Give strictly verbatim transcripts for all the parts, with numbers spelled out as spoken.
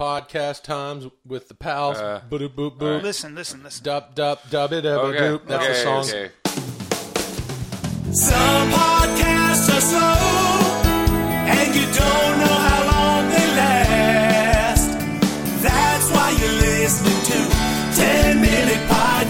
podcast times with the pals. Uh, boop boop boop. Right. Listen, listen, listen. Dub dub dub it dub Okay. doop. That's okay, the song. Okay. Some podcasts are slow, and you don't know how long they last. That's why you're listening to ten minute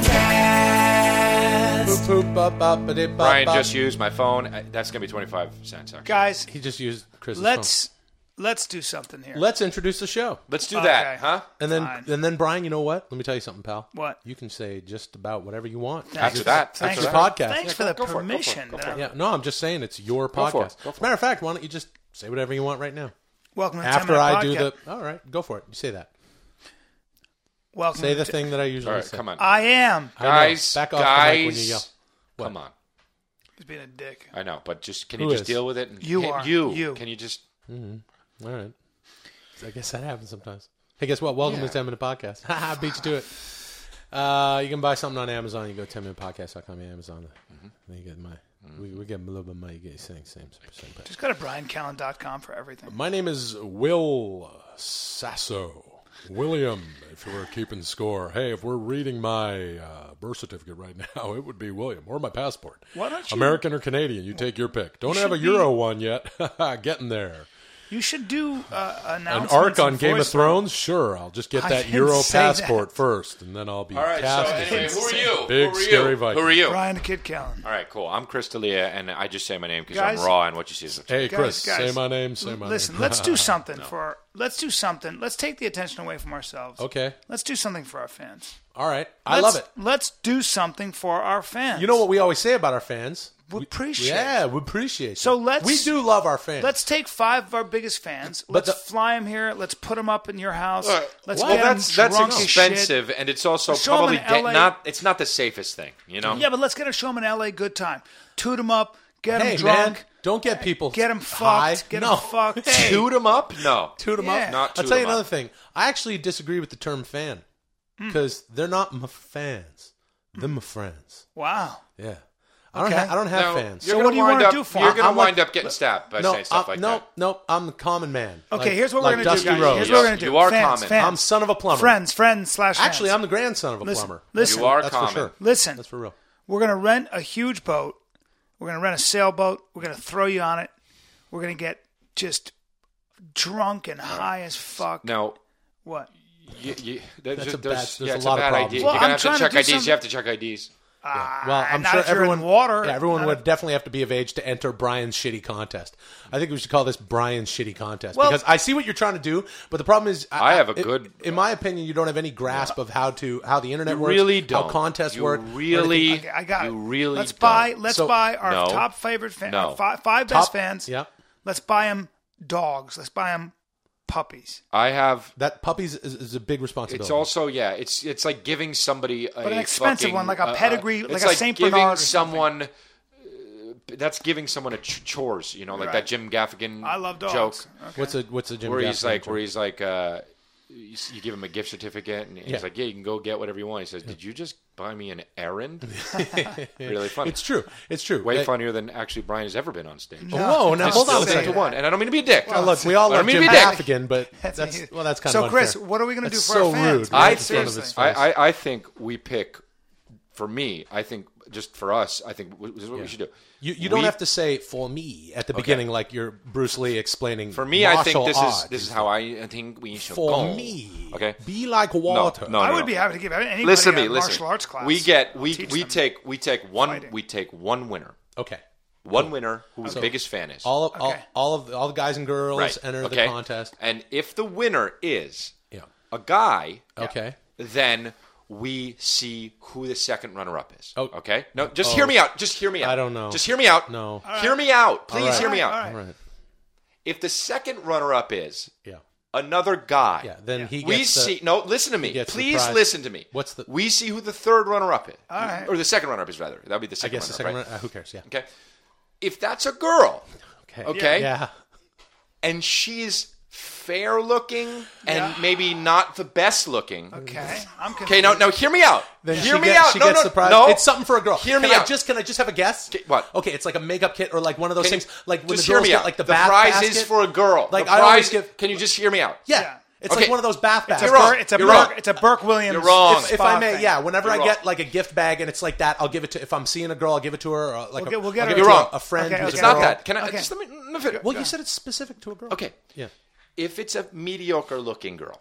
Podcast. Boop, boop, bop, bop, ba-dee, bop, Brian bop. just used my phone. Uh, That's going to be twenty-five cents, actually. Guys, He just used Chris's let's let's do something here. phone. Let's introduce the show. Let's do Okay. that, huh? And then, Fine. and then, Brian, you know what? Let me tell you something, pal. What? You can say just about whatever you want. After that. Thanks After It's your that. podcast. Thanks Yeah, for go- the go for it, go for it, permission. go for that it. I'm- Yeah, no, I'm just saying it's your Go for it, podcast. go As for a matter of fact, why don't you just say whatever you want right now? Welcome to After ten minute I do Podcast. the... All right, go for it. You say that. Welcome Say to the t- thing that I usually All right, say. come on. I am. I know. Guys, Back off guys. the mic when you yell. What? Come on. He's being a dick. I know, but just can Who you just is? deal with it? And You Hey, are. You. You. Can you just... All right. I guess that happens sometimes. Hey, guess what? Welcome Yeah. to ten minute Podcast. Haha, beat you to it. Uh, you can buy something on Amazon. You go ten minute podcast dot com, Amazon. Mm-hmm. Then you get my... We, we get a little bit of money. You get same, same, same price. Just go to brian callen dot com for everything. My name is Will Sasso. William, if we're keeping score. Hey, if we're reading my uh, birth certificate right now, it would be William. Or my passport. Why don't you- American or Canadian, you take your pick. Don't You have a should be- Euro one yet. Getting there. You should do uh, An announcements. arc on and Game of voice- Thrones? Sure. I'll just get I that didn't Euro say passport that. first, and then I'll be All right, so casted. anyway, who are you? Big, who are scary you? Viking. Who are you? Brian the Kid Callen. All right, cool. I'm Chris D'Elia, and I just say my name because I'm Guys- raw, and what you see is the Hey, Guys, Chris, guys, say my name, say my Listen, name. let's do something for our, let's do something. Let's take the attention away from ourselves. Okay. Let's do something for our fans. All right. I Let's- love it. Let's do something for our fans. You know what we always say about our fans? We appreciate Yeah, it. we appreciate So you. let's- We do love our fans. Let's take five of our biggest fans. But Let's the- fly them here. Let's put them up in your house. Let's Well, get Well, that's them that's drunk as shit. expensive, and it's also Show 'em probably in da- L A. not. It's not the safest thing, you know. Yeah, but let's get a show them in L A good time. Toot them up. Get them Hey, drunk. man, don't get people Get them high. fucked. Get no. them fucked. Toot them up? No. Toot them Yeah. up. Not I'll toot tell you 'em another up. thing. I actually disagree with the term fan because they're not my fans. They're my friends. Wow. Yeah. I don't. Okay. Ha- I don't have No, fans. You're So gonna what do you wind wanna up, do for You're them? going to I'm wind like- up getting stabbed by no, saying stuff I'm- like no, that. no. I'm the common man. Okay, Like- here's what like we're gonna Dusty do, guys. Rhodes. Here's what we're gonna do. You are fans, common. Fans. I'm son of a plumber. Friends, friends slash fans. Actually, I'm the grandson of a Listen, plumber. listen. You are That's common. for sure. Listen. That's for real. We're gonna rent a huge boat. We're gonna rent a sailboat. We're gonna throw you on it. We're gonna get just drunk and high as fuck. Now, What? you, you, there's, That's a there's, bad- there's yeah, a it's lot a of bad problems. idea. Well, You're going I'm to have to trying to check do I Ds. some- You have to check I Ds. Ah, Well, I'm not sure if you're everyone. in water. Yeah, everyone Not would if- definitely have to be of age to enter Brian's shitty contest. I think we should call this Brian's shitty contest Well- because I see what you're trying to do, but the problem is, I have a it- good- In my opinion, you don't have any grasp of how to how the internet You works, really how don't. contests You work. or really- anything. Okay, I got You it. really let's don't. buy. Let's So- buy our No. top favorite fan. No. Five, five best Top- fans. yeah. Let's buy them dogs. Let's buy them puppies. I have. That puppies is, is a big responsibility. It's also yeah. It's it's like giving somebody a an expensive fucking, one, like a uh, pedigree, uh, like it's a like Saint giving Bernard or something. someone. Uh, that's giving someone a ch- chores, you know, like Right. that Jim Gaffigan I love dogs. joke, Okay. what's a what's a Jim where he's Gaffigan like, joke? where he's like, uh, you, s- you give him a gift certificate, and he's Yeah. like, yeah, you can go get whatever you want. He says, did you just buy me an errand? Really funny. It's true. It's true. Way Uh, funnier than actually Brian has ever been on stage. Oh, whoa, now Just hold on a say Ten second. to one, and I don't mean to be a dick. Now, look, we all I love don't Jim mean to be a dick. Gaffigan, but that's well, that's kind So, of Chris, unfair. what are we gonna do That's for so our fans? rude. I Right in front of think his I, face. I, I think we pick for me. I think just for us. I think this is what we should do. You, you don't We- have to say "for me" at the beginning like you're Bruce Lee explaining. For me, I think martial this is arts. this is how I, I think we should For go. me, Okay. be like water. no. I would be happy to give anybody Listen to a me. Listen. martial arts class. We get I'll we teach we them. take we take one fighting. we take one winner. Okay. One winner who the biggest fan is. All of all, Okay. all of all the guys and girls right. enter okay? the contest. And if the winner is Yeah. a guy, Okay. then we see who the second runner-up is. Oh. Okay? No, just Oh. hear me out. Just hear me out. I don't know. Just hear me out. No. Hear me out. Please right. hear me out. All right. All right. If the second runner-up is Yeah. another guy, Yeah. Then he gets we the, see. No, listen to me. gets the Please prize. listen to me. What's the- We see who the third runner-up is, All right. or the second runner-up is rather. That would be the I second. guess the runner-up, second right? one. Uh, who cares? Yeah. Okay. If that's a girl, Okay. okay, Yeah. and she's fair looking and Yeah. maybe not the best looking. Okay, I'm confused. Okay, now now hear me out. Then hear she me gets, out. She no, gets no, the prize. no. It's something for a girl. Hear me can I out. just can I just have a guess? Okay, what? Okay, it's like a makeup kit or like one of those Can you- things. Like when just the hear girls me get out. like the, the bath prize basket. is for a girl. Like, the I prize, always give- Can you just hear me out? Yeah. Yeah. It's Okay. like one of those bath bags. It's a, You're wrong. Burke, it's a You're Burke. wrong. It's a Burke Williams. You're wrong. If, if spa I may, thing. yeah. Whenever You're I wrong. get like a gift bag and it's like that, I'll give it to. If I'm seeing a girl, I'll give it to her. Or like We'll a, get- we'll get I'll her- give it You're to wrong. a, a friend. Okay, who's okay. It's a not girl. that. Can I Okay. just let me? let me finish. Well, you said it's specific to a girl. Okay. Yeah. If it's a mediocre looking girl,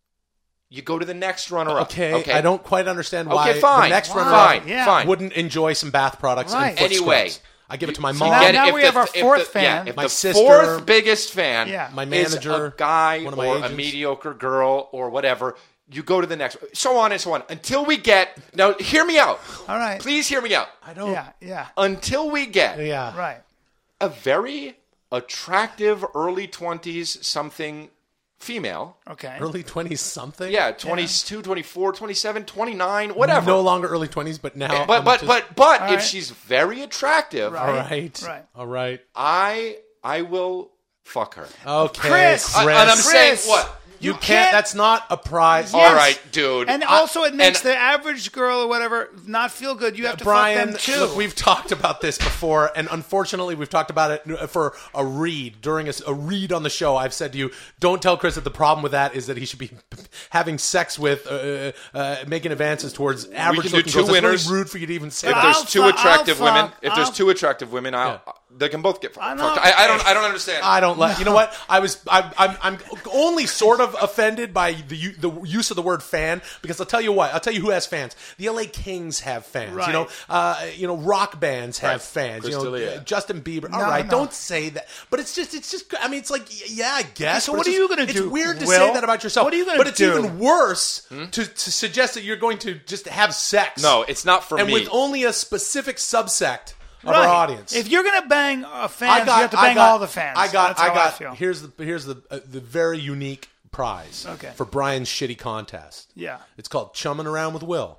you go to the next runner up. Okay, I don't quite understand why Okay, fine. the next Fine. runner-up Yeah. Fine. wouldn't enjoy some bath products Right. and foot Anyway. scrubs. I give it to my You mom. now- get- now if we the- have our if the- fourth yeah, fan. if My the sister- fourth biggest fan Yeah. My is manager, a guy one of my or a agents. mediocre girl or whatever, you go to the next, so on and so on, until we get, now hear me out. All right. Please hear me out. I don't. Yeah, yeah, Until we get Yeah. right. a very attractive early twenties something female. Okay. Early twenties something. Yeah, twenty-two, twenty-four, twenty-seven, twenty-nine, whatever. No longer early twenties, but now. but I'm but just- but but All if right. she's very attractive, Right. All right. Right. All right. I I will fuck her. Okay. Chris. I- Chris. and I'm saying Chris. what? you, you can't, can't- That's not a prize. Yes. All right, dude. And I- also, it makes and- the average girl or whatever not feel good. You have to Brian, fuck them too. look, we've talked about this before, and unfortunately, we've talked about it for a read during a, a read on the show. I've said to you, don't tell Chris that the problem with that is that he should be having sex with, uh, uh, making advances towards average do looking two girls. It's winners. really rude for you to even say if But that. there's I'll two fuck- attractive I'll women, fuck- if there's I'll- two attractive women, I'll, Yeah. they can both get I fucked. know. I, I don't. I don't understand. I don't let you know what I was. I'm, I'm. I'm only sort of offended by the u- the use of the word fan because I'll tell you what. I'll tell you who has fans. The L A Kings have fans. Right. You know. Uh, you know. Rock bands have Right. fans. Chris you know. D'Elia. uh, Justin Bieber. No, All right. no. Don't say that. But it's just. It's just. I mean, it's like. Yeah, I guess. So but what it's are you just- gonna it's do, weird to Will? say that about yourself. What are you gonna But it's do? even worse Hmm? to, to suggest that you're going to just have sex. No, it's not for and me. with only a specific subsect of Right. our audience. If you're gonna bang a fan, I got, you have to I bang got- all the fans. I got, That's how I got. feel. Here's the here's the uh, the very unique prize Okay. for Brian's shitty contest. Yeah. It's called Chumming Around with Will.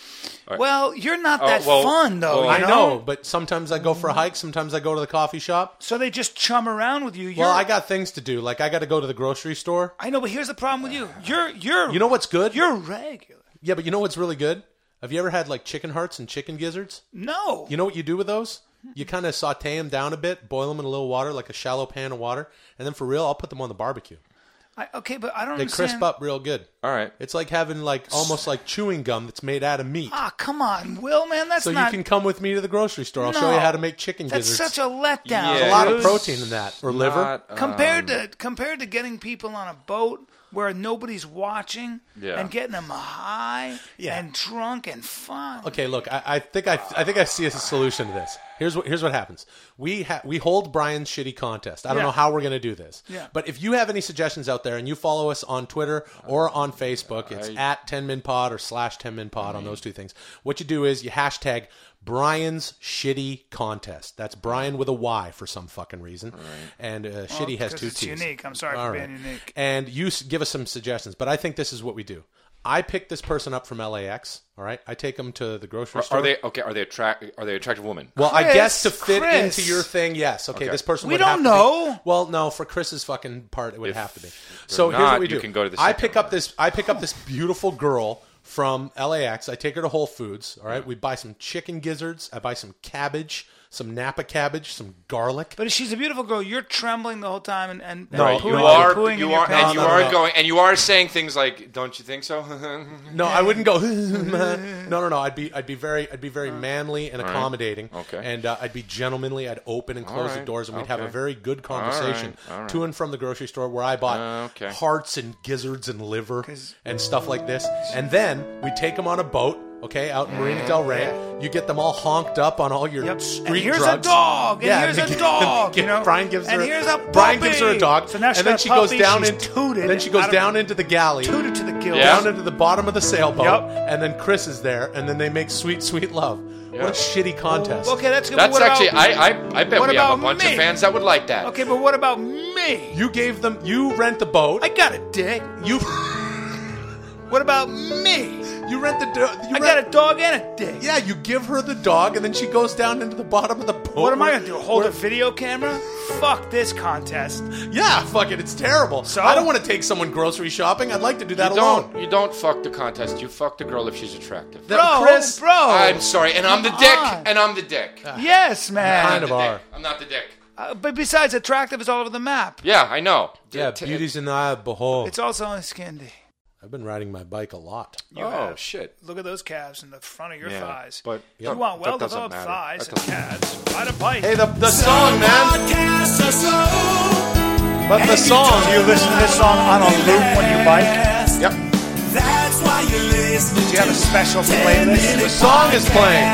Well, you're not Oh, that well, fun though. well, you I know? know, but sometimes I go for a hike. Sometimes I go to the coffee shop. So they just chum around with you. You're, Well, I got things to do. Like I got to go to the grocery store. I know, but here's the problem with you. You're you're You know what's good? you're regular. Yeah, but you know what's really good? Have you ever had like chicken hearts and chicken gizzards? No. You know what you do with those? You kind of saute them down a bit, boil them in a little water, like a shallow pan of water, and then for real, I'll put them on the barbecue. I, okay, but I don't They understand. crisp up real good. All right. It's like having like almost like chewing gum that's made out of meat. Ah, come on, Will, man. That's So not. you can come with me to the grocery store. I'll show No. you how to make chicken That's gizzards. such a letdown. Yeah. There's a lot of dude. protein in that, or liver. Not, uh, compared to compared to getting people on a boat where nobody's watching Yeah. and getting them high Yeah. and drunk and fun. Okay, look, I, I think I, I think I see a solution to this. Here's what here's what happens. We ha- we hold Brian's shitty contest. I don't Yeah. know how we're going to do this. Yeah. But if you have any suggestions out there and you follow us on Twitter or on Facebook, it's I- at ten min pod or slash ten min pod on those two things. What you do is you hashtag Brian's shitty contest. That's Brian with a Y for some fucking reason. And uh, shitty has 'cause two it's T's. unique. I'm sorry All for right. being unique. And you s- give us some suggestions. But I think this is what we do. I pick this person up from L A X. All right, I take them to the grocery store. Are they okay? Are they attract? Are they attractive women? Well, I Chris, guess to fit Chris. into your thing, yes. Okay, Okay. this person We would don't have to know. Be, well, no, for Chris's fucking part, it would If have to be. So they're here's not, what we do. you can go to the I second pick up one. this. I pick up this beautiful girl from L A X. I take her to Whole Foods. All right, we buy some chicken gizzards. I buy some cabbage, some Napa cabbage, some garlic. But if she's a beautiful girl, you're trembling the whole time and, and, No, and you you pooing- are, pooing in you your are, pants. and you No, no, are no. going, and you are saying things like, "Don't you think so?" No, I wouldn't go. no, no, no. I'd be, I'd be very, I'd be very manly and accommodating. Okay. And uh, I'd be gentlemanly. I'd open and close the right. doors, and we'd have a Okay. very good conversation All right. to and from the grocery store where I bought Uh, okay. hearts and gizzards and liver 'Cause- and stuff like this. And then we take them on a boat. Okay, out in Marina Del Rey, you get them all honked up on all your Yep. street And here's drugs. a dog. And Yeah, here's and a they- dog. and You know? Brian gives and her. here's a Brian gives her a puppy. dog, So now she's and then got a she goes puppy, down she's into. tooted Then she goes out of- down into the galley. Tooted to the gills. Yeah. Down into the bottom of the sailboat, Yep. and then Chris is there, and then they make sweet, sweet love. What a shitty contest! Okay, that's good. That's but what actually, about, I, I, I bet what we have a about bunch me? of fans that would like that. Okay, but what about me? You gave them. You rent the boat. I got a dick. you. What about me? You rent the. do- You I rent, got a dog and a dick. Yeah, you give her the dog, and then she goes down into the bottom of the boat. What am I where- gonna do? Hold where- a video camera? Fuck this contest. Yeah, fuck it. It's terrible. So? I don't want to take someone grocery shopping. I'd like to do that You alone. don't, you don't fuck the contest. You fuck the girl if she's attractive. That- Bro, Chris, bro. I'm sorry, and I'm the Come dick, on. and I'm the dick. yes, man. Kind of I'm the are. dick. I'm not the dick. Uh, but besides, attractive is all over the map. Yeah, I know. Yeah, T- beauty's in the eye of behold. It's also on Skindy. I've been riding my bike a lot. You oh have. shit. Look at those calves in the front of your Yeah, thighs. but you that- want that doesn't well-developed matter. thighs That and calves. Ride a bike. Hey, the the song, man. Podcasts are slow. But the song. Do you listen to this song on a loop when you bike? Yep. That's why you're listening. Do you have a special playlist? The song is playing.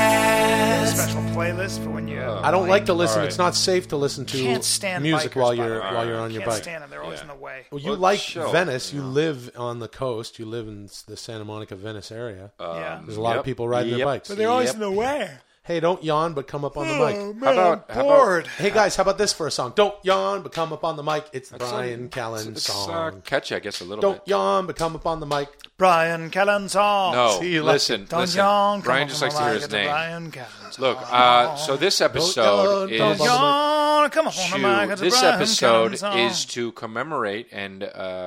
A special playlist for when you. I don't like to listen. All right. It's not safe to listen to Can't stand music bikers, while by the you're way. while you're on your Can't bike. stand them. They're always Yeah. in the way. Well, you Well, like show, Venice. you You know. live on the coast. You live in the Santa Monica, Venice area. yeah. There's a lot of Yep. people riding their Yep. bikes. But they're always Yep. in the way. Hey, don't yawn, but come up on the mic. How about how bored. Hey guys, how about this for a song? Don't yawn, but come up on the mic. It's the about Brian Callen it's, song. uh, catchy, I guess, a little Don't bit. yawn, but come up on the mic. Brian Callen song. No, See, you like listen, Don't listen. yawn. Brian just likes to hear his name. Brian Callen song. Look, uh, so this episode yawn, don't is yawn. Yawn, come up on the mic. to, It's a this Brian episode Callen song. is to commemorate and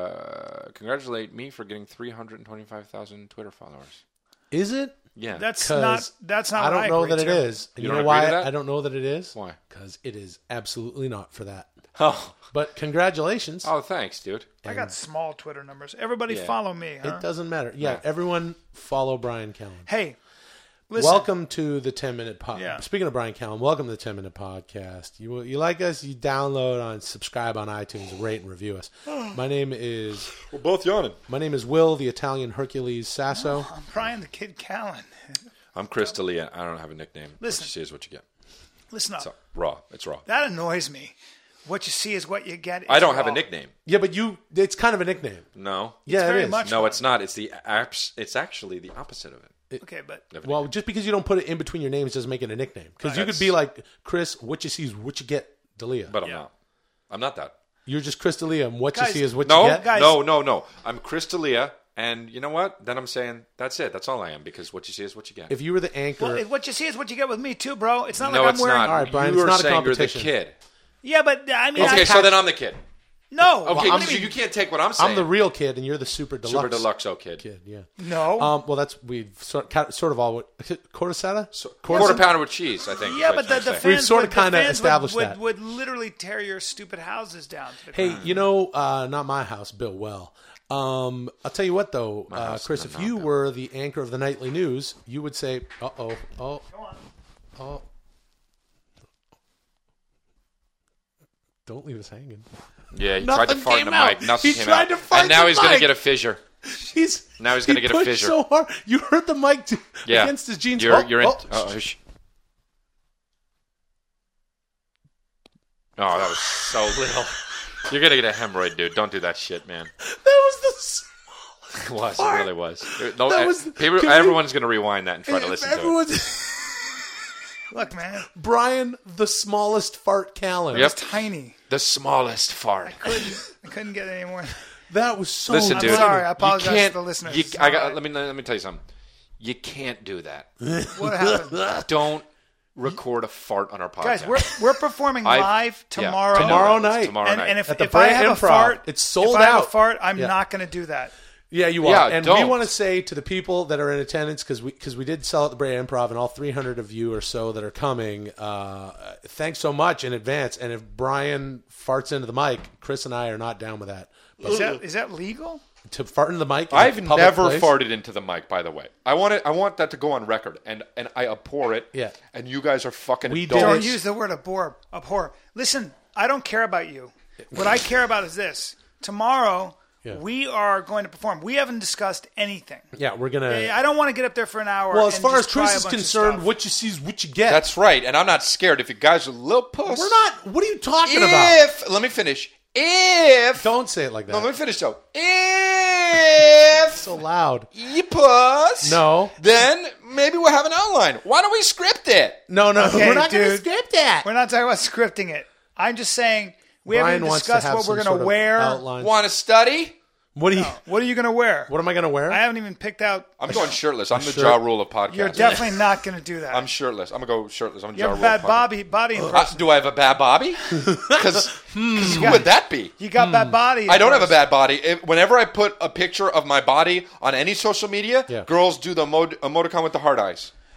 uh, congratulate me for getting three hundred twenty-five thousand Twitter followers. Is it? Yeah, That's 'Cause not. That's not. I what don't know agree that it to. is. And You you, don't know agree why to that? I don't know that it is? Why? Because it is absolutely not for that. oh, But congratulations. oh, thanks, dude. I got small Twitter numbers. Everybody Yeah. follow me. Huh? It doesn't matter. Yeah, Yeah. everyone follow Brian Callen. Hey, listen. Welcome to the ten minute podcast. Yeah. Speaking of Brian Callen, welcome to the ten minute podcast. You you like us? You download on, subscribe on iTunes, rate and review us. My name is We're both yawning. my name is Will, the Italian Hercules Sasso. I'm Brian the Kid Callen. I'm Chris D'Elia. I don't have a nickname. Listen. What you see is what you get. Listen up. So raw. It's raw. That annoys me. What you see is what you get. I It's don't have a wrong. nickname. Yeah, but you it's kind of a nickname. No. Yeah, very it is. much- No, it's not. It's the apps. It's actually the opposite of it. Okay, but Well, just because you don't put it in between your names doesn't make it a nickname. Because you could be like Chris, what you see is what you get, D'Elia. But I'm Yeah. not. I'm not that. You're just Chris D'Elia, and what Guys, you see is what No, you get. guys- no, no, no. I'm Chris D'Elia, and you know what? Then I'm saying that's it. That's all I am because what you see is what you get. If you were the anchor, well, what you see is what you get with me too, bro. It's not no, like I'm it's wearing. not. All right, Brian, you it's are not a saying you're the competition. kid. Yeah, but I mean, Okay, I, so then I'm the kid. no. Okay, what do so you you mean? can't take what I'm saying. I'm the real kid, and you're the super deluxe, Super Deluxo kid. kid. Yeah. No. Um. Well, that's we've sort, ca- sort of all quarter So, quarter pounder with cheese, I think. yeah, is but what the, I'm the saying. We've fans sorta would, the kinda fans would- established would, that. would literally tear your stupid houses down. To the Hey, ground. you know, uh, not my house, Bill Well. Um, I'll tell you what, though, uh, house, Chris, no, if no, you no. were the anchor of the nightly news, you would say, "Uh oh, oh, oh, don't leave us hanging." Yeah, he Nothing tried to fart in came the out. mic. Nothing He came tried out. to fart and now in the he's going to mic. get a fissure. He's Now he's gonna he get a pushed fissure. so hard. You hurt the mic to, Yeah. against his jeans. You're, oh, you're in. oh. Oh, sh- oh, that was so little. You're going to get a hemorrhoid, dude. Don't do that shit, man. That was the smallest It was. It part. really was. No, That eh, was- people, can we- everyone's going to rewind that and try to If listen to it. everyone's Look, man, Brian, the smallest fart Callen. Yep. tiny. The smallest fart. Couldn't, I couldn't get any more. That was so. Listen, I'm dude. sorry, I apologize you can't, to the listeners. You, It's I all got, right. let me let me tell you something. You can't do that. What happened, Don't record a fart on our podcast. guys? We're we're performing I've- live yeah, tomorrow. I know Tomorrow that. It's night. Tomorrow And, night. and if, At the if I Brea have a Improv. fart, It's sold if I have out. a fart, I'm Yeah. not going to do that. Yeah, you Yeah, are. And we don't. want to say to the people that are in attendance, because we because we did sell at the Brea Improv, and all three hundred of you or so that are coming, uh, thanks so much in advance. And if Brian farts into the mic, Chris and I are not down with that. But Is that is that legal? to fart into the mic, in I've a public never place, farted into the mic, by the way. I want it. I want that to go on record, and and I abhor it. Yeah. And you guys are fucking We adults. did Don't it. use the word abhor. Abhor. Listen, I don't care about you. What I care about is this. Tomorrow, Yeah. we are going to perform. We haven't discussed anything. Yeah, we're gonna. I don't want to get up there for an hour. well, as and far as just try Chris a is bunch of concerned, stuff. what you see is what you get. That's right, and I'm not scared. If you guys are little puss, we're not. What are you talking about? If let me finish. If Don't say it like that. no, let me finish though. If so loud. you puss, No. then maybe we'll have an outline. Why don't we script it? No, no, Okay, we're not going to dude. script that. We're not talking about scripting it. I'm just saying we Brian haven't wants to discussed have what we're some going sort to of wear. outline. Want to study? What do you? What are you going to wear? What am I going to wear? I haven't even picked out. I'm going shirtless. I'm the shirt? Ja Rule of podcasting. You're definitely not going to do that. I'm shirtless. I'm gonna go shirtless. I'm you Ja have a Rule. bad podcast- body, body Uh, impression. do I have a bad body? Because who got- would that be? You got bad body. Hmm. I don't have a impression. bad body. If, whenever I put a picture of my body on any social media, Yeah. girls do the emo- emoticon with the heart eyes.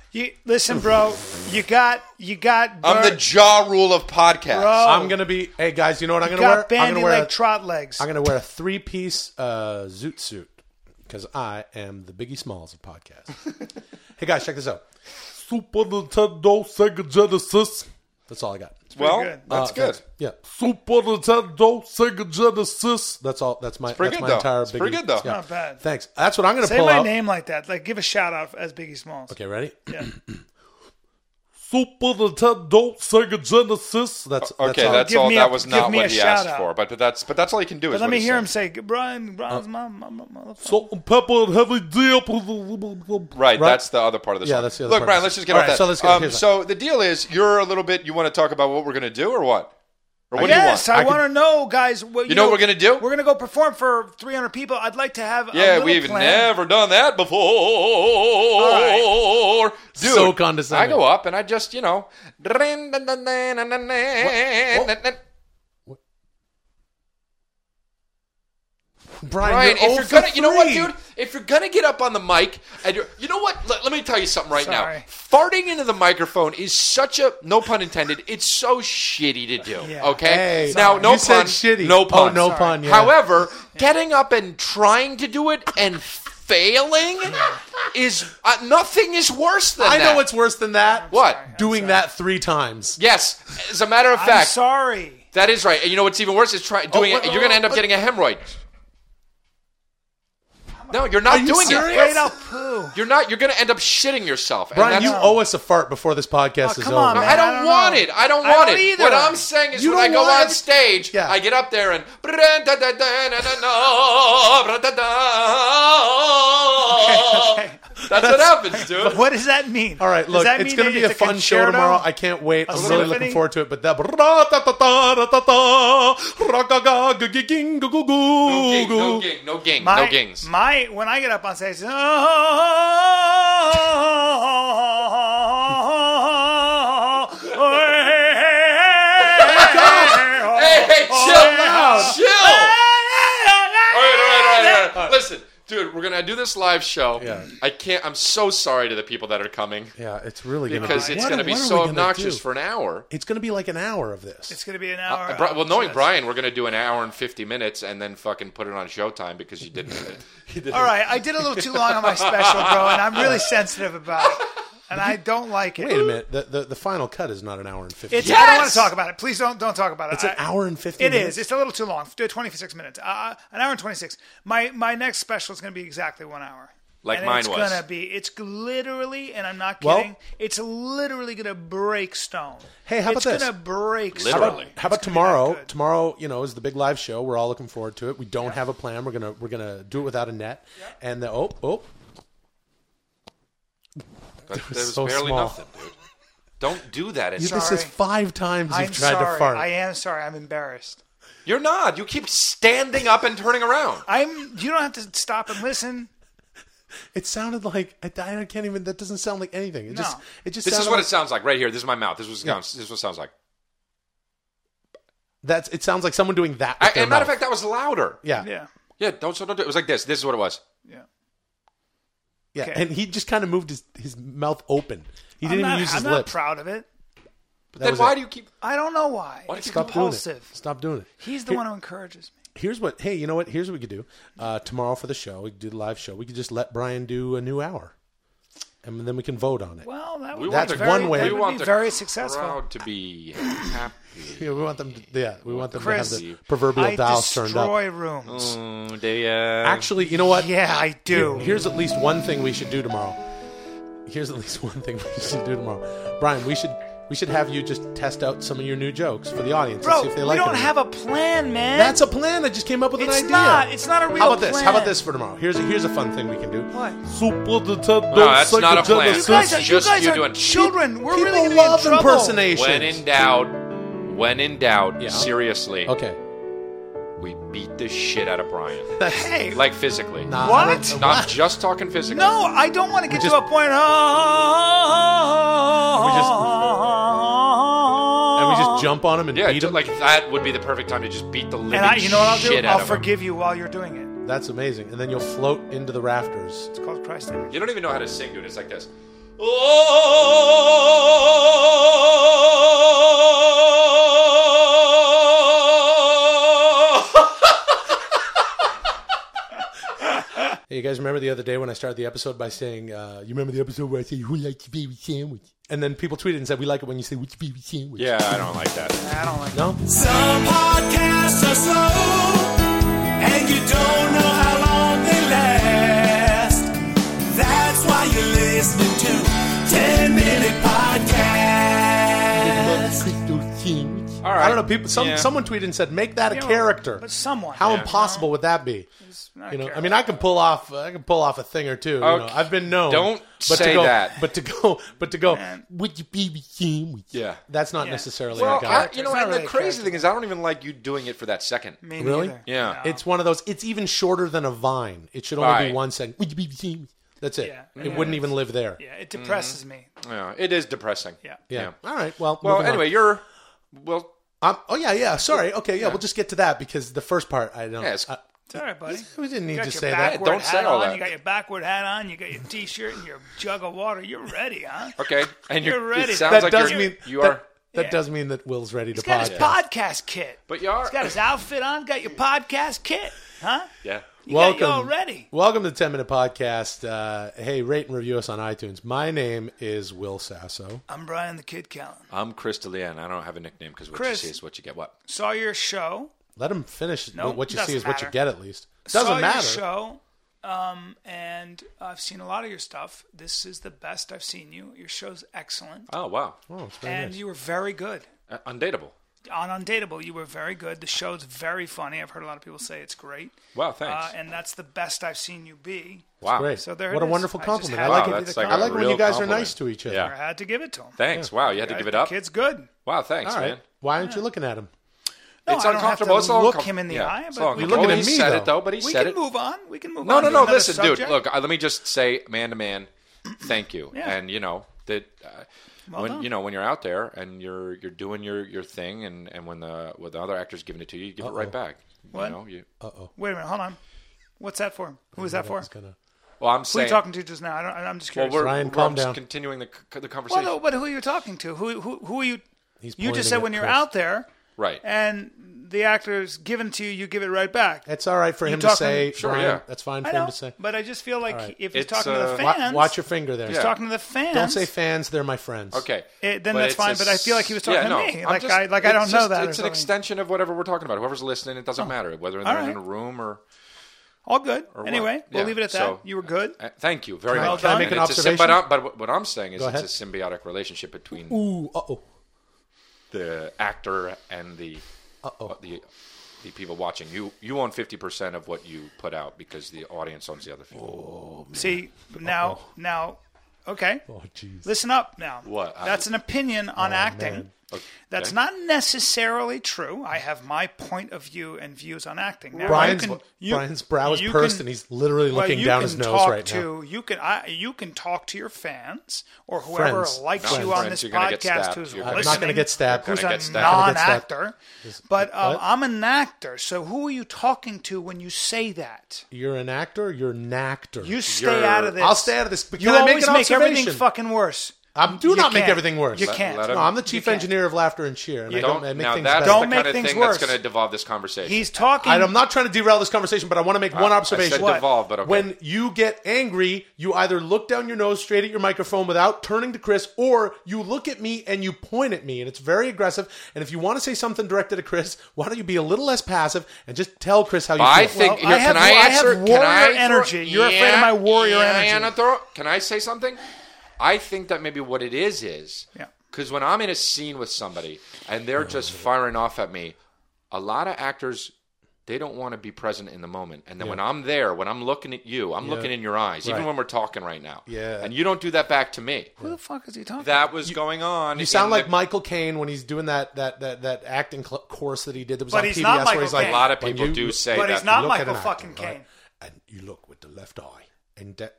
You listen, bro. You got you got. I'm Bert, the jaw rule of podcasts. Bro. I'm gonna be. Hey guys, you know what I'm you gonna wear? got I'm bandy gonna wear. leg A, trot legs. I'm gonna wear a three piece uh, zoot suit because I am the Biggie Smalls of podcasts. Hey guys, check this out. Super Nintendo Sega Genesis. That's all I got. Well, good. that's Uh, good. thanks. Yeah. Super Nintendo Sega Genesis. That's all. That's my. pretty that's good, my though. entire. It's Biggie. pretty good, though. Yeah. Not bad. Thanks. That's what I'm gonna Say pull my out. name like that. Like, give a shout out as Biggie Smalls. Okay, ready? Yeah. Super Nintendo Sega Genesis. That's Okay, all. that's Give all. me That a- was give not me what a he asked shout-out. for, but but that's but that's all he can do. But is let what me he hear said. him say, Brian, Brian's mom, mom, mom, motherfucker. Salt and pepper and heavy dip. Right, that's the other part of the song. Yeah, that's the other Look, part. Brian, let's just get All off right, that. so let's get- um, here's that. so the deal is, you're a little bit. You want to talk about what we're going to do, or what? Or what Yes, do you I, want? want to know, guys. What, You know what we're gonna do? We're going to go perform for three hundred people. I'd like to have a Yeah, little we've plan. never done that before. right. Dude, So condescending. I go up and I just, you know. Brian, Brian, you're if you're oh gonna, for you know what, three. dude? If you're gonna get up on the mic and you're, you know what? Let, let me tell you something right Sorry. now. Farting into the microphone is such a, no pun intended, it's so shitty to do. Yeah. Okay. Hey, now, no you pun. said shitty. No pun. Oh, no Sorry. pun. Yeah. However, getting up and trying to do it and failing is uh, nothing is worse than I that. know what's worse than that. What? Doing that three times. Yes. As a matter of I'm fact, sorry. that is right. And you know what's even worse is try, doing wait, it. You're going to end up wait. getting a hemorrhoid. No, you're not Are you doing serious? it. Straight up poo. You're not. You're going to end up shitting yourself. And Brian, that's- you No. owe us a fart before this podcast Oh, is come over. on, No, man. I I don't don't want know. it. I don't I want don't it. either. What I'm saying is You when I don't go want on it? stage, Yeah. I get up there and. Okay. That's what happens, dude. What does that mean? All right, Does look, that it's mean going to that be a it's a fun show concerto? tomorrow. I can't wait. A I'm really symphony? looking forward to it. But that. No ging, no ging, no ging, My, no gings. my when I get up on stage, Hey, hey, chill, chill. All right, all right, all right, all right. Listen, dude, we're gonna do this live show. Yeah. I can't. I'm so sorry to the people that are coming Yeah, it's really going to because it's What- gonna be what are so we gonna obnoxious do? for an hour. It's going to be like an hour of this. It's gonna be an hour. Uh, Bri- well, knowing Yes. Brian, we're gonna do an hour and fifty minutes and then fucking put it on Showtime because you didn't. you didn't All right, I did a little too long on my special, bro, and I'm really sensitive about it, and I don't like it. Wait a minute. The, the the final cut is not an hour and fifty. It's, Yes! I don't want to talk about it. Please don't don't talk about it. It's an I- hour and fifty It minutes? is. It's a little too long. Do it twenty-six minutes. Uh, an hour and twenty-six. My my next special is going to be exactly one hour. Like and mine it's was. gonna be. It's literally, and I'm not Well- kidding. it's literally going to break stone. Hey, how about it's this? going to break Literally. stone. How about- How about It's gonna be that tomorrow? good. Tomorrow, you know, is the big live show. We're all looking forward to it. We don't have a plan. We're gonna we're gonna do it without a net. And the oh oh, But there was so barely small. nothing, dude. Don't do that. It's, this Sorry. is five times you've I'm tried sorry. to fart. I am sorry. I'm embarrassed. you're not. You keep standing up and turning around. I'm. You don't have to stop and listen. It sounded like I, I can't even. That doesn't sound like anything. It No. just it just This is sounded what like, it sounds like right here. This is my mouth. This is what it sounds, this is what it sounds like. that's. It sounds like someone doing that. I, With their and matter of mouth. fact, that was louder. yeah, Yeah. Yeah, don't so don't do it. It was like this. This is what it was. Yeah. yeah. Okay. And he just kind of moved his, his mouth open. He I'm didn't not, even use his I'm not lips. proud of it. That Then was why it. do you keep? I don't know why. Why It's do you Stop doing it. compulsive. Stop doing it. He's the Here- one who encourages me. Here's what. Hey, you know what? Here's what we could do. Uh, tomorrow for the show, we could do the live show. We could just let Brian do a new hour, and then we can vote on it. Well, that We would want be the- very, one way. that we would want be the very successful. Crowd to be happy. Yeah, we want them. To, yeah, we want them Chris, to have the proverbial I dials turned up. destroy rooms. Mm, they, uh, Actually, you know what? Yeah, I do. Here- here's at least one thing we should do tomorrow. Here's at least one thing we should do tomorrow, Brian. We should we should have you just test out some of your new jokes for the audience Bro, and see if they we like don't them. have a plan, man. That's a plan. I just came up with an It's idea. not. It's not a real How about this? plan. How about this for tomorrow? Here's a, here's a fun thing we can do. What? Super Nintendo No, that's not a Sega plan. You Genesis. guys are, Just you guys you are doing- children. We're People really going to love be in trouble. impersonations. when in doubt, when in doubt, Yeah. seriously, Okay. we beat the shit out of Brian, Hey, like physically. Nah, What? I don't- Not just talking physically. no, I don't want to get We to just- a point. And we just jump on him and Yeah, beat ju- him. like that would be the perfect time to just beat the living And I, you know what I'll do? shit out I'll of him. forgive you while you're doing it. That's amazing. And then you'll float into the rafters. It's called Christ image. You don't even know how to sing, dude. It's like this. Hey, you guys remember the other day when I started the episode by saying, uh, you remember the episode where I said, who likes your favorite sandwich? And then people tweeted and said, we like it when you say, what's your favorite sandwich? Yeah, I don't like that. I don't like No? Some podcasts are slow, and you don't know how long they last. That's why you're listening to ten minute Podcast. All right. I don't know. People. Some, Yeah. Someone tweeted and said, make that a You know, character. But someone. How Yeah. impossible would that be? It's not You know, a I mean, I can pull off, I can pull off a thing or two. You know, Okay. I've been known. Don't but say to go, that. But to go, but to go, Man. would you be sandwich? Yeah. That's not Yeah. necessarily Well, a guy. I, you know, It's not and really the a crazy character. thing is, I don't even like you doing it for that second. Me Really? neither. Yeah. No. It's one of those. It's even shorter than a vine. It should only Right. be one second. Would you be sandwich? That's it. Yeah. It Yeah. wouldn't even live there. Yeah, it depresses Mm-hmm. me. Yeah, it is depressing. Yeah. Yeah. All right. Well. Well, moving on. anyway, you're. Well, Um, oh yeah, yeah. Sorry. Okay. Yeah, We'll just get to that because the first part I don't. Yeah, it's- I, It's all right, buddy. we didn't need You got to your say that. backward Don't hat say all on, that. You got your backward hat on. You got your T-shirt and your jug of water. You're ready, huh? okay. And You're you're, ready. It sounds That like does you're, mean you that, are. That Yeah. does mean that Will's ready to He's got his podcast. podcast kit. But you are. He's got his outfit on. Got your podcast kit, huh? Yeah. You Welcome. got you all ready. Welcome to the ten minute Podcast. Uh, hey, rate and review us on iTunes. My name is Will Sasso. I'm Brian the Kid Callen. I'm Chris D'Elia. I don't have a nickname because what Chris. you see is what you get. What? Saw your show. Let him finish. No, what you see doesn't is what you matter. get, at least. Doesn't Saw matter. your show. Um, and I've seen a lot of your stuff. This is the best I've seen you. Your show's excellent. Oh wow. Oh, it's very And nice. you were very good. Uh, undateable. On Undateable, you were very good. The show's very funny. I've heard a lot of people say it's great. Wow. Thanks. Uh, and that's the best I've seen you be. wow. Great. So there what it a is. wonderful I just compliment. had I like to it. give you that's the like I like a when you real guys compliment. are nice to each other. Yeah. I had to give it to him. Thanks. Wow. You had to Guys, give it the up. kid's good. Wow. Thanks, All right. man. Why aren't you looking at him? No, It's I don't have to uncomfortable. It's all look uncom- him in the yeah, eye, it's but all we You're looking uncomfortable. at He me, said though. it though, but he we said can it. move on. We can move No, on. no, to no. another Listen, dude. subject. Look, I, let me just say, man to man, thank you. Yeah. And you know that uh, Well when done. you know when you're out there and you're you're doing your, your thing, and, and when the when the other actor's giving it to you, you give it right back. What? You know, you. Uh oh. Wait a minute. Hold on. What's that for? Who is that for? Gonna... Well, I'm Who are saying. you talking to just now? I don't, I'm just well, curious. we're, Ryan, we're calm just down. continuing the c- the Well, conversation. no, but who are you talking to? Who who who are you? He's You pointing just said at when you're Chris. out there, Right. and the actor's given to you, you give it right back. It's all right for him to talking- say, Sure, Brian. yeah. That's fine for I him know, to say. but I just feel like right. if he's It's, talking to uh, the Wa- fans, Watch your finger there. Yeah. talking to the fans. Don't say fans. They're my friends. Okay. It, then But that's it's fine. a But I feel like he was s- talking yeah, no, to me. I'm Like just- I like I don't it's know just- that. or It's an something. extension of whatever we're talking about. Whoever's listening, it doesn't matter whether they're All in right. a room or. All good. what? Anyway, we'll Yeah, leave it at that. so- you were good. Uh, thank you very Can I- much. can I make And an it's a sym- observation? But, I'm- but what I'm saying is Go it's ahead. a symbiotic relationship between Ooh. Uh oh. the actor and the Uh oh. uh, the the people watching. You you own fifty percent of what you put out because the audience owns the other fifty. See now, now, okay. Oh jeez. Listen up now. What? I- That's an opinion on acting. man. That's Okay. not necessarily true. I have my point of view and views on acting. Now, Brian's you can- you- Brian's brow is you pursed can- and he's literally well, looking you down can his nose talk right to, now. You can I, you can talk to your fans or whoever Friends. likes Friends. you on Friends, this you're gonna get podcast stabbed. who's You're I'm gonna listening. not going to get stabbed. Who's Gonna a get stabbed. Gonna get stabbed. non-actor, but um, What? I'm an actor. So who are you talking to when you say that? You're an actor. You're an actor. You stay You're- out of this. I'll stay out of this. But You can I make always an make everything observation? fucking worse. I do You not make can't. everything worse. You Let- can't. let him- No, I'm the chief You can't. engineer of Laughter and Cheer, and I Don't, don't I make now things that's better. Don't the make kind of things thing that's worse. going to devolve this conversation. He's talking. I, I'm not trying to derail this conversation, but I want to make one I observation. said devolve, but okay. When you get angry, you either look down your nose straight at your microphone without turning to Chris, or you look at me and you point at me, and it's very aggressive. And if you want to say something directed at Chris, why don't you be a little less passive and just tell Chris how you I feel? think. Well, here, I have- can I I have answer? warrior can I throw- energy. You're afraid of my warrior yeah, energy. Anna, throw- Can I say something? I think that maybe what it is is Yeah. because when I'm in a scene with somebody and they're just firing off at me, a lot of actors. They don't want to be present in the moment. And then when I'm there, when I'm looking at you, I'm looking in your eyes, even Right. when we're talking right now. Yeah. And you don't do that back to me. Who the fuck is he talking? That was going on. You sound in like the- Michael Caine when he's doing that that that, that acting cl- course that he did. That was But on he's P B S not where Michael he's like, Caine. A lot of when people you- do say But that. he's not look at Michael an actor, fucking right? Caine. And you look with the left eye, and that way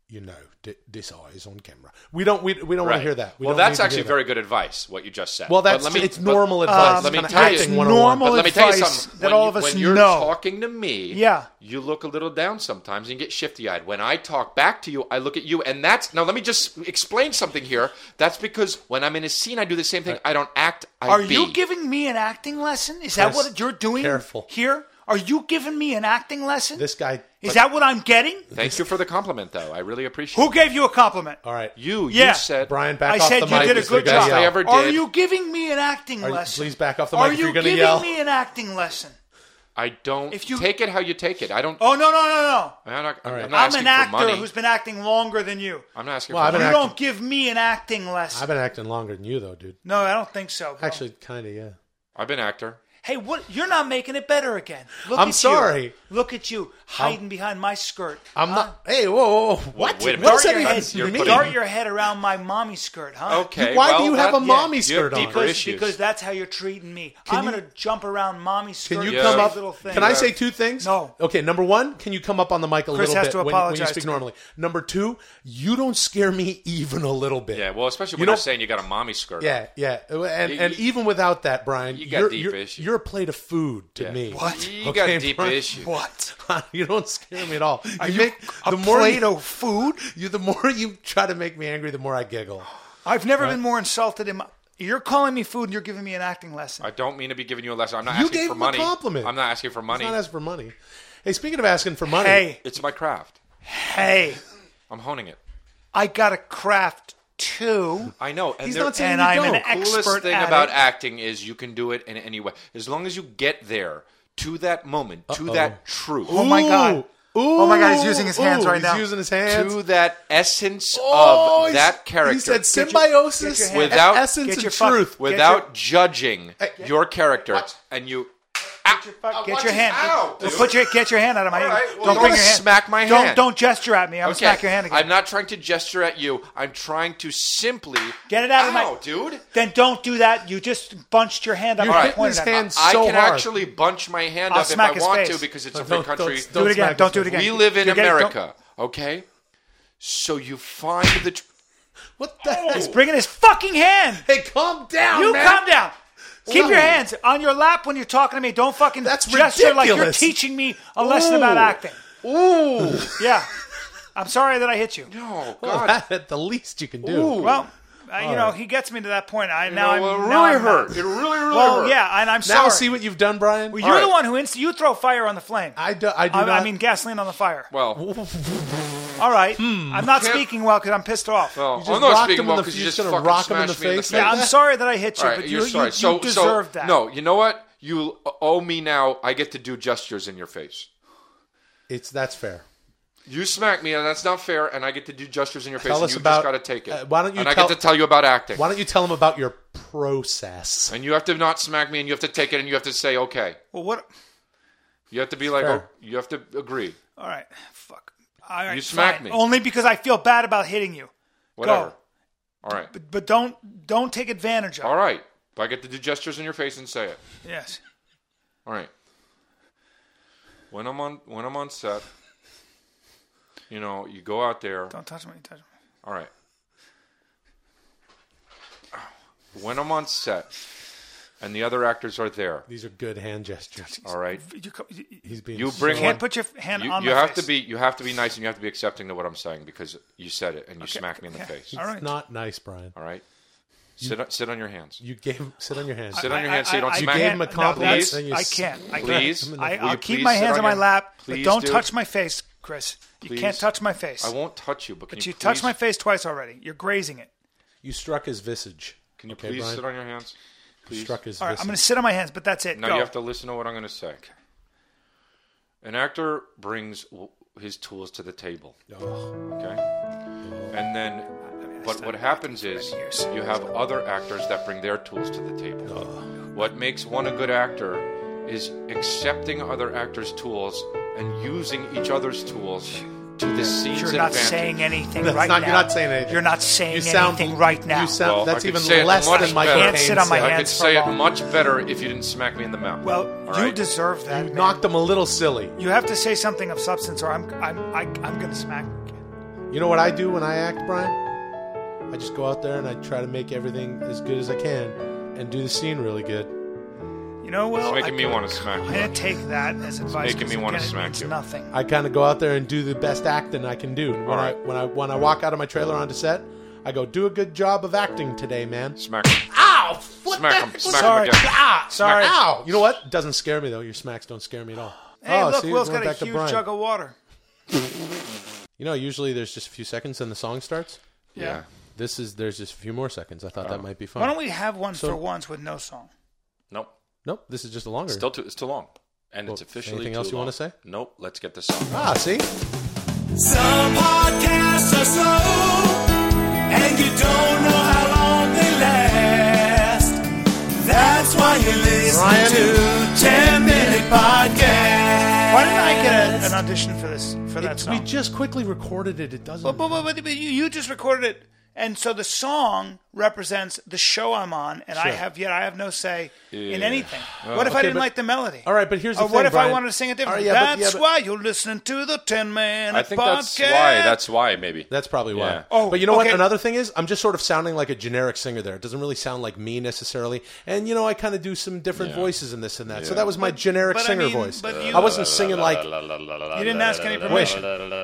you know, d- this eye is on camera. We don't. We, we don't want Right. to hear that. We well, don't that's need to actually hear that. very good advice. What you just said. Well, that's But let me- it's but- normal advice. Um, let me Kinda tell you- acting It's one oh one. normal But let me tell you advice something. that when all you, of us when you're know. talking to me, Yeah. you look a little down sometimes and get shifty-eyed. When I talk back to you, I look at you, and that's now. Let me just explain something here. That's because when I'm in a scene, I do the same thing. I don't act. I Are be. you giving me an acting lesson? Is that Chris, what you're doing careful. here? Are you giving me an acting lesson? This guy. Is that what I'm getting? Thank you for the compliment, though. I really appreciate Who it. gave you a compliment? All right. You, Yeah. you said Brian, back I off said the you mic. did a This is the good guy job. yell. I ever Are did. you giving me an acting Are you- lesson? please back off the Are mic if you you're gonna giving yell. me an acting lesson? I don't If you- take it how you take it. I don't. Oh no no no no! I'm not, I'm right. not I'm asking an for actor money. who's been acting longer than you. I'm not asking Well, for I've been You money. acting- don't give me an acting lesson. I've been acting longer than you, though, dude. No, I don't think so. bro. Actually, kind of, yeah. I've been actor. Hey, what? You're not making it better again. Look I'm at sorry. You. Look at you hiding behind my skirt. I'm huh? not. Hey, whoa, whoa, whoa. What? wait a minute. What does Dart that your, even head, You're mean? dart your head around my mommy skirt, huh? Okay. Why well, do you have that- a mommy you skirt have on? deeper Because, issues. because that's how you're treating me. I'm you- going to jump around mommy's skirt. Can you Yeah. come every up? Little thing. Can I say two things? No. Okay, number one, can you come up on the mic a Chris little has bit to when, when you apologize speak to me. normally? Number two, you don't scare me even a little bit. Yeah, well, especially You when know- you're saying you got a mommy skirt. Yeah, yeah, and You- and you- even without that, Brian, you got you're, deep you're, issues. you're a plate of food to Yeah. me. What? You Okay, got deep Brian. issues. What? You don't scare me at all. You Are you make a the more plate you, of food? you the more you try to make me angry, the more I giggle. I've never been more insulted in my... You're calling me food and you're giving me an acting lesson. I don't mean to be giving you a lesson. I'm not You asking gave for him money. a compliment. I'm not asking for money. It's not asking for money. Hey, speaking of asking for money, Hey, It's my craft. hey, I'm honing it. I got a craft too. I know. And he's there- not saying and you I'm don't. an the coolest expert thing at about it. acting is you can do it in any way. As long as you get there to that moment, to that truth, Oh my God. Ooh, Oh my God, he's using his hands ooh, right he's now. using his hands. to that essence Oh, of he's- that character. He said Get your- symbiosis, get your hands- Without- essence Get and your fuck- truth. without judging Hey, your character, what? and you Get your, fuck- Oh, get watch your it hand. out, Well, dude. put your get your hand out of my All hand. right, well, don't you bring wanna your hand. smack my Don't hand. don't gesture at me. I'm gonna Okay, smack your hand again. I'm not trying to gesture at you. I'm trying to simply Get it out of Ow, my- dude. Then don't do that. You just bunched your hand up You're and hitting pointed his at me. hand I so can hard. actually bunch my hand I'll up if smack I his want face. to because it's a Don't- free don't- country. don't- Do it again. smack Don't his do it face. again. We live in You're getting- don't- America, okay? So you find the. Tr- What the hell? He's bringing his fucking hand. Hey, calm down, You man. calm down. Keep Whoa. your hands on your lap when you're talking to me. Don't fucking That's gesture like you're ridiculous. teaching me a lesson about Ooh. acting. Ooh. Yeah. I'm sorry that I hit you. oh Well, God! that's the least you can do. Well, uh, you know, right. he gets me to that point. I You now know, I'm it now really I'm hurt. not- It really, really Well, hurt. yeah, and I'm Now sorry. see what you've done, Brian. Well, you're All the right. one who inst- you throw fire on the flame. I do. I do I, not. I mean gasoline on the fire. Well, All right. I'm not Can't- speaking well because I'm pissed off. well, just I'm not rocked speaking him in well the- because you you're just just gonna fucking rock him in the smashed me in the face face. like yeah, I'm that? sorry that I hit you, All right, but you're you, sorry. you, so, you deserve so, that. No, you know what? You owe me now. I get to do gestures in your face. It's that's fair. You smack me, and that's not fair. And I get to do gestures in your face, Tell and us you about- just got to take it. uh, why don't you And tell- I get to tell you about acting. Why don't you tell him about your process? And you have to not smack me, and you have to take it, and you have to say okay. Well, what? You have to be like, Fair. oh, you have to agree. All right. Fuck. All right, You smacked fine. me. Only because I feel bad about hitting you. Whatever. Go. All right. But, but don't don't take advantage of it. All right. But I get to do gestures in your face and say it. Yes. All right. When I'm on when I'm on set, you know, you go out there. Don't touch me. Touch me. All right. When I'm on set, and the other actors are there. These are good hand gestures. All right. You, co- you, He's being You so- bring you can't one- put your hand You, on you my have face. to be you have to be nice and you have to be accepting of what I'm saying because you said it and you Okay, smacked me in the okay. face. All right. It's not nice, Brian. All right. Sit on, sit on your hands. You gave him sit on your hands. Sit on your hands so you don't I, smack You gave me. him a can't- compliment, No, that's- and you I s- can't. I Please. can't. Will I, you I'll keep please my sit hands on on my your- lap, but please don't do. touch my face, Chris. You Please. can't touch my face. I won't touch you, but can But you, you please, touched my face twice already. You're grazing it. You struck his visage. Can you okay, please Brian? sit on your hands? You Please. struck his All right, visage. I'm going to sit on my hands, but that's it. Now Go. you have to listen to what I'm going to say. An actor brings w- his tools to the table. Okay? And then but what happens is you have other actors that bring their tools to the table. What makes one a good actor is accepting other actors' tools and using each other's tools to the scene's You're not advantage. saying anything That's right not- now. you're not saying anything. You're not saying You sound- anything right now. You sound Well, that's I could even say it less much than Michael better. Can't Caine sit on my said. I hands could for say it long. much better if you didn't smack me in the mouth. Well, All you right? deserve that. You man. knocked him a little silly. You have to say something of substance, or I'm I'm I, I'm going to smack. You know what I do when I act, Brian? I just go out there and I try to make everything as good as I can and do the scene really good. You know, Will, It's making I me want to smack I'm you. gonna take that as advice. making me 'cause wanna again, it smack means you. Nothing. I kind of go out there and do the best acting I can do. And when All right. I when I when I walk out of my trailer onto set, I go, "Do a good job of acting today, man." Smack him. Ow! What Smack the him. heck? Smack Sorry. him again. Ah! Sorry. Ow! You know what? It doesn't scare me though. Your smacks don't scare me at all. Hey, oh, look, see, Will's going got a back to huge Brian. jug of water. You know, usually there's just a few seconds and the song starts. Yeah. This is there's just a few more seconds. I thought that might be fun. Why don't we have one So- for once with no song? Nope. Nope, this is just a longer. Still too. It's too long. And Well, it's officially anything too else you long. wanna say? Nope. Let's get this song. Ah, see? Some podcasts are slow, and you don't know how long they last. That's why you listen Ryan. to ten minute Podcast. Why didn't I get a, an audition for this for that It's- we song? just quickly recorded it. It doesn't. But, but, but, but you, you just recorded it, and so the song represents the show I'm on, and I Sure. have yet I have no say in Yeah. anything. what if I okay, didn't but- like the melody? All right, but here's the or thing, what if Brian. I wanted to sing it differently? All right, yeah, but- that's yeah, but- why you're listening to the Ten Man I think Podcast. that's why. That's why. Maybe. That's probably why. Yeah. Oh, but you know what? okay. Another thing is, I'm just sort of sounding like a generic singer there. It doesn't really sound like me necessarily. And, you know, I kind of do some different Yeah. voices and this and that. So Yeah. that was my generic but I singer mean, voice. but you- I wasn't singing like. You didn't ask any permission.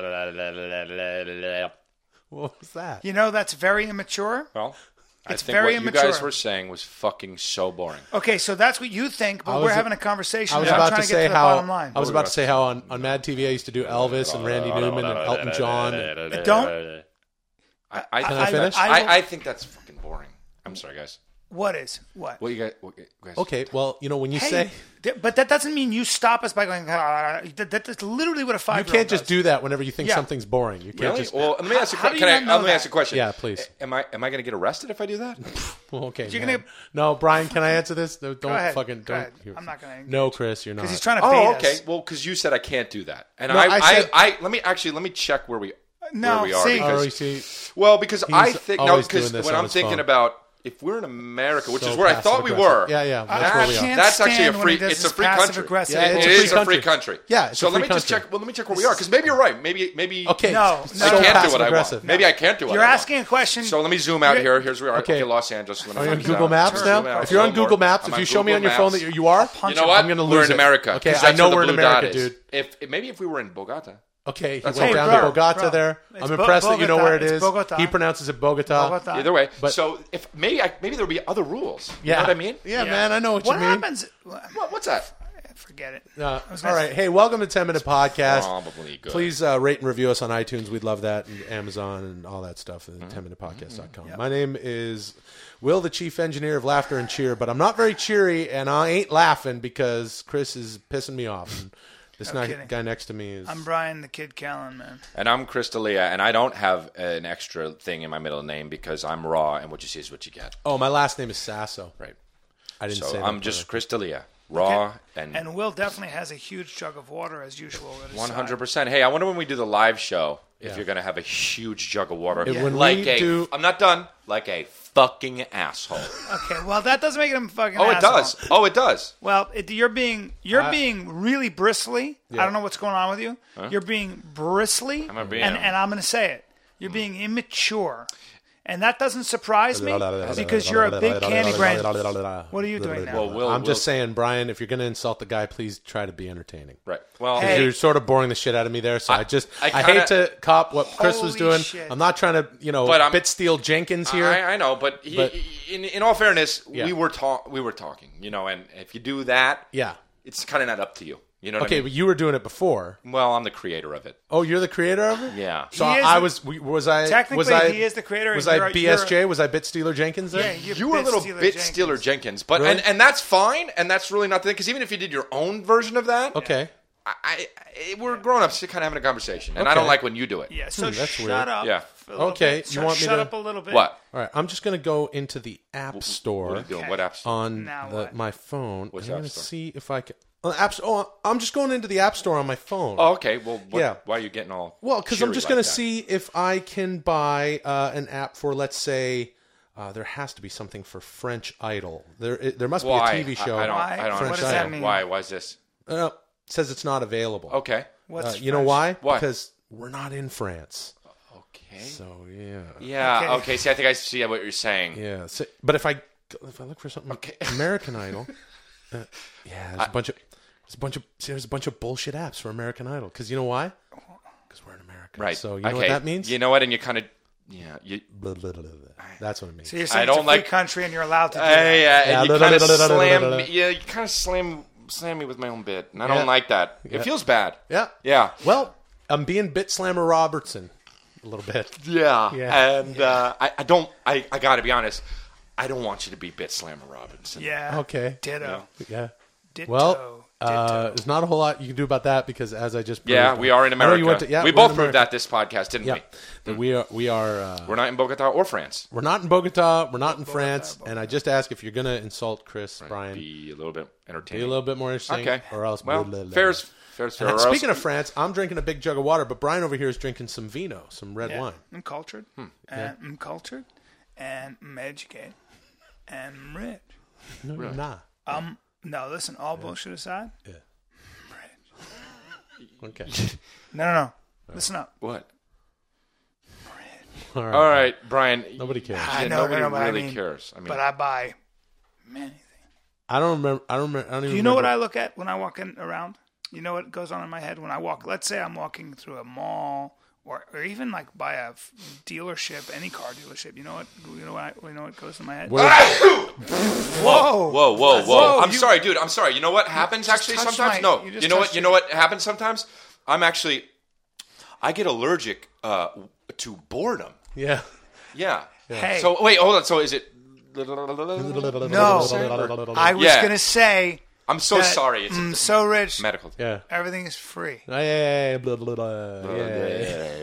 What was that? You know that's very immature. Well, It's I think very what immature. you guys were saying was fucking so boring. Okay, so that's what you think, I but was- we're having a conversation. I was and I'm about trying to to get say to the how bottom line. I was about to say how on, on Mad T V I used to do Elvis and Randy Newman and Elton John. Don't- I, I, Can I finish? I- I, I think that's fucking boring. I'm sorry, guys. What is what? What you guys? What, you guys Okay, well, you know when you Hey, say th- but that doesn't mean you stop us by going. "Ah," that, that's literally what a five. you can't just do that whenever you think Yeah. something's boring. You can't Really? just. Well, let me ask you. a how que- do Can you I? not know Let me that? ask you a question. Yeah, please. Am I? Am I going to get arrested if I do that? Well, okay, You're man. gonna- No, Brian, can I answer this? No, don't ahead. fucking Go don't. ahead. here. I'm not gonna engage. No, Chris, you're not. because he's trying to bait Oh, us. okay. Well, because you said I can't do that, and No, I, I I, said- I, let me actually let me check where we, No, where we are see. because Oh, you see, well, because I He's think no, always because doing this when on I'm his thinking phone. about if we're in America, which So is where I thought we were, passive-aggressive. Yeah, yeah, that's That- where we are. can't That's actually a stand when free. he does It's a this free country. passive-aggressive. Yeah, It it's a is free a free country. country. Yeah, it's so a let free me just country. check. Well, let me check where we are because maybe you're right. Maybe maybe Okay, No, so no. I can't do what I passive-aggressive. want. Maybe I can't do what You're I want. asking a question. So let me zoom out You're- here. Here's where we are. Okay. Okay, Los Angeles. Let me Are you on find Google out. Maps Zoom now? out If you're on a little Google more. Maps, I'm if you on show me on Google your phone Maps. that you are, punch You know him. what? I'm gonna We're lose in it. America. Okay, 'cause I that's know where we're the in blue dot America, is. dude. If maybe if we were in Bogota. Okay, he That's went hey, down bro, to Bogota bro. there. It's I'm Bo- impressed that you know Bogota. where it It's is. Bogota. He pronounces it Bogota. Bogota. Either way. But- so if maybe I, maybe there would be other rules. You Yeah, know what I mean? Yeah, man, I know what, What you mean. happens? What, what's that? Forget it. Uh, was all gonna right, hey, welcome to ten Minute Podcast. Probably good. Please uh, rate and review us on iTunes. We'd love that, and Amazon and all that stuff. Mm-hmm. And ten minute podcast dot com. My name is Will, the chief engineer of Laughter and Cheer, but I'm not very cheery, and I ain't laughing because Chris is pissing me off. And this No ni- kidding. guy next to me is. I'm Brian the Kid Callan, man. And I'm Crystalia, and I don't have an extra thing in my middle name because I'm raw, and what you see is what you get. oh, my last name is Sasso. Right. I didn't So say that. I'm just Crystalia, raw and And Will definitely has a huge jug of water as usual. At his one hundred side. percent. Hey, I wonder when we do the live show if Yeah. you're going to have a huge jug of water. If- when like we a, do- I'm not done. Like a fucking asshole. Okay, well that doesn't make him fucking. Oh, it asshole. does. Oh, it does. Well, it, you're being you're I- being really bristly. Yeah. I don't know what's going on with you. You're being bristly, I'm a being- and, and I'm going to say it. You're being immature, and that doesn't surprise me because you're a big candy brain. What are you doing now? Well, Will, I'm Will- just saying, Brian, if you're going to insult the guy, please try to be entertaining. Right. Well, Hey. You're sort of boring the shit out of me there, so I, I- just I I, kinda- hate to cop what Chris was Holy doing. shit. I'm not trying to, you know, But I'm- bit steal Jenkins here. I, I know, but, he, But- in, in all fairness, Yeah. we were talk, we were talking, you know, and if you do that, yeah. it's kind of not up to you. You know what Okay, I but mean? you were doing it before. Well, I'm the creator of it. Oh, you're the creator of it? Yeah. So He is I the- was was I Technically, was I, he is the creator. Was and I you're- B S J? you're- Was I Bit Stealer Jenkins there? Yeah, you're You were a Bit little Stealer bit Jenkins. Stealer Jenkins, but Really? and, and that's fine, and that's really not the thing. Because even if you did your own version of that, Okay. I, I, I we're grown ups, kind of having a conversation, and I Okay. don't like when you do it. Yeah, so Hmm, that's shut weird. up. Yeah. a little Okay, bit. you So want me shut to- up a little bit. What? All right, I'm just going to go into the App Store What are you doing? Okay. What apps? on Now the, what? my phone. What's I'm App going to Store? see if I can. Uh, apps. Oh, I'm just going into the App Store on my phone. Oh, okay. Well, what, Yeah. why are you getting all? Well, because I'm cheery just like going to that? see if I can buy uh, an app for, let's say, uh, there has to be something for French Idol. There, it, there must Why? be a T V show. I, I don't. Why? I don't What does understand. that mean? Why? Why is this? Uh, it says it's not available. Okay. What's Uh, you know French? why? Why? Because we're not in France. Okay. So yeah, Yeah. Okay. Okay. See, I think I see what you're saying. yeah. So, but if I if I look for something, Okay. American Idol, uh, yeah, there's a bunch of there's a bunch of see, there's a bunch of bullshit apps for American Idol because you know why? Because we're in America, Right. So you know okay. what that means? You know what? And you kind of, yeah. You. Blah, blah, blah, blah. That's what it means. So you're saying I it's a don't free like- country and you're allowed to do Uh, that. yeah. And Yeah, you da- kind of da- da- da- da- slam. da- da- me- Yeah. You kind of slam slam me with my own bit, and I Yeah. don't like that. Yeah. It feels bad. Yeah. Yeah. Well, I'm being Bit Slammer Robertson a little bit. Yeah. Yeah. And Uh, I, I don't. I, I got to be honest. I don't want you to be Bit Slammer Robinson. Yeah. Okay. Ditto. Yeah. Ditto. Well, uh, Ditto. there's not a whole lot you can do about that because, as I just proved, Yeah, we are in I know America. you went to- yeah, we we're both in proved America. that this podcast, didn't Yeah, we? that we are. We are. Uh, We're not in Bogota or France. we're not in Bogota. We're not in France. And I just ask if you're going to insult Chris, Brian, be Be a little bit a entertaining. little bit more interesting, Okay. or else. Well, blah, blah, blah. fair's fair's fair. And or speaking else- of France, I'm drinking a big jug of water, but Brian over here is drinking some vino, some red Yeah. wine. I'm cultured. And I'm cultured. And I'm educated. And I'm rich. No, you're not. Um, no, listen, all bullshit aside. Yeah. Okay. No, no, no. Listen up. what? All right. All right, Brian. Nobody cares. I Yeah, know, nobody no, no, but I really mean- cares. I mean, But I buy many things. I don't remember. I don't remember. I don't even Do you know what I remember. look at when I walk in around? You know what goes on in my head when I walk? Let's say I'm walking through a mall or, or even like by a f- dealership, any car dealership. You know what? You know what? I, you know what goes in my head? What- Whoa! Whoa, whoa, whoa! Whoa, I'm you- sorry, dude. I'm sorry. You know what happens actually touched sometimes? my- no. you You, just know what? touched You it. know what happens sometimes? I'm actually, I get allergic uh, to boredom. Yeah. Yeah. Hey. So wait, hold on. So is it? No, I was Yeah. gonna say. I'm so that sorry. It's I'm so rich. medical. Yeah. Everything is free. Yeah, yeah, yeah, blah, blah, blah, yeah, yeah.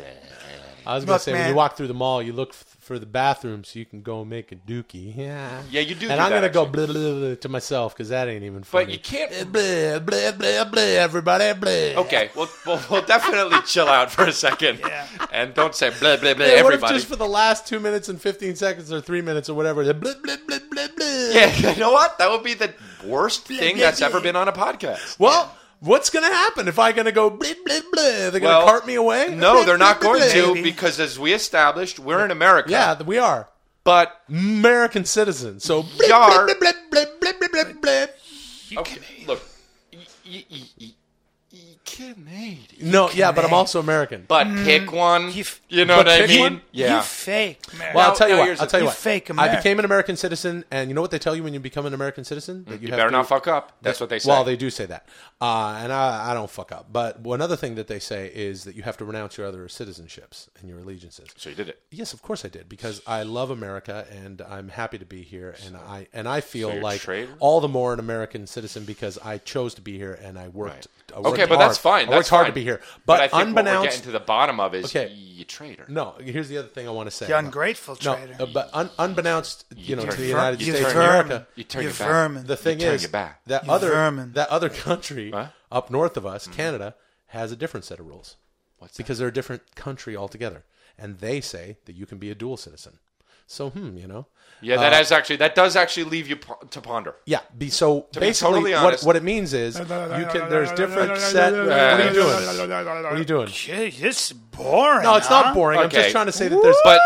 I was gonna Look, say when man. you walk through the mall, you look f- for the bathroom so you can go make a dookie. Yeah, Yeah, you do And do I'm that, gonna go actually. blah, blah, blah, to myself because that ain't even funny. But you can't. blah blah blah blah. Everybody blah. Okay, well, we'll, we'll definitely chill out for a second, Yeah. and don't say blah blah blah. Hey, what if everybody. just for the last two minutes and fifteen seconds or three minutes or whatever, the blah blah blah blah blah. Yeah, you know what? That would be the worst thing that's ever been on a podcast. Well, what's gonna happen if I gonna go blah blah blah? They're gonna Well, cart me away? No, Blah, they're not blah, going blah, to blah. because, as we established, we're in America. Yeah, we are but American citizens. So blah, Yar. blah, blah, blah, blah, blah, blah, blah. okay, look, y- y- y- y- y- Canadian. No, yeah, but I'm also American. But pick one. You f- You know But what I pick mean? one? Yeah. You fake, man. Well, Now- I'll tell you now what. here's I'll the- tell you you what. fake I American. became an American citizen, and you know what they tell you when you become an American citizen? That you have better to- not fuck up. That's what they say. Well, they do say that, uh, and I, I don't fuck up. But one other thing that they say is that you have to renounce your other citizenships and your allegiances. so you did it. Yes, of course I did because I love America and I'm happy to be here, and I and I feel you're a like traitor? all the more an American citizen because I chose to be here and I worked. I worked Okay, but hard. that's fine. I worked That's hard fine. to be here, But, but, I think what we're unbeknownst. getting to the bottom of is Okay. you traitor. No, here's the other thing I want to say. You ungrateful No, traitor. uh, but un- unbeknownst, you, know, turn to the your- United you States of vermin. America, You turn You your back. vermin. the thing turn is your back. that You other vermin. that other country Huh? up north of us, Mm-hmm. Canada, has a different set of rules. What's that? Because they're a different country altogether, and they say that you can be a dual citizen. So, hmm, you know, Yeah, that Uh, has actually that does actually leave you po- to ponder. yeah. Be so be basically, totally what honest- what it means is you can. There's different set. What are you doing? What are you doing? Gee, this is boring. No, it's huh? not boring. I'm Okay. just trying to say that there's. But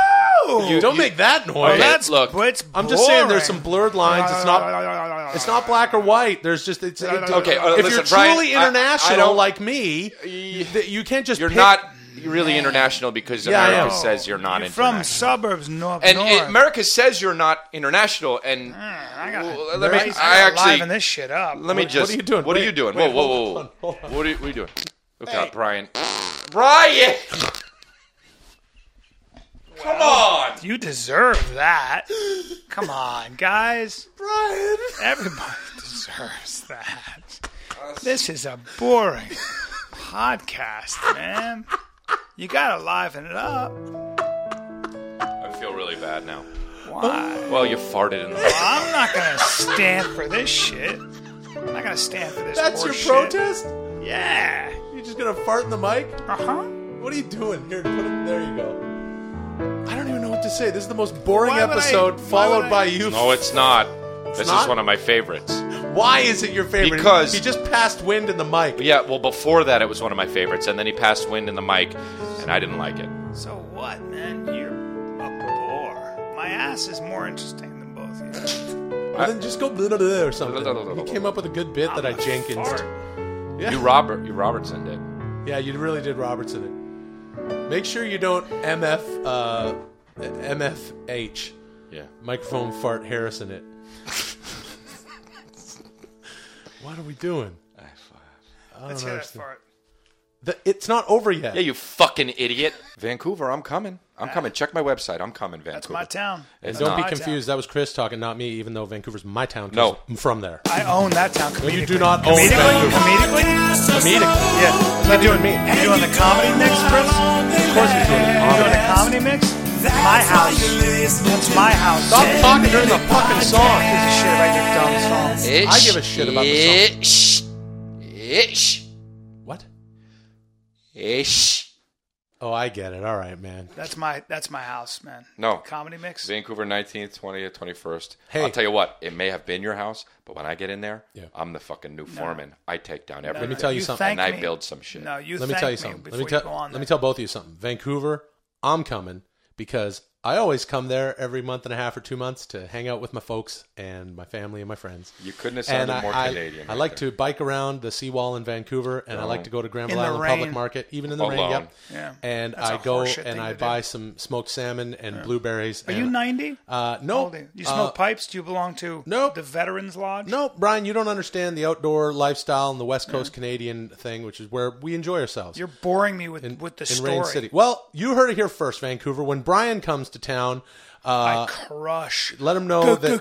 you don't make that noise. Okay, That's look, It's I'm just saying there's some boring. blurred lines. It's not. It's not black or white. There's just. It's, it, Okay, uh, if listen, you're Brian, truly I- I international don't- like me, th- you can't just. you're pick- not really international because Yeah, I America am. says you're not You're from international. suburbs north. and north. it- America says you're not international, and I got. Well, let me- I, I gotta actually- liven this shit up. let me What- just. what are you doing? What are Wait, you doing? wait, whoa, whoa, hold whoa, on, hold on. What are you, what are you doing? Look out, Brian. Brian, come on. You deserve that. Come on, guys. Brian. Everybody deserves that. This is a boring podcast, man. You gotta liven it up. I feel really bad now. Why? Well, you farted in the. I'm not gonna stand for this shit. I'm not gonna stand for this. That's your horse protest? Shit. Yeah. You're just gonna fart in the mic? Uh huh. What are you doing? Here, put it. There you go. I don't even know what to say. This is the most boring Why would I- episode, why followed would I- by you. No, it's not. This not? is one of my favorites. Why is it your favorite? Because- he just passed wind in the mic. Yeah, well, before that, it was one of my favorites, and then he passed wind in the mic, and I didn't like it. So what, man? You're a bore. My ass is more interesting than both of you. Well, then just go blah, blah, blah, or something. He came up with a good bit that I I'm a Jenkins. fart. Yeah. You Robert, you Robertson did. Yeah, you really did Robertson it. Make sure you don't M F uh, M F H. Yeah. Microphone fart Harrison it. What are we doing? I don't Let's hear that understand. fart. The, it's not over yet. Yeah, you fucking idiot. Vancouver, I'm coming. I'm coming. Check my website. I'm coming, Vancouver. That's my town. It's Don't not. be my confused. That was Chris talking, not me, even though Vancouver's my town. 'cause No. I'm from there. I own that town. No, you comedically. do not own Comedically? Vancouver. Comedically? Comedically. Yeah. You're doing me. You doing the comedy mix, Chris? Of course he's doing it. You doing the comedy mix? My house. That's my house. Stop talking during the fucking song. Gives a shit about your dumb song. I give a shit about the Ish. Ish. What? Ish. Oh, I get it. All right, man. That's my that's my house, man. No. Comedy mix. Vancouver nineteenth, twentieth, twenty-first. Hey. I'll tell you what, it may have been your house, but when I get in there, Yeah. I'm the fucking new foreman. I take down everything. Let me tell you something. thank And I me. build some shit. No, you Let me thank tell you me something. before Let me tell you go on let me there. tell both of you something. Vancouver, I'm coming because I always come there every month and a half or two months to hang out with my folks and my family and my friends. You couldn't have And sounded I, more I, Canadian. I right like there. to bike around the seawall in Vancouver, and I like to go to Granville In the Island rain. Public Market, even in the rain. Alone. Yep. Yeah. And That's I a go horseshit and thing I to do. buy some smoked salmon and blueberries. Are and, you ninety? Uh, How no. old are you? You smoke uh, pipes? Do you belong to Nope. the Veterans Lodge? No, Brian, you don't understand the outdoor lifestyle and the West Coast Canadian thing, which is where we enjoy ourselves. You're boring me with, in, with the in story. Rain City. Well, you heard it here first, Vancouver. When Brian comes to town, I uh, crush. let him know that.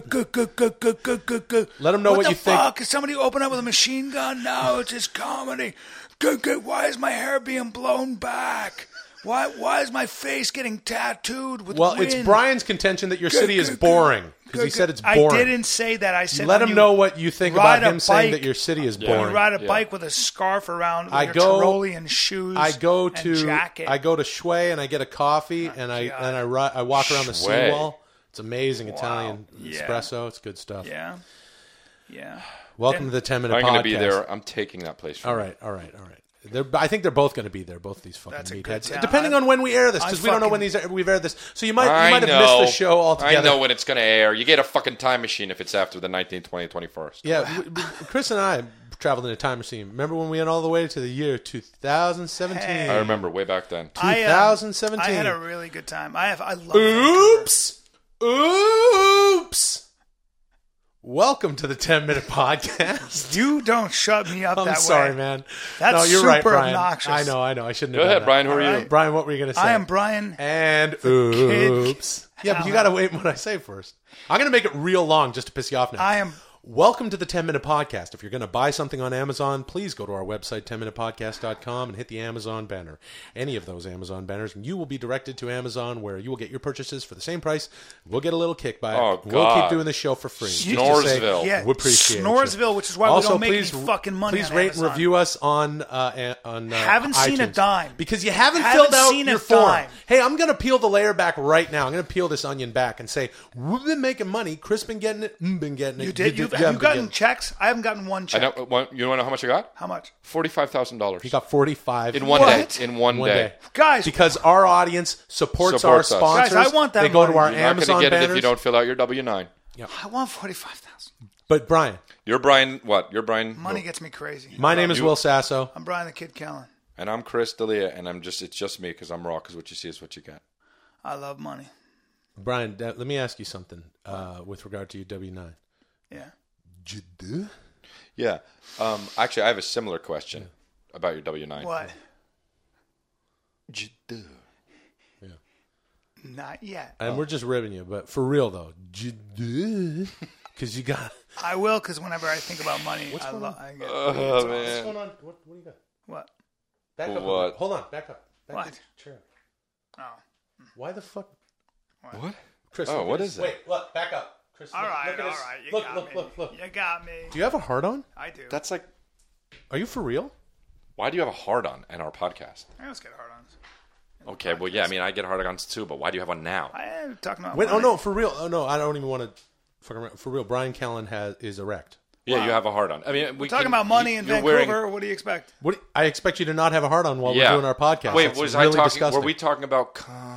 Let him know what the you think. fuck? Is somebody open up with a machine gun? No, it's just comedy. Good, good. Why is my hair being blown back? Why why is my face getting tattooed with Well, wind? it's Brian's contention that your city is good, boring good, because he good. said it's boring. I didn't say that. I said Let when him you know what you think ride about a him saying bike- that your city is You boring. ride a Yeah. bike with a scarf around with I your go- Tyrolean shoes. I go and to jacket. I go to Shui and I get a coffee and I God. and I ri- I walk around the Shui. seawall. It's amazing Italian Yeah. espresso. It's good stuff. Yeah, yeah. Welcome Then- to the ten minute I'm podcast. going to be there. I'm taking that place. From All you. right, all right, all right. They're, I think they're both going to be there. Both of these fucking That's a good meatheads. town. Depending I- on when we air this, I because we don't know fucking- when these are, we've aired this. So you might you I might have know. missed the show altogether. I know when it's going to air. You get a fucking time machine if it's after the nineteenth, twentieth, twenty-first. Yeah, we, we- Chris and I traveled in a time machine. Remember when we went all the way to the year two thousand seventeen? Hey. I remember way back then. I, um, twenty seventeen. I had a really good time. I have. I love. Oops! Oops! Welcome to the ten minute podcast. You don't shut me up I'm that sorry, way. man. That's no, you're super right, Brian. obnoxious. I know, I know. I shouldn't Go have ahead, done Brian. that. Who are All you? right. Brian, what were you going to say? I am Brian. And kid. oops. Yeah, but you got to wait what I say first. I'm going to make it real long just to piss you off now. I am. Welcome to the ten minute podcast. If you're going to buy something on Amazon, please go to our website, ten minute podcast dot com, and hit the Amazon banner. Any of those Amazon banners, and you will be directed to Amazon, where you will get your purchases for the same price. We'll get a little kickback. Oh, We'll keep God. doing this show for free. You- Just say, Snoresville. Yeah, we appreciate you. Snoresville, which is why also, we don't make please, any fucking money. Please on rate Amazon. and review us on uh, on. Uh, Haven't seen a iTunes. dime. because you haven't, Haven't filled out seen a your form. dime. Hey, I'm going to peel the layer back right now. I'm going to peel this onion back and say we've been making money. Chris been getting it. Mm, been getting it. You did. You've, you have haven't you been gotten getting it. checks? I haven't gotten one I check. know. one- You want to know how much I got? How much? Forty-five thousand dollars He got forty-five in one What? day. In one, one day. day. Guys, because our audience supports, Supports our us. sponsors. Guys, I want that They go to money. our You're not Amazon going to get banners. it if you don't fill out your W nine. I want forty-five thousand. But Brian, You're Brian. What? You're Brian. Money who? gets me crazy. my name is you- Will Sasso. I'm Brian the Kid Kellen. And I'm Chris D'Elia, and I'm just. It's just me because I'm raw. Because what you see is what you get. I love money. Brian, that, let me ask you something uh, with regard to your W nine. Yeah. Jiddu? Yeah. Um. Actually, I have a similar question about your W nine. What? Jiddu. Not yet. And we're just ribbing you, but for real though, because you got. I will, because whenever I think about money, What's I going love. on? I get, Oh What's man. going on? What, what do you got? what? Back up. a What? bit. Hold on. Back up. Back What? up. Chair. Oh. Why the fuck, What? Chris? Oh, look what at is this. that? Wait, look. Back up, Chris. All look, right, look at all this. right. You look, got look, me. look, look. You got me. Do you have a heart on? I do. That's like. Are you for real? Why do you have a hard on in our podcast? I always get hard-ons. Okay, well, yeah, I mean, I get hard ons too, but why do you have one now? I am talking about Wait. Oh money. no, for real. Oh no, I don't even want to. Fucking around. For real. Brian Callen has is erect. Yeah, you have a hard on. I mean, we Talking can- about money you- in you're Vancouver. wearing- What do you expect? What I expect you to not have a hard on while yeah. we're doing our podcast. Wait, That's was really I talking? disgusting. Were we talking about?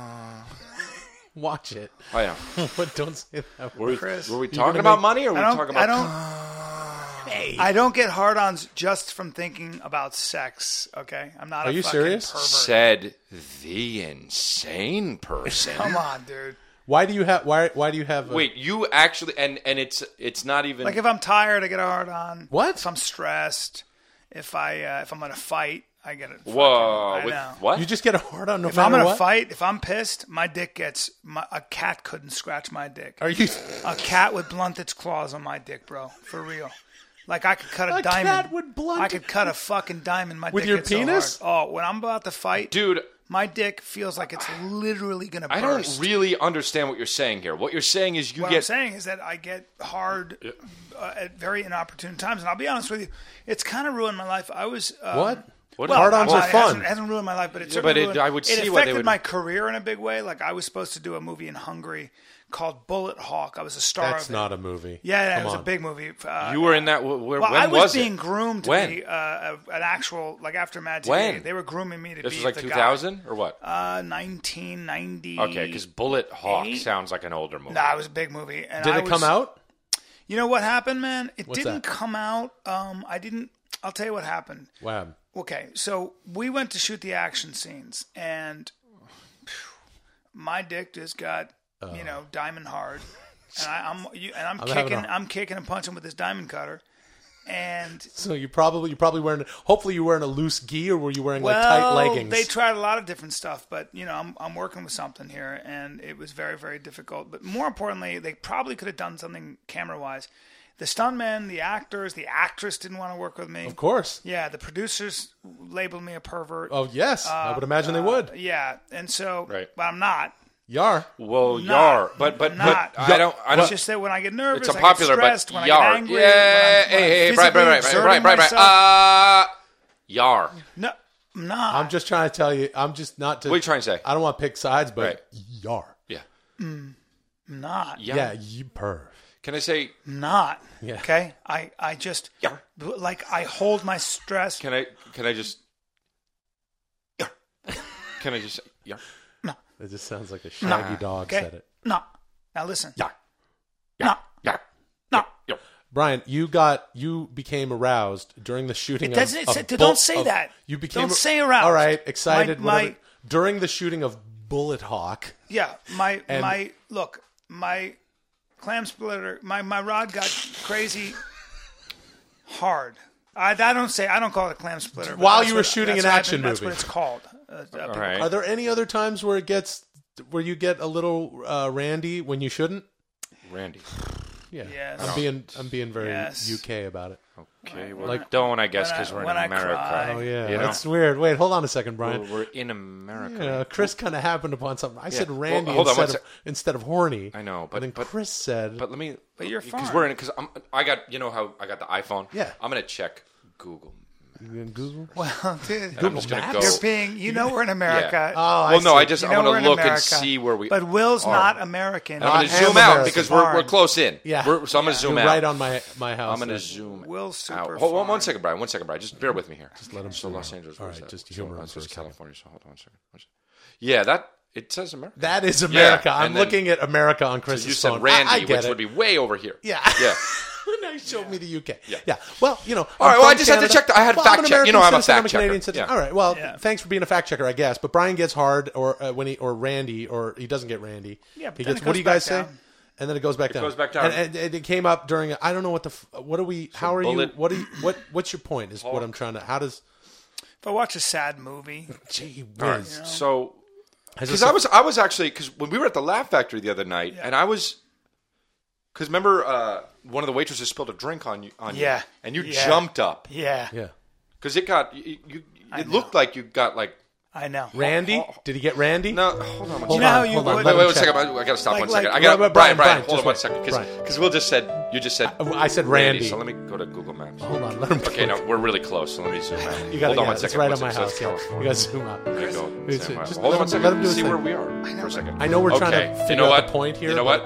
Watch it. Oh yeah. But don't say that. Were we, Chris, were we gonna talking about make- money, or were I we don't. talking I about? don't. Hey. I don't get hard-ons just from thinking about sex. Okay, I'm not. Are a you fucking serious? Pervert. Said the insane person. Come on, dude. Why do you have? Why? Why do you have? A, Wait, you actually and and it's it's not even Like if I'm tired, I get a hard-on. What? If I'm stressed, if I uh, if I'm gonna fight, I get it. whoa. I With know. what? You just get a hard on no If matter I'm gonna what. fight, if I'm pissed, my dick gets. My, a cat couldn't scratch my dick. Are you? A cat would blunt its claws on my dick, bro. For real. Like I could cut a, A diamond. cat would blunt I could cut a fucking diamond. My With dick your gets so penis? hard. Oh, when I'm about to fight, Dude, my dick feels like it's literally gonna burst. I don't really understand what you're saying here. What you're saying is you What I'm get saying is that I get hard uh, at very inopportune times, and I'll be honest with you, it's kind of ruined my life. I was um, What? What Well, Hard-ons well, are it fun. Hasn't, it hasn't ruined my life, but it certainly but it- ruined, I would it see why they affected would- my career in a big way. Like I was supposed to do a movie in Hungary called Bullet Hawk. I was a star. That's of it. not a movie. Yeah, yeah, Come it was on. a big movie. Uh, you were in that. wh- Where, well, when I was, was being it? groomed to When? be uh, a, an actual like after Mad T V. When? They were grooming me to This be was like the two guy. thousand or what? Uh, nineteen ninety. Okay, because Bullet Hawk eight? sounds like an older movie. Nah, it was a big movie. And Did I it come was- out? You know what happened, man? It What's didn't that? come out. Um, I didn't. I'll tell you what happened. Wow. Okay, so we went to shoot the action scenes, and phew, my dick just got, you know, diamond hard, and I, I'm you, and I'm, I'm having kicking, a- I'm kicking and punching with this diamond cutter, and So you probably you probably wearing. Hopefully you were wearing a loose gi, or were you wearing like well, tight leggings? they tried a lot of different stuff, but you know, I'm I'm working with something here, and it was very very difficult. But more importantly, they probably could have done something camera wise. The stuntmen, the actors, the actress didn't want to work with me. Of course. Yeah, the producers labeled me a pervert. Oh yes, I would imagine they would. Yeah, and so, Right. but I'm not. Yar. Well, Not- Yar, but but not. but I don't. I It's don't. just that when I get nervous, It's a I popular, get stressed, but when Yar. I get angry, yeah, when I'm, hey, when I'm hey, physically right, right, right, exerting right, right, right. myself. Uh, Yar. No, I'm not. I'm just trying to tell you. I'm just not to. What are you trying to say? I don't want to pick sides, but Right. yar. Yeah. I'm not. Yar. Yeah, you perv. Can I say? I'm not. Yeah. Okay. I, I just Yar. like I hold my stress. Can I? Can I just? Yar. Can I just say? Yar. It just sounds like a shaggy No. dog Okay. said it. No. Now listen. Yar. No. Yar. No. Yar. Brian, you got you became aroused during the shooting. It doesn't- of, it's- of don't Bull- say of- that. You became Don't say aroused. All right, excited. My- whatever. my- during the shooting of Bullet Hawk. Yeah. My And- my look my clam splitter. My my rod got crazy hard. I, I don't say I don't call it a clam splitter. but While that's you were what- shooting that's an what I've action been- That's movie. what it's called. Uh, uh, people- All right. Are there any other times where it gets where you get a little uh, randy when you shouldn't? Randy. Yeah, Yes. I'm being I'm being very Yes. U K about it. Okay. Well, Like- don't I guess when I- because we're in when I America. cry. Oh yeah, You know? that's weird. Wait, hold on a second, Brian. We're, we're in America. Yeah, Chris kind of happened upon something. I said Well, Randy hold on instead, one of, sec. instead of horny. I know, but and then but, Chris said, but let me. But you're because fine. we're in because I'm. I got you know how I got the iPhone. Yeah. I'm gonna check Google. You in Google. Well, dude, I'm just gonna Maps? go. you're being. You know we're in America. Oh, I well, no, see. I just You I know want we're in to look and America. see where we. But Will's are. not American. I'm going I to am zoom out American. because we're, we're Fine. close in. Yeah. We're, so I'm going to zoom You're out. right on my my house. I'm going to there. zoom Will's super out. Hold on one fine. second, Brian. One second, Brian. Just bear with me here. Just let him So zoom Los out. Angeles. All where's right, that? just humor so, him that's for a just second. California. So hold on one second. One second. Yeah, that it says America. That is America. Yeah, I'm and then- looking at America on Chris's You said phone. Randy, I, I get which it. would be way over here. Yeah. Yeah. Now you showed me the U K. Yeah. Yeah. Well, you know. All right, I'm well, I from just had to Canada. check the- I had well, fact I'm an check. You know, American I'm a citizen, fact I'm a Canadian checker. citizen. Yeah. All right. Well, Yeah. thanks for being a fact checker, I guess. But Brian gets hard, or uh, when he or Randy, or he doesn't get Randy. Yeah, but he then gets. it What goes do you guys back say? down. And then it goes back down. goes back down. And, and, and it came up during. I don't know what the. f- What are we? How are bullet- you? What are you? What? What's your point? Is what I'm trying to. How does? If I watch a sad movie, Gee All right. whiz. So Has because this- I was I was actually because when we were at the Laugh Factory the other night, and I was because remember uh, one of the waitresses spilled a drink on you on Yeah. you, and you Yeah. jumped up yeah, Yeah. because it got you. you it know. looked like you got like I know. Randy? Did he get Randy? no. Hold on. One Hold You know on, how you hold on. would- Let Wait, him wait, one check. second. I, I gotta stop Like- one second. like- I gotta Brian, Brian, Brian, Brian, just hold on one wait. second Brian. because Will just said you just said I said Randy. So let me go to Google Maps. Hold on. Let him. Okay, no, we're really close. So let me zoom out. You gotta, hold on yeah, one it's second. right What's on my it says house. Yeah. California. You gotta zoom out. There you go. It's- Same way. just Hold let on one him- second. let him do his See thing. where we are for a second. I know we're trying to Okay, figure you know out what? the point here, You know but- what?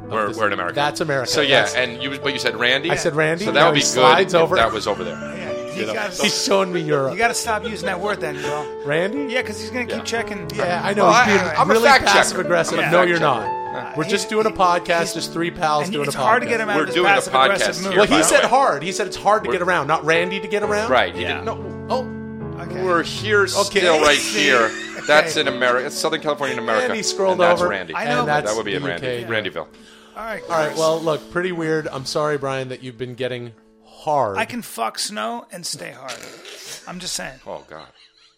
We're, this- we're in America. That's America. So yeah, That's- and you but you said Randy. I said Randy. So that Now would be he good slides if over. that was over there. Yeah, you, You know, gotta, He's showing me Europe. you gotta stop using that word then, Will. Randy? Yeah, because he's gonna keep checking. Yeah, I know. Well, he's being I- I'm a really fact checker. passive aggressive. I'm a No, fact you're checker. not. We're He- just doing a he- podcast. Just three pals And doing it's a podcast. hard to get him out We're of his doing a passive aggressive podcast mood. here, Well, by he the said way. hard. He said it's hard to We're- get around, not Randy to get around. Right. You Yeah. didn't- No. Oh, Okay. We're here still right here. That's in America. That's Southern California in America. Randy scrolled and that's over. Randy. I know. And that's That would be in the Randy. U K. Randyville. All right. All right. guys. Well, look, pretty weird. I'm sorry, Brian, that you've been getting hard. I can fuck snow and stay hard. I'm just saying. Oh God.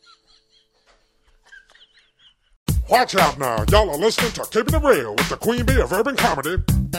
Watch out now. Y'all are listening to Keeping It Real with the Queen Bee of Urban Comedy,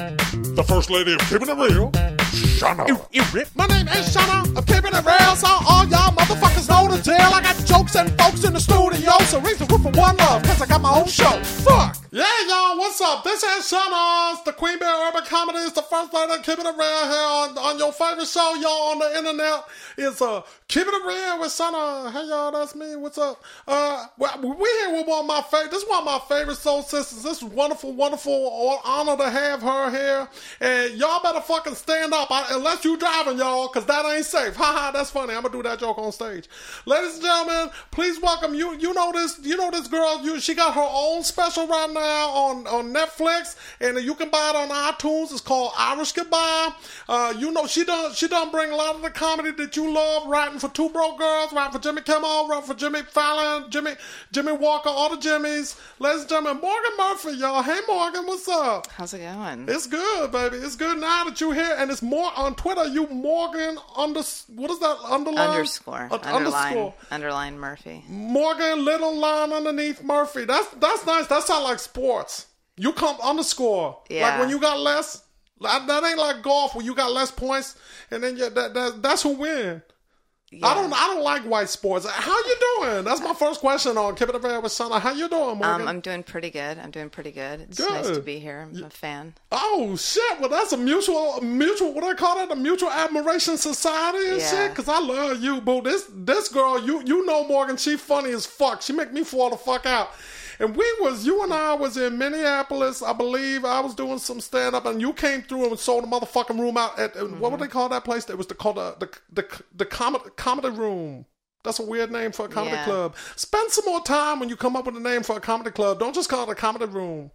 the First Lady of Keeping It Real, Shana. You rip. My name is Shana. I'm keeping it real, so all y'all motherfuckers know the deal. I got jokes and folks in the studio, so raise the roof for one love, cause I got my own show. Fuck! Yeah, y'all, what's up? This is Shana. The Queen Bee of Urban Comedy is the first lady keeping it real here on, on your favorite show, y'all, on the internet. It's uh, Keeping It Real with Shana. Hey, y'all, that's me. What's up? Uh, well, we here with one of my favorite, this is one of my favorite soul sisters. This is wonderful, wonderful honor to have her here. And y'all better fucking stand up, I, unless you driving, y'all, cause that ain't safe. Ha ha, that's funny. I'm gonna do that joke on stage. Ladies and gentlemen, please welcome you. You know this, you know this girl, you, she got her own special right now on, on Netflix, and you can buy it on iTunes. It's called Irish Goodbye. Uh, you know, she done, she done bring a lot of the comedy that you love, writing for Two Broke Girls, writing for Jimmy Kimmel, writing for Jimmy Fallon, Jimmy, Jimmy Walker, all the Jimmys. Ladies and gentlemen, Morgan Murphy, y'all. Hey, Morgan, what's up? How's it going? It's good, baby. It's good now that you're here, and it's more on Twitter. You Morgan under what is that underline? Underscore. Uh, underline. underscore. Underline Murphy. Morgan little line underneath Murphy. That's that's nice. That sounds like sports. You come underscore. Like Yeah. when you got less. That, that ain't like golf where you got less points, and then you, that, that that's who win. Yeah. I don't I don't like white sports. How you doing? That's my first question on Keeping It Real with Shana. How you doing, Morgan? Um, I'm doing pretty good. I'm doing pretty good. It's nice to Good. be here. I'm a fan. Oh shit! Well, that's a mutual, mutual. What do I call it? A mutual admiration society and Yeah. shit. Cause I love you, boo. This this girl, you you know Morgan. She funny as fuck. She make me fall the fuck out. And we was you and I was in Minneapolis, I believe. I was doing some stand up, and you came through and sold the motherfucking room out at mm-hmm. what would they call that place? It was the called the the the, the comedy comedy room. That's a weird name for a comedy Yeah. club. Spend some more time when you come up with a name for a comedy club. Don't just call it a comedy room.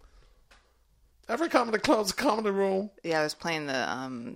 Every comedy club's a comedy room. Yeah, I was playing the um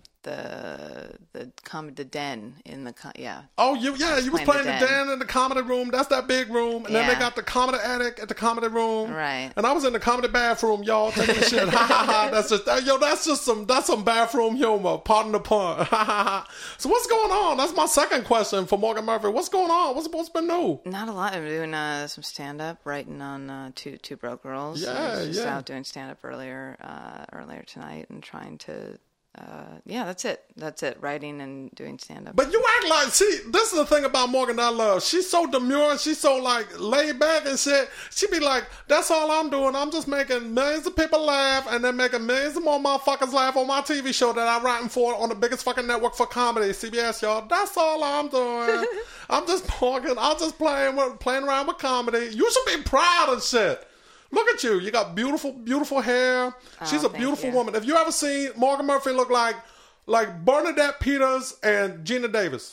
the the com the den in the co- yeah. Oh, you yeah, you was playing playing the the den. den in the comedy room. That's that big room, and then they Yeah. got the comedy attic at the comedy room. Right. And I was in the comedy bathroom, y'all, taking the shit. Ha ha ha. That's just uh, yo. That's just some. That's some bathroom humor. Pardon the pun. Ha ha ha. So what's going on? That's my second question for Morgan Murphy. What's going on? What's what's been new? Not a lot. I'm doing uh, some stand up, writing on uh, two two broke girls. Yeah, I was just yeah. out doing stand up earlier uh, earlier tonight and trying to. Uh, yeah, that's it. That's it. Writing and doing stand up. But you act like, see, this is the thing about Morgan that I love. She's so demure, she's so, like, laid back and shit. She be like, that's all I'm doing. I'm just making millions of people laugh and then making millions of more motherfuckers laugh on my T V show that I'm writing for on the biggest fucking network for comedy, C B S, y'all. That's all I'm doing. I'm just Morgan. I'm just playing with, playing around with comedy. You should be proud of shit. Look at you. You got beautiful, beautiful hair. She's a thank beautiful you. woman. Have you ever seen Morgan Murphy look like like Bernadette Peters and Gina Davis?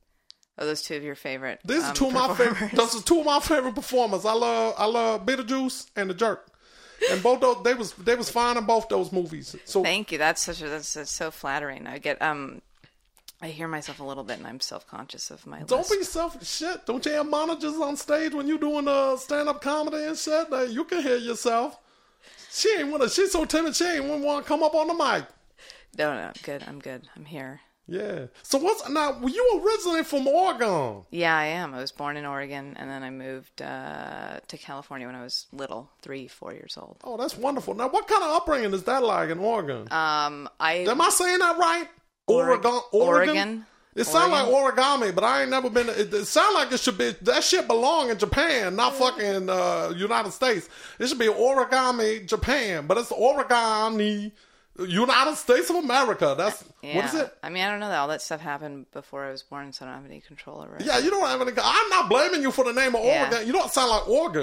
Oh, those two of your favorite. These are um, two of my favorite. performers. Those are two of my favorite performers. I love I love Beetlejuice and The Jerk, and both those they was they was fine in both those movies. So Thank you. That's such a that's, that's so flattering. I get um, I hear myself a little bit, and I'm self conscious of my. don't lisp. be selfish. Shit. Don't you have monitors on stage when you doing uh, stand up comedy and shit? Like, you can hear yourself. She ain't wanna. She's so timid. She ain't want to come up on the mic. No, no, I'm good. I'm good. I'm here. Yeah. So what's now? Were you originally from Oregon? Yeah, I am. I was born in Oregon, and then I moved uh, to California when I was little, three, four years old. Oh, that's wonderful. Now, what kind of upbringing is that like in Oregon? Um, I Am I saying that right? Oreg- Oregon. Oregon. It sounds like origami, but I ain't never been. It, it sounds like it should be that shit belong in Japan, not fucking uh, United States. It should be origami Japan, but it's origami United States of America. That's yeah. what is it? I mean, I don't know. All that stuff happened before I was born, so I don't have any control over it. Yeah, you don't have any. I'm not blaming you for the name of Yeah. Oregon. You don't sound like Oregon.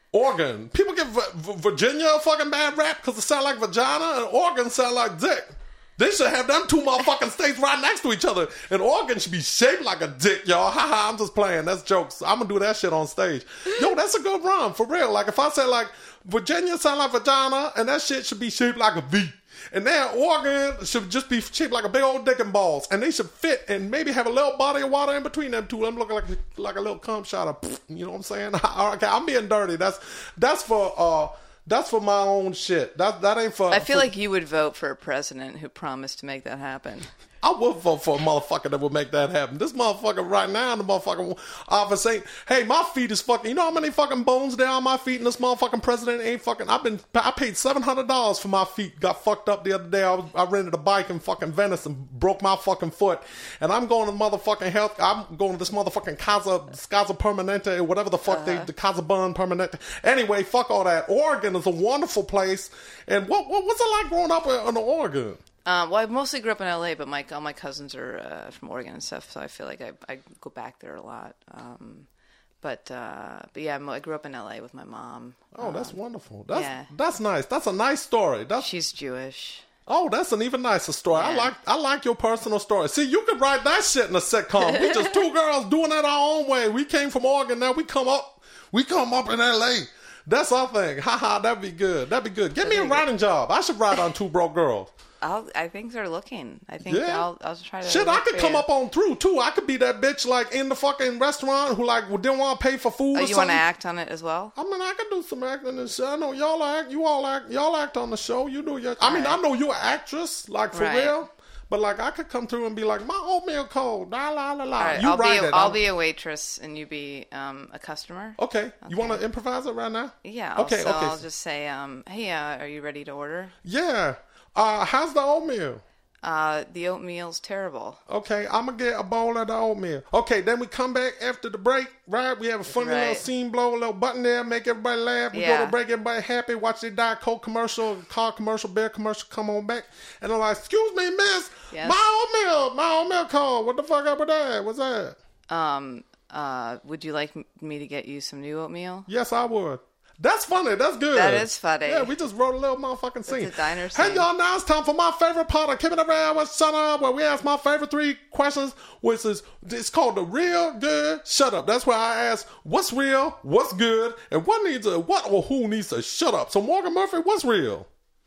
Oregon. People give v- v- Virginia a fucking bad rap because it sound like vagina, and Oregon sound like dick. They should have them two motherfucking states right next to each other. And Oregon should be shaped like a dick, y'all. Ha ha, I'm just playing. That's jokes. I'm going to do that shit on stage. Yo, that's a good rhyme, for real. Like, if I said, like, Virginia sound like vagina, and that shit should be shaped like a V. And then Oregon should just be shaped like a big old dick and balls. And they should fit and maybe have a little body of water in between them two. I'm looking like, like a little cum shot of, you know what I'm saying? Okay, I'm being dirty. That's, that's for... uh. That's for my own shit. That that ain't for... I feel for, like you would vote for a president who promised to make that happen. I would vote for a motherfucker that would make that happen. This motherfucker right now, the motherfucking office ain't... Hey, my feet is fucking... You know how many fucking bones there on my feet and this motherfucking president ain't fucking... I've been... I paid seven hundred dollars for my feet. Got fucked up the other day. I, was, I rented a bike in fucking Venice and broke my fucking foot. And I'm going to motherfucking health... I'm going to this motherfucking Casa... Casa Permanente, whatever the fuck uh-huh. they... The Casa Bun Permanente. Anyway, fuck all that. Oregon is a wonderful place. And what, what what's it like growing up in, in Oregon? Um, well, I mostly grew up in L A, but my all my cousins are uh, from Oregon and stuff, so I feel like I, I go back there a lot. Um, but uh, but yeah, I grew up in L A with my mom. Oh, that's um, wonderful. That's yeah. that's nice. That's a nice story. That's, She's Jewish. Oh, that's an even nicer story. Yeah. I like I like your personal story. See, you could write that shit in a sitcom. We just two girls doing it our own way. We came from Oregon, now we come up. We come up in L A. That's our thing. Ha ha, that'd be good. That'd be good. Get me a writing job. I should write on Two Broke Girls. I'll, I think they're looking. I think yeah. I'll, I'll try to. Shit, I could come you. up on through too. I could be that bitch like in the fucking restaurant who like didn't want to pay for food. Oh, or you something. want to act on it as well? I mean, I could do some acting and shit. I know y'all act. You all act. Y'all act on the show. You do your. I mean, right. I know you're an actress, like for right. real. But like, I could come through and be like, my oatmeal cold. La la la la. Right, you I'll write be a, it. I'll I'm... be a waitress and you be um, a customer. Okay. okay. You want to Okay. improvise it right now? Yeah. Okay. So okay. I'll just say, um, hey, uh, are you ready to order? Yeah. Uh, how's the oatmeal? Uh, the oatmeal's terrible. Okay, I'm gonna get a bowl of the oatmeal. Okay, then we come back after the break, right? We have a funny Right. little scene, blow a little button there, make everybody laugh. We Yeah. go to break, everybody happy, watch the Diet Coke commercial, car commercial, beer commercial, come on back. And I'm like, excuse me, miss, Yes? my oatmeal, my oatmeal cold. What the fuck up with that? What's that? Um, uh, would you like m- me to get you some new oatmeal? Yes, I would. That's funny. That's good. That is funny. Yeah, we just wrote a little motherfucking scene. It's a diner Hey, scene. y'all, now it's time for my favorite part of Keeping It Real with Shut Up, where we ask my favorite three questions, which is, it's called the Real Good Shut Up. That's where I ask, what's real, what's good, and what needs a, what or who needs to shut up. So, Morgan Murphy, what's real?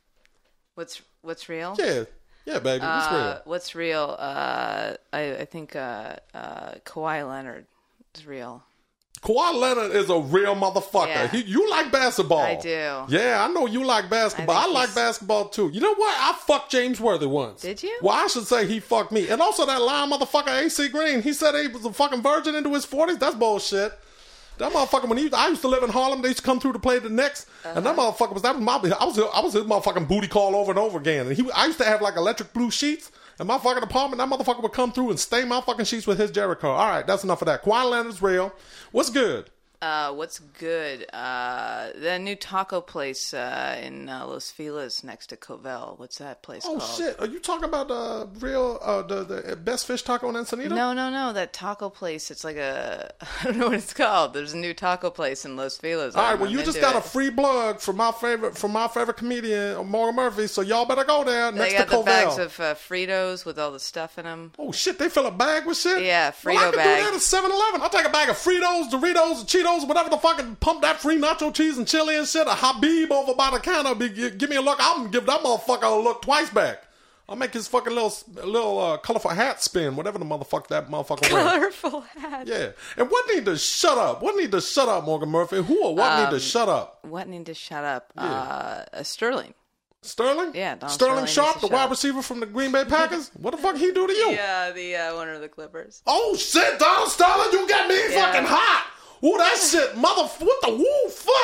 What's What's real? Yeah. Yeah, baby, what's Uh, real? what's real? Uh, I I think uh, uh, Kawhi Leonard is real. Kawhi Leonard is a real motherfucker. Yeah. He, you like basketball. I do. Yeah, I know you like basketball. I I, think like he's- basketball too. You know what? I fucked James Worthy once. Did you? Well, I should say he fucked me. And also that lying motherfucker A C Green. He said he was a fucking virgin into his forties. That's bullshit. That motherfucker, when he, I used to live in Harlem, they used to come through to play the Knicks, uh-huh. and that motherfucker was, that was my, I was, I was his motherfucking booty call over and over again. And he, I used to have like electric blue sheets in my fucking apartment. That motherfucker would come through and stain my fucking sheets with his Jericho. All right, that's enough of that. Kawhi Leonard's real. What's good? Uh, what's good? Uh, the new taco place uh, in uh, Los Feliz next to Covell. What's that place Oh called? shit! Are you talking about the real, uh, the the best fish taco in Ensenada? No, no, no. That taco place. It's like a I don't know what it's called. There's a new taco place in Los Feliz. All right, I'm well, you just into got it. a free plug from my favorite from my favorite comedian, Morgan Murphy. So y'all better go there They next got to the bags Covell. of uh, Fritos with all the stuff in them. Oh shit! They fill a bag with shit. Yeah, Frito well, I can bag. do that at seven eleven. I'll take a bag of Fritos, Doritos, Cheetos, whatever the fucking pump that free nacho cheese and chili and shit. A Habib over by the counter. Be, give me a look. I'm gonna give that motherfucker a look twice back. I'll make his fucking little little uh, colorful hat spin, whatever the motherfucker that motherfucker wears. Colorful hat. Yeah. And what need to shut up? What need to shut up, Morgan Murphy? Who or what Um, need to shut up? What need to shut up? Yeah. Uh, uh, Sterling. Sterling? Yeah, Donald Sterling Sterling Sharp, needs the to wide shut up. receiver from the Green Bay Packers? What the fuck he do to you? Yeah, the uh, owner of the Clippers. Oh shit, Donald Sterling, you got me Yeah. fucking hot. Ooh, that shit, mother, what the, woo, fuck.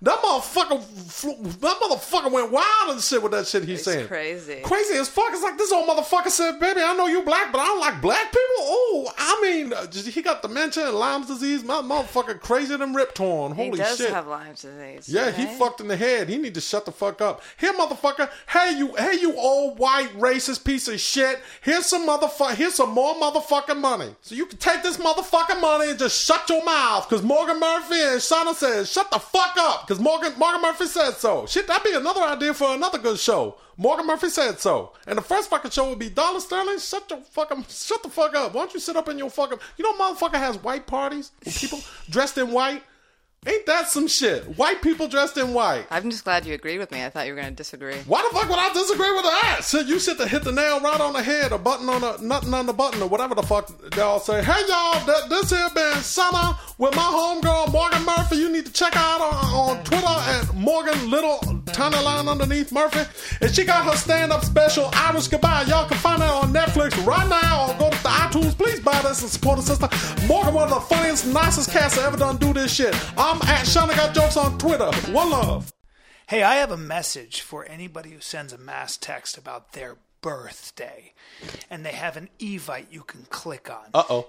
That motherfucker, flew, that motherfucker went wild and shit with that shit he's It's saying. crazy. Crazy as fuck. It's like this old motherfucker said, baby, I know you black, but I don't like black people. Oh, I mean, uh, just- he got dementia and Lyme's disease. My motherfucker crazy than Rip Torn. Holy he does shit. have Lyme's disease. Yeah, he right? fucked in the head. He need to shut the fuck up. Here, motherfucker. Hey, you, hey, you old white racist piece of shit. Here's some motherfucker. Here's some more motherfucking money. So you can take this motherfucking money and just shut your mouth. Cause Morgan Murphy and Shauna says, shut the fuck up. Cause Morgan, Morgan Murphy said so. Shit, that'd be another idea for another good show. Morgan Murphy said so. And the first fucking show would be Dollar Sterling. Shut your fucking, shut the fuck up. Why don't you sit up in your fucking, you know, motherfucker has white parties with people dressed in white. Ain't that some shit? White people dressed in white. I'm just glad you agreed with me. I thought you were going to disagree. Why the fuck would I disagree with that? So you sit to hit the nail right on the head, or button on the nothing on the button, or whatever the fuck y'all say. Hey y'all, th- this here been Summer with my homegirl Morgan Murphy. You need to check out on, on Twitter at Morgan Little tiny line underneath Murphy, and she got her stand-up special Irish Goodbye. Y'all can find that on Netflix right now, or go to the iTunes. Please buy this and support her sister. Morgan, one of the funniest, nicest cats I ever done do this shit. I'm at Shauna Got Jokes on Twitter. One love. Hey, I have a message for anybody who sends a mass text about their birthday, and they have an Evite you can click on. Uh-oh.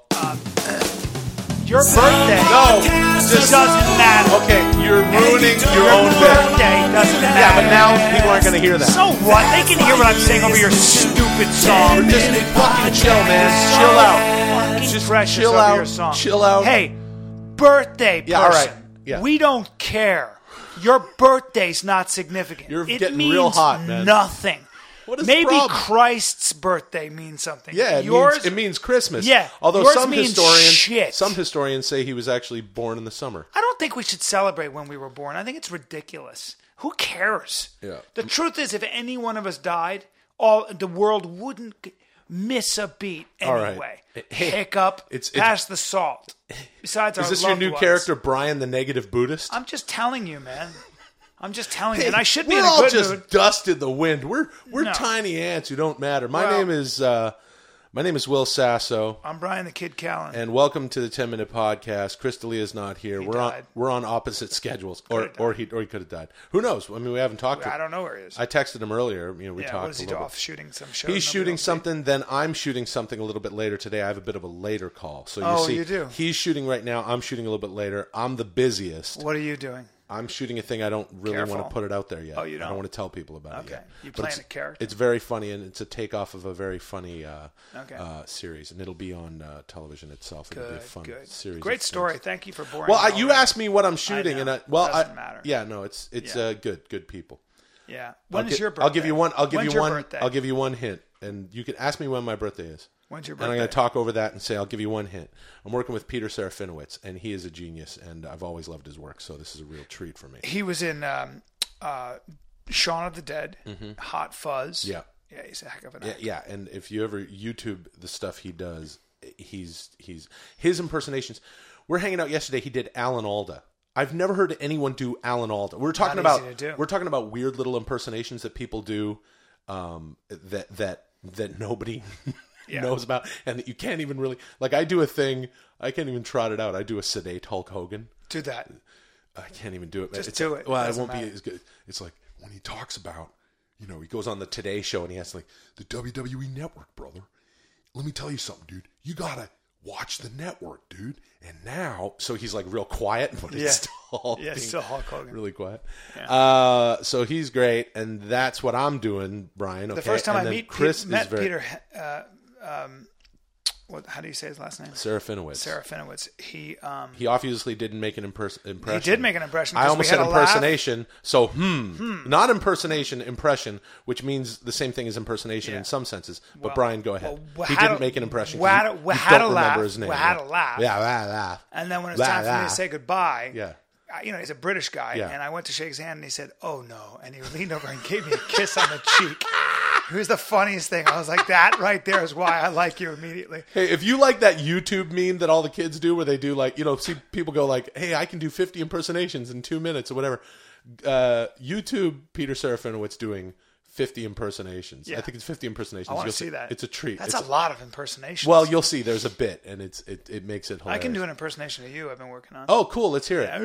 Your birthday No, just doesn't matter. Okay, you're ruining your Your own bit. birthday doesn't matter. Yeah, but now people aren't going to hear that. So what? They can hear what I'm saying over your stupid song. Just fucking chill, man. Chill out. Fucking Just precious chill over out. your song. Chill out. Hey, birthday person. Yeah, all right. Yeah. We don't care. Your birthday's not significant. You're it getting means real hot, man. nothing. What is the Maybe problem? Christ's birthday means something. Yeah, it yours. means, it means Christmas. Yeah, Although yours some means historians, shit. some historians say he was actually born in the summer. I don't think we should celebrate when we were born. I think it's ridiculous. Who cares? Yeah. The truth is, if any one of us died, all the world wouldn't g- miss a beat All right. anyway. Hey, Hiccup. it's- it's- pass the salt. Besides, our Is this your loved new ones. character, Brian the Negative Buddhist? I'm just telling you, man. I'm just telling you, Hey, and I should be we're in a all good just mood. dust in the wind. We're we're No. tiny ants who don't matter. My Well- name is uh, my name is Will Sasso, I'm Brian the Kid Callen. and welcome to the Ten Minute Podcast. Chris D'Elia is not here. He we're on died. we're on opposite schedules, or Could've or died. he or he could have died. Who knows? I mean, we haven't talked. I to don't know where he is. I texted him earlier. You know, we yeah, talked what is a he little off bit. shooting some show? He's nobody shooting will see? something, then I'm shooting something a little bit later today. I have a bit of a later call. So you Oh, see, you do? he's shooting right now. I'm shooting a little bit later. I'm the busiest. What are you doing? I'm shooting a thing I don't really Careful. want to put it out there yet. Oh, you I don't don't? want to tell people about it Okay. yet. You But playing it's- a character. It's very funny, and it's a takeoff of a very funny uh, Okay. uh, series, and it'll be on uh, television itself. It'll be a Good, fun good. series. Great of story. things. Thank you for boring. Well, I, me you already. asked me what I'm shooting, know. and I, well, Doesn't I, matter. yeah, no, it's it's Yeah. uh, good, good people. Yeah. When I'll is gi- your birthday? I'll give you one. I'll give When's you your one. birthday? I'll give you one hint, and you can ask me when my birthday is. When's your And I'm birthday? going to talk over that and say I'll give you one hint. I'm working with Peter Serafinowicz, and he is a genius, and I've always loved his work. So this is a real treat for me. He was in um, uh, Shaun of the Dead, Hot Fuzz. Mm-hmm. Yeah. Yeah, he's a heck of an Yeah, actor. yeah, and if you ever YouTube the stuff he does, he's he's his impersonations. We're hanging out yesterday. He did Alan Alda. I've never heard anyone do Alan Alda. We're talking Not about easy to do. we're talking about weird little impersonations that people do um, that that that nobody Yeah. knows about, and that you can't even really like. I do a thing. I can't even trot it out. I do a sedate Hulk Hogan. Do that. I can't even do it. Man. Just It's- do it. Well, It it, doesn't won't matter. be as good. It's like when he talks about, you know, he goes on the Today Show and he has like the W W E Network, brother. Let me tell you something, dude. You gotta watch the network, dude. And now, so he's like real quiet, but Yeah. it's still Yeah, being still Hulk Hogan. really quiet. Uh, so he's great, and that's what I'm doing, Brian. Okay? The first time and I then meet Chris Pete, is met very, Peter, uh, um, what? How do you say his last name? Serafinowicz. Serafinowicz. He um, He obviously didn't make an impers- impression. He did make an impression, I 'cause almost we said had a laugh. impersonation. So, hmm. Not impersonation, impression, which means the same thing as impersonation Yeah. in some senses. But Well, Brian, go ahead. well, we he had didn't a- make an impression. we had You- a- we you had don't a laugh. remember his name. We had yeah. a laugh. Yeah, la, laugh. and then when it's La, time for me la. to say goodbye, Yeah. I- you know, he's a British guy, Yeah. and I went to shake his hand, and he said, "Oh no," and he leaned over and gave me a kiss on the cheek. It was the funniest thing. I was like, "That right there is why I like you immediately." Hey, if you like that YouTube meme that all the kids do where they do like, you know, see people go like, hey, I can do fifty impersonations in two minutes or whatever. Uh, YouTube Peter Serafinowicz doing fifty impersonations. Yeah. I think it's fifty impersonations. I want You'll to see that. It's a treat. That's It's a lot of impersonations. Well, you'll see. There's a bit, and it's it, it makes it hilarious. I can do an impersonation of you. I've been working on. Oh, cool. Let's hear it.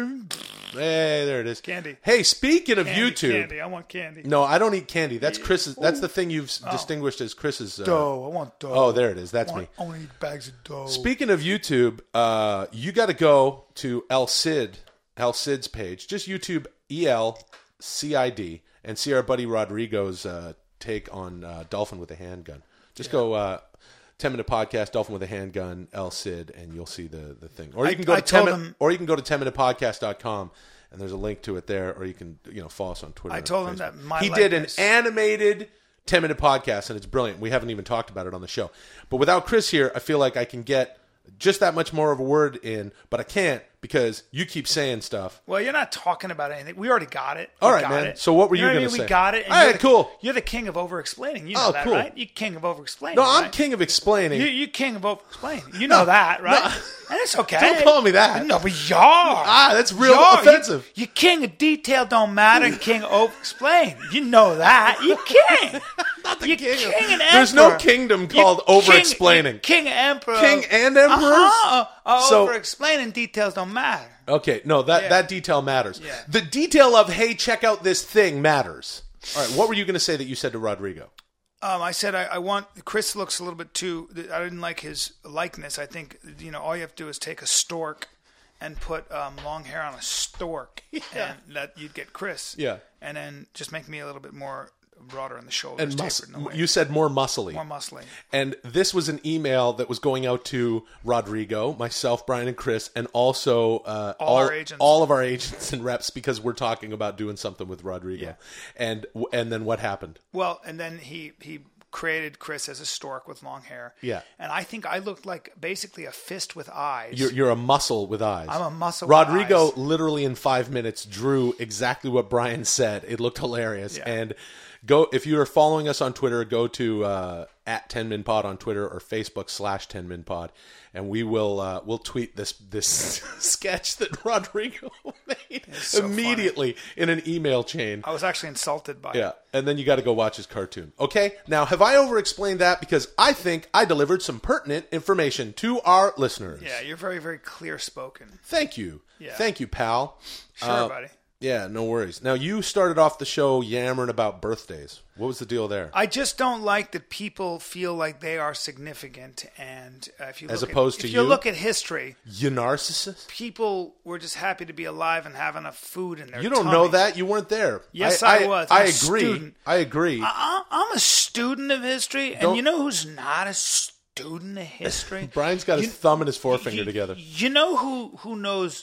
Hey, there it is. Candy. Hey, speaking of Candy, YouTube. Candy. I want candy. No, I don't eat candy. That's Chris's. That's the thing you've Oh. distinguished as Chris's. Uh, Dough. I want dough. Oh, there it is. That's I want, me. I want to eat bags of dough. Speaking of YouTube, uh, you got to go to El Cid, El Cid's page. Just YouTube E L C I D and see our buddy Rodrigo's uh, take on uh, Dolphin with a handgun. Just go uh, ten minute podcast, Dolphin with a handgun, El Cid, and you'll see the, the thing. Or you I- can go I to ten told minute, him- or you can go to ten minute podcast dot com. And there's a link to it there, or you can you know follow us on Twitter. I or told him Facebook. that my he did an likeness- animated ten minute podcast, and it's brilliant. We haven't even talked about it on the show. But without Chris here, I feel like I can get just that much more of a word in, but I can't because you keep saying stuff. Well, you're not talking about anything. We already got it. All We right, got man. it. So what were you know gonna I mean? say? We got it. and All you're right, the- cool. You're the king of over-explaining. You know Oh, that, cool. right? You're king of over-explaining. No, I'm right? king of explaining. You, you king of over-explaining. You know that, right? no. And it's okay. Don't call me that. No, but you're. Ah, that's real You're- offensive. You, you king of detail don't matter. And king of over-explain. You know that. You king. Not the You king. king, of- and There's emperor. no kingdom You called king- over-explaining. you King, emperor. King and emperors? Uh-huh. Uh, So- over-explaining details don't matter. Okay, no, that, Yeah. that detail matters. Yeah. The detail of, hey, check out this thing matters. All right, what were you going to say that you said to Rodrigo? Um, I said I, I want Chris looks a little bit too. I didn't like his likeness. I think you know all you have to do is take a stork and put um, long hair on a stork, and that you'd get Chris. Yeah. and then just make me a little bit more broader in the shoulders, And mus- tapered in the you waist. said more muscly. more muscly. And this was an email that was going out to Rodrigo, myself, Brian, and Chris, and also uh, All our agents. all of our agents and reps, because we're talking about doing something with Rodrigo. And and then what happened? Well, and then he he created Chris as a stork with long hair. Yeah. and I think I looked like basically a fist with eyes. You're, you're a muscle with eyes. I'm a muscle with Rodrigo eyes. literally in five minutes drew exactly what Brian said. It looked hilarious. Yeah. And go if you are following us on Twitter, go to uh, at ten min pod on Twitter or Facebook slash ten min pod, and we will uh, we'll tweet this this sketch that Rodrigo made so immediately in an email chain. I was actually insulted by Yeah, it. and then you got to go watch his cartoon. Okay, now have I over-explained that? Because I think I delivered some pertinent information to our listeners. Yeah, you're very very clear spoken. Thank you. Yeah. Thank you, pal. Sure, Uh, buddy. Yeah, no worries. Now, you started off the show yammering about birthdays. What was the deal there? I just don't like that people feel like they are significant, and uh, if you As look opposed at, to if you you? look at history, You narcissist? people were just happy to be alive and have enough food in their. You don't tummy. know that. You weren't there. Yes, I was. I I'm a agree. student. I agree. I, I'm a student of history, and Don't- you know who's not a student of history? Brian's got his You- thumb and his forefinger you, together. You know who who knows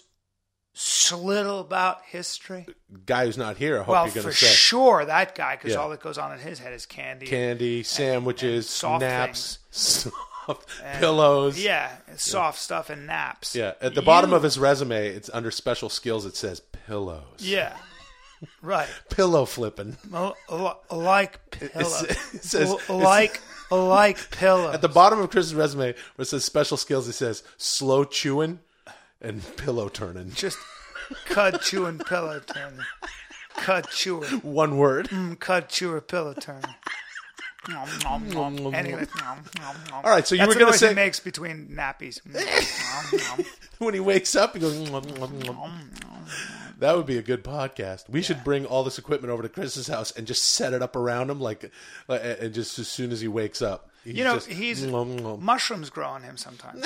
so little about history? Guy who's not here, I hope Well, you're going for to say. sure, that guy, because Yeah. all that goes on in his head is candy. Candy, sandwiches, soft naps, soft pillows. Yeah, soft stuff and naps. Yeah, at the bottom You- of his resume, it's under special skills, it says pillows. Yeah, right. Pillow flipping. L- l- like pillows. it says- L- it's- like like pillows. At the bottom of Chris's resume, where it says special skills, it says slow chewing and pillow turning. Just cud chewing pillow turning. Cud chewer. One word. Mm, cud chewer pillow turning. Nom, nom, nom. Anyway, nom, nom, nom. All right, so you That's were the gonna noise say- he makes between nappies. Nom, nom. When he wakes up, he goes. "Mwah, mwah, mwah." That would be a good podcast. We should bring all this equipment over to Chris's house and just set it up around him, like, like and just as soon as he wakes up, he's You know, just, he's "Mwah, mwah." mushrooms grow on him sometimes.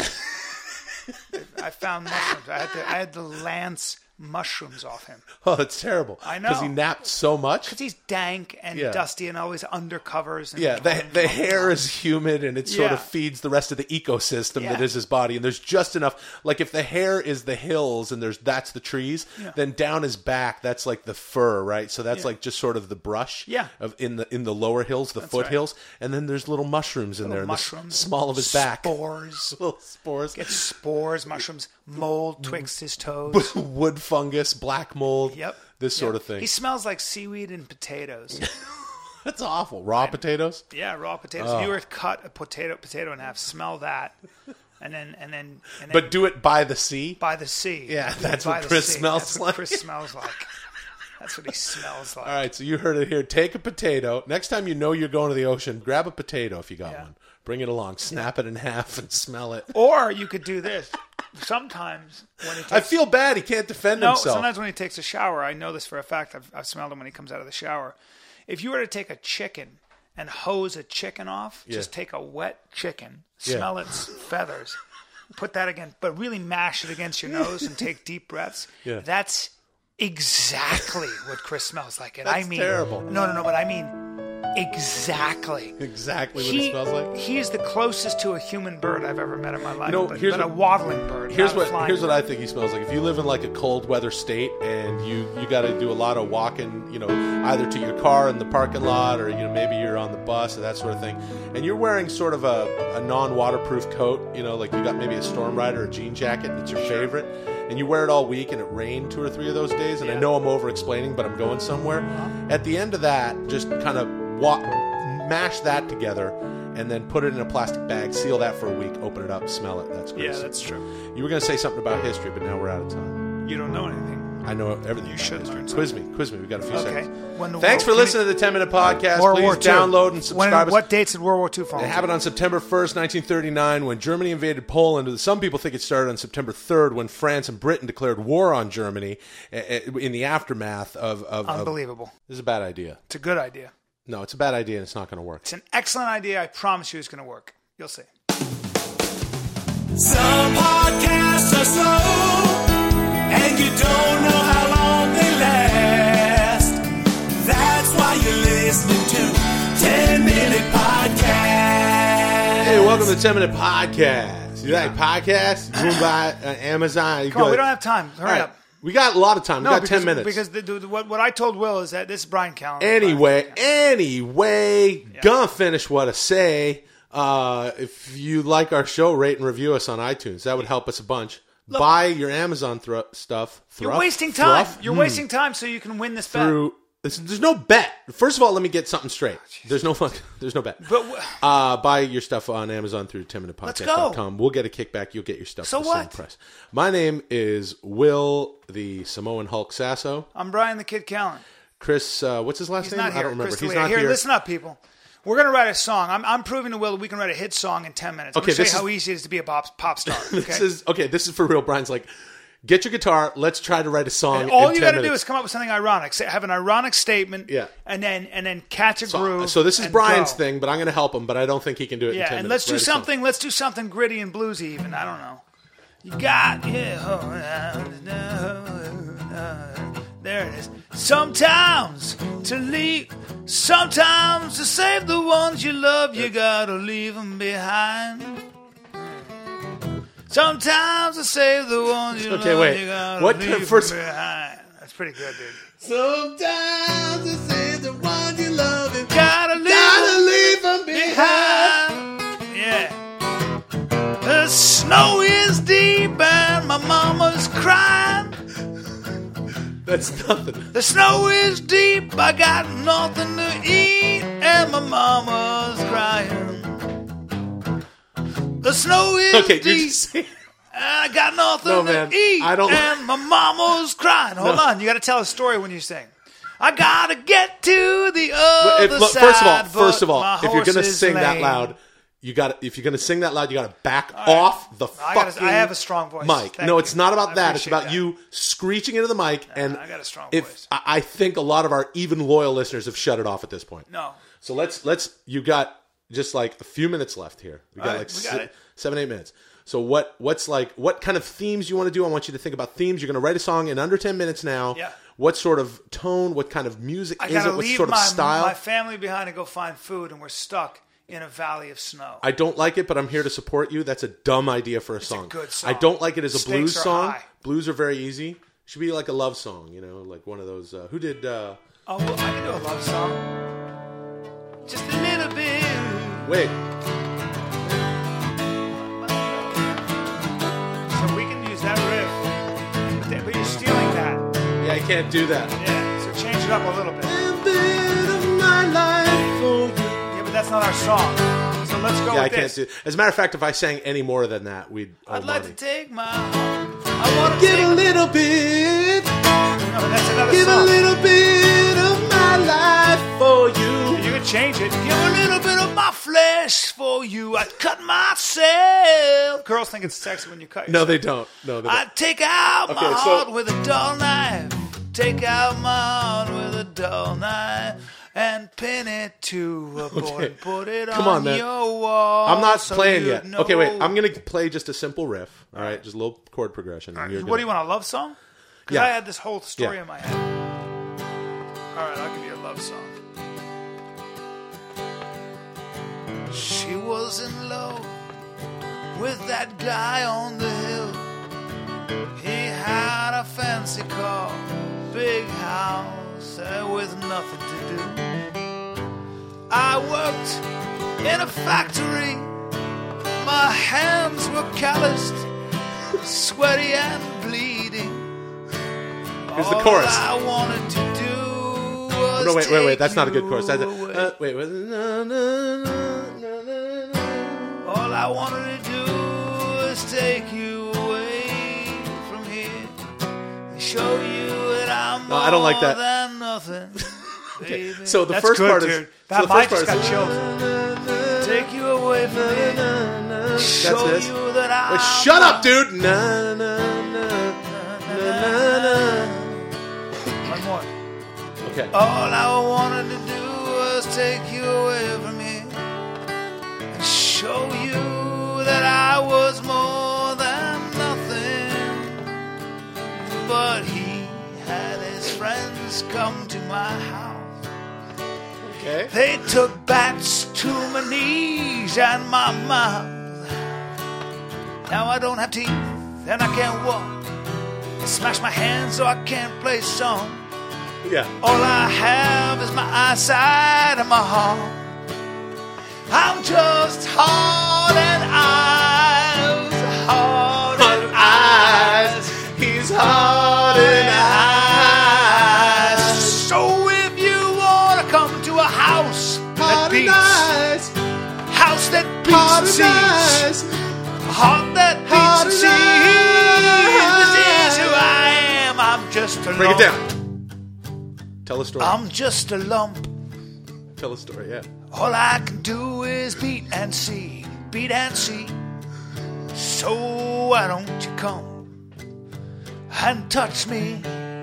I found mushrooms. I had to, I had to lance mushrooms off him Oh, that's terrible. I because he know. napped so much. because he's dank and Yeah. dusty and always undercovers. And Yeah, the the hair is humid and it sort of Yeah. feeds the rest of the ecosystem that Yeah. is his body. And there's just enough. Like if the hair is the hills and there's that's the trees, then down his back that's like the fur, right? So that's Yeah. like just sort of the brush. Yeah. Of in the in the lower hills, the foothills, and then there's little mushrooms in there, in the s- mushrooms, small of his back. spores. Little spores. Get spores, mushrooms, mold twixt his toes. Wood fungus, black mold. Yep. This sort Yep. of thing. He smells like seaweed and potatoes. That's awful. Raw potatoes. Yeah, raw potatoes. Oh. If you were to cut a potato potato in half, smell that, and then and then and then But do it by the sea. by the sea. Yeah, Do it that's by what the Chris sea. smells That's what like. Chris smells like. That's what he smells like. All right, so you heard it here. Take a potato. Next time you know you're going to the ocean, grab a potato if you got Yeah. one. Bring it along. Snap it in half and smell it. Or you could do this. Sometimes when he takes, I feel bad. He can't defend no. himself. Sometimes when he takes a shower, I know this for a fact. I've, I've smelled him when he comes out of the shower. If you were to take a chicken and hose a chicken off, Yeah. just take a wet chicken, Yeah. smell its feathers, put that again, but really mash it against your nose and take deep breaths. Yeah. That's exactly what Chris smells like. And I That's mean, terrible. No, no, no, but I mean exactly. Exactly what it smells like. He is the closest to a human bird I've ever met in my life. You know, but, here's but a what- waddling bird. Here's not a what flying here's what bird. I think he smells like. If you live in like a cold weather state and you you got to do a lot of walking, you know, either to your car in the parking lot or you know maybe you're on the bus or that sort of thing, and you're wearing sort of a, a non-waterproof coat, you know, like you got maybe a Storm Rider or a jean jacket and it's your favorite, and you wear it all week and it rained two or three of those days, and I know I'm over-explaining, but I'm going somewhere. At the end of that, just kind of walk, mash that together. And then put it in a plastic bag, seal that for a week, open it up, smell it. That's great. Yeah, that's true. You were going to say something about history, but now we're out of time. You don't know anything. I know everything. You about should history. learn Quiz me, quiz me. We've got a few Okay. seconds. When the Thanks for World- listening to the ten minute podcast. World Please War Two. download and subscribe. When, what dates did World War Two fall It into? happened on September first, nineteen thirty-nine, when Germany invaded Poland. Some people think it started on September third, when France and Britain declared war on Germany eh, eh, in the aftermath of... of of- Unbelievable. this is a bad idea. It's a good idea. No, it's a bad idea and it's not going to work. It's an excellent idea. I promise you it's going to work. You'll see. Some podcasts are slow, and you don't know how long they last. That's why you're listening to ten minute Podcast. Hey, welcome to the ten minute podcast. You like podcasts? You can buy on Amazon. You Come on, go- we don't have time. Hurry All right. up. We got a lot of time. We got because, ten minutes. Because the, the, what, what I told Will is that this is Brian Callen. Anyway, anyway, gonna finish what I say. Uh, if you like our show, rate and review us on iTunes. That would help us a bunch. Buy your Amazon thro- stuff. You're Thruff? wasting time. Thruff? You're Hmm. wasting time so you can win this bet. Through. There's, there's no bet. First of all, let me get something straight. There's no fuck. There's no bet. But w- uh, buy your stuff on Amazon through ten minute podcast dot com. We'll get a kickback. You'll get your stuff. So for the same what? price. My name is Will, the Samoan Hulk Sasso. I'm Brian the Kid Callen. Chris, uh, what's his last He's name? not here. I don't remember. Chris He's D'Elia. not here. here. Listen up, people. We're going to write a song. I'm, I'm proving to Will that we can write a hit song in ten minutes. I'm Okay, going to this show you how is- easy it is to be a pop, pop star. Okay? This is okay. This is for real. Brian's like, get your guitar. Let's try to write a song. And all in you got got to do is come up with something ironic. Say, have an ironic statement. Yeah. And then and then catch a so, groove. so this is and Brian's go. thing, but I'm going to help him. But I don't think he can do it. in Yeah, ten and minutes. let's do Write a song. something. Let's do something gritty and bluesy. Even I don't know. You got yeah. oh, There it is. Sometimes to leave, sometimes to save the ones you love, you gotta leave them behind. Sometimes to save the ones you Okay, love, wait. you gotta What leave first- them behind. That's pretty good, dude. Sometimes to save the one you love, and Gotta leave gotta them leave them behind. behind. Yeah. The snow is deep and my mama's crying. That's nothing. The snow is deep, I got nothing to eat, and my mama's crying. The snow is Okay, you're deep, just saying. and I got nothing No, man, to eat, I don't- and my mama's crying. Hold No. on, you got to tell a story when you sing. I gotta get to the other If, look, side. first of all, but first of all, my if you're horse gonna is sing that lame. loud, you got. If you're gonna sing that loud, you got to back off the I fucking. gotta- I have a strong voice. Mic. Thank no, you. it's not about I that. It's appreciate about that. you screeching into the mic. And I got a strong if, voice. I I think a lot of our even loyal listeners have shut it off at this point. No. So let's let's. You got just like a few minutes left here. We got All right, like we got se- it. seven, eight minutes. So what what's like what kind of themes you want to do? I want you to think about themes. You're going to write a song in under ten minutes now. Yeah. What sort of tone? What kind of music I is gotta it? What leave sort of my, style? my family behind and go find food, and we're stuck in a valley of snow. I don't like it, but I'm here to support you. That's a dumb idea for a song. good song. I don't like it as a Stakes blues are song. high. Blues are very easy. Should be like a love song, you know, like one of those. Uh, who did? Uh, Oh, well, I can do a love song. Just a little bit. wait, So we can use that riff. But then- But you're stealing that. yeah, I can't do that. Yeah, so change it up a little bit. Yeah, Yeah, but that's not our song. So let's go I with can't this. do. As a matter of fact, if I sang any more than that, we'd. owe I'd like money. to take my... I want to Get take a little bit. No, that's another Give song. a little bit of my life for you. You can change it. Give a little bit of my flesh for you. I'd cut myself. Girls think it's sexy when you cut yourself. No, they don't. No, they don't. I'd take out my Okay, so- heart with a dull knife. Take out my heart with a dull knife and pin it to a board Okay. and put it Come on, on, man. your wall. I'm not so playing you'd yet. know. Okay, wait. I'm going to play just a simple riff. All right, just a little chord progression. and you're What do you gonna- want, a love song? Because Yeah. I had this whole story Yeah. in my head. All right, I'll give you a love song. She was in love with that guy on the hill. He had a fancy car, big house, uh, with nothing to do. I worked in a factory. My hands were calloused, sweaty and bleeding. Here's the All chorus. I wanted to do was No, wait, wait, wait. take That's not a good you chorus. That's a, away. uh, wait, wait. Na, na, na, na, na, na. All I wanted to do was take you away from here and show you that I'm No, I don't like more that. than nothing. Baby. So the That's first good, part dude. is That so the mic first just part got is, chills. Take you away from here. That's Show this. you that I'm Wait, shut up, dude. Na, na, na, na, na, na. One more. Okay. All I wanted to do was take you away from here and show you that I was more than nothing. But he had his friends come to my house. Okay. They took bats to my knees and my mouth. Now I don't have teeth and I can't walk. They smash my hands so I can't play song. Yeah. All I have is my eyesight and my heart. I'm just heart and eyes, heart and eyes. He's hard and eyes. So if you wanna come to a house that beats, house that beats and sees, heart that beats and sees, this is who I am. I'm just a Break lump. it down. Tell a story. I'm just a lump. Tell a story, yeah. All I can do is beat and see, beat and see. So why don't you come and touch me?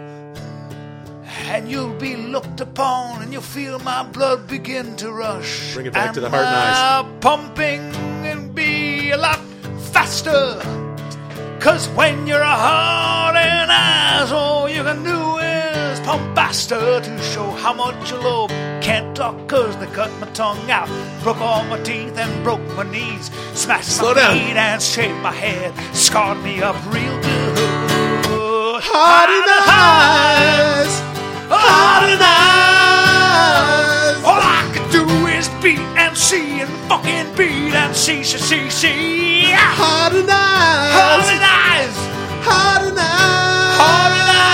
And you'll be looked upon, and you'll feel my blood begin to rush. Bring it back and to the heart and eyes. my pumping and be a lot faster. Cause when you're a heart and eyes, all you can do is pump faster to show how much you love. Can't talk cause they cut my tongue out, broke all my teeth and broke my knees, smashed Slow my down. feet and shaved my head, scarred me up real good. Heart and eyes. Heart and eyes. All I can do is beat and see and fucking beat and see, see, see, see. Heart and eyes. Heart and eyes. Heart and eyes. Heart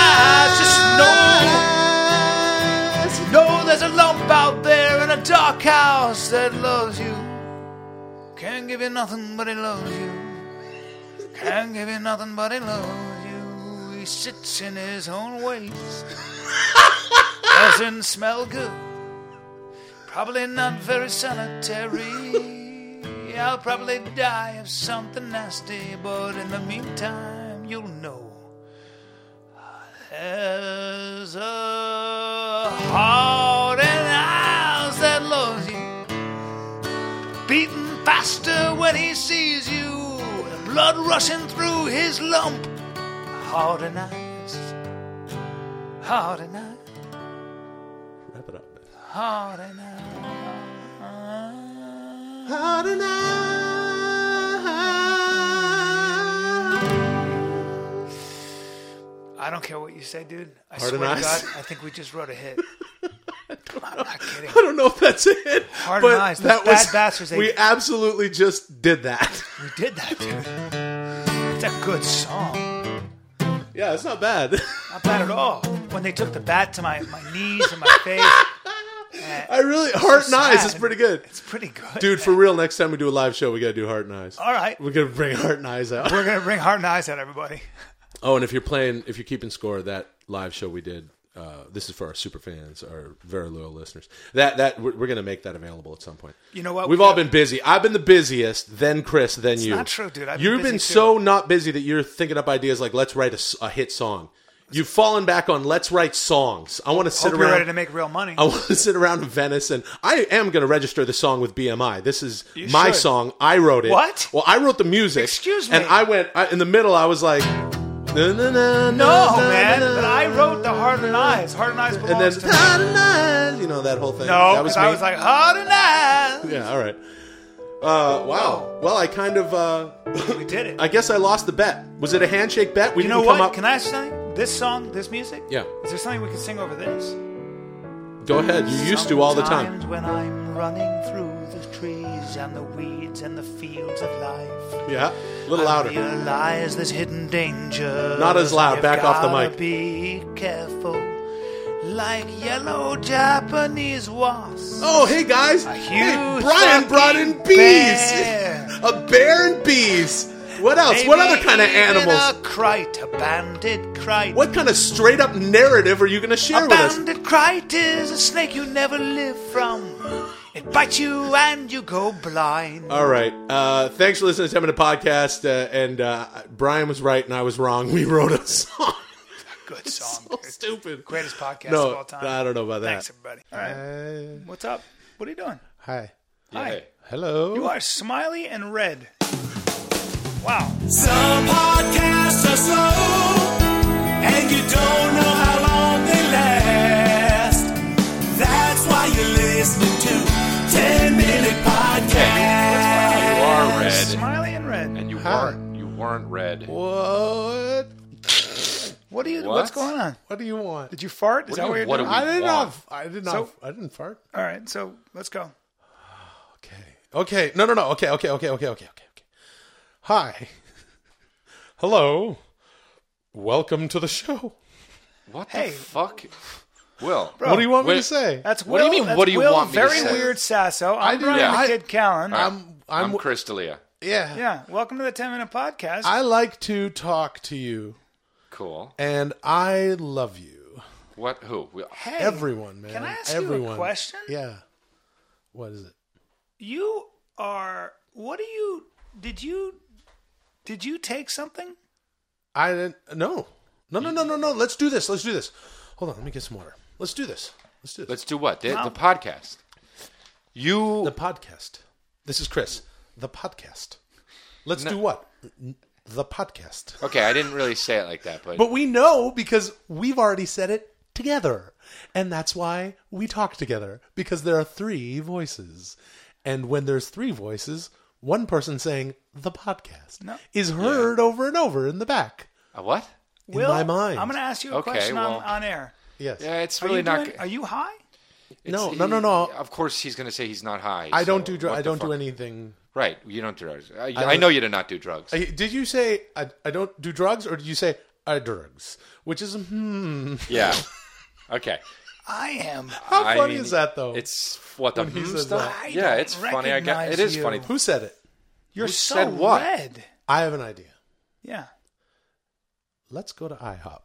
and eyes. Just know, know there's a lump out there in a dark house that loves you. Can't give you nothing but he loves you. Can't give you nothing but he loves you. He sits in his own ways. Doesn't smell good. Probably not very sanitary. I'll probably die of something nasty, but in the meantime, you'll know there's a heart and eyes that loves you, beating faster when he sees you, the blood rushing through his lump. Heart and eyes, heart and eyes. Wrap it up, man. Heart and eyes. Heart and eyes. I don't care what you say, dude. I Heart swear and to eyes? God, I think we just wrote a hit. I'm not kidding. I don't know if that's it. Heart but and eyes. The That Bad was, Bastards, they- we absolutely just did that. We did that, dude. It's a good song. Yeah, it's not bad. Not bad at all. When they took the bat to my, my knees and my face. I really Heart and Eyes is sad. pretty good. It's pretty good. Dude, for real, next time we do a live show, we gotta do Heart and Eyes. All right. We're gonna bring Heart and Eyes out. We're going to bring Heart and Eyes out, everybody. Oh, and if you're playing, if you're keeping score, that live show we did. Uh, this is for our super fans, our very loyal listeners. That that we're, we're going to make that available at some point. You know what? We've We all got- been busy. I've been the busiest, then Chris, then you. not true, dude. I've been You've busy been too. so not busy that you're thinking up ideas like let's write a, s- a hit song. You've fallen back on let's write songs. I want to sit Hope you're around. ready to make real money. I want to sit around in Venice, and I am going to register the song with B M I. This is You my should. song. I wrote it. What? Well, I wrote the music. Excuse me. And I went I, in the middle. I was like, na, na, na, no, man. But I wrote the Heart and Eyes. Heart and Eyes and belongs then to me. you know that whole thing. No, that was because me. I was like, Heart and Eyes. yeah, all right. Uh, wow. Well, I kind of. Uh, We did it. I guess I lost the bet. Was it a handshake bet? We You didn't know come what? up. Can I ask you something? This song, this music? Yeah. Is there something we can sing over this? Go ahead. You used to all the time. Sometimes when I'm running through the trees and the weeds and the fields of life, Yeah. A little I louder. realize there's hidden danger. Not as loud. Back off the mic. Be careful, like yellow Japanese wasps. Oh, hey guys! A Hey, huge Brian brought in fucking bees. bear. A bear and bees. What else? what other kind of Maybe even animals? A kite, a banded kite. What kind of straight up narrative are you going to share A with us? banded kite is a snake you never live from. It bites you and you go blind. All right. Uh, thanks for listening to ten minute Podcast. Uh, and uh, Brian was right and I was wrong. We wrote a song. Good song. So dude. stupid. Greatest podcast No, of all time. I don't know about that. Thanks, everybody. All right. What's up? What are you doing? Hi. Hi. Hello. You are smiley and red. Wow. Some podcasts are slow, and you don't know how long they last. That's why you're listening to ten minute Podcast. You are red, Smiley and red. and you Hi. weren't. You weren't red. What? What do you? What? What's going on? What do you want? Did you fart? Is What do that you- what you're what doing? do we- I did want? not. I did not. So- I didn't fart. All right. So let's go. Okay. Okay. No, no, no. Okay. Okay. Okay. Okay. Okay. Okay. Okay. Hi. Hello. Welcome to the show. What Hey. the fuck? Will. What do you want me wait. to say? That's What do you Will- mean, that's what do you Will, want me to Very say? weird, Sasso. I'm do- Brian yeah. the I- Kid Callan. I'm. I'm, I'm. Chris D'Elia. yeah. yeah. Welcome to the ten minute Podcast. I like to talk to you, Cool. and I love you. What? Who? We- hey, Everyone, man. Can I ask Everyone. you a question? Yeah. What is it? You are. What do you? Did you? Did you take something? I didn't. No. No. No. No. No. No. Let's do this. Let's do this. Hold on. Let me get some water. Let's do this. Let's do this. Let's do what? The, Wow. the podcast. You. The podcast. This is Chris. The podcast. Let's No. do what? N- The podcast. Okay, I didn't really say it like that, but, But we know because we've already said it together. And that's why we talk together. Because there are three voices. And when there's three voices, one person saying the podcast No. is heard over and over in the back. a what? In Will, my mind. I'm going to ask you a Okay, question well- on, on air. Yes. Yeah, it's Are really you, not. doing, are you high? No, it's- no, no, no. Of course, he's going to say he's not high. I don't so do dr- what I the don't do fuck? anything. Right, you don't do drugs. I, I, don't- know you do not do drugs. Uh, Did you say I, I don't do drugs, or did you say I drugs? Which is hmm. Yeah. Okay. I am. How I funny mean, is that though? It's what the When he hmm says stuff. that. I Yeah, don't it's funny. I got recognize it is you. funny. Who said it? You're Who so said what? red. I have an idea. Yeah. Let's go to IHOP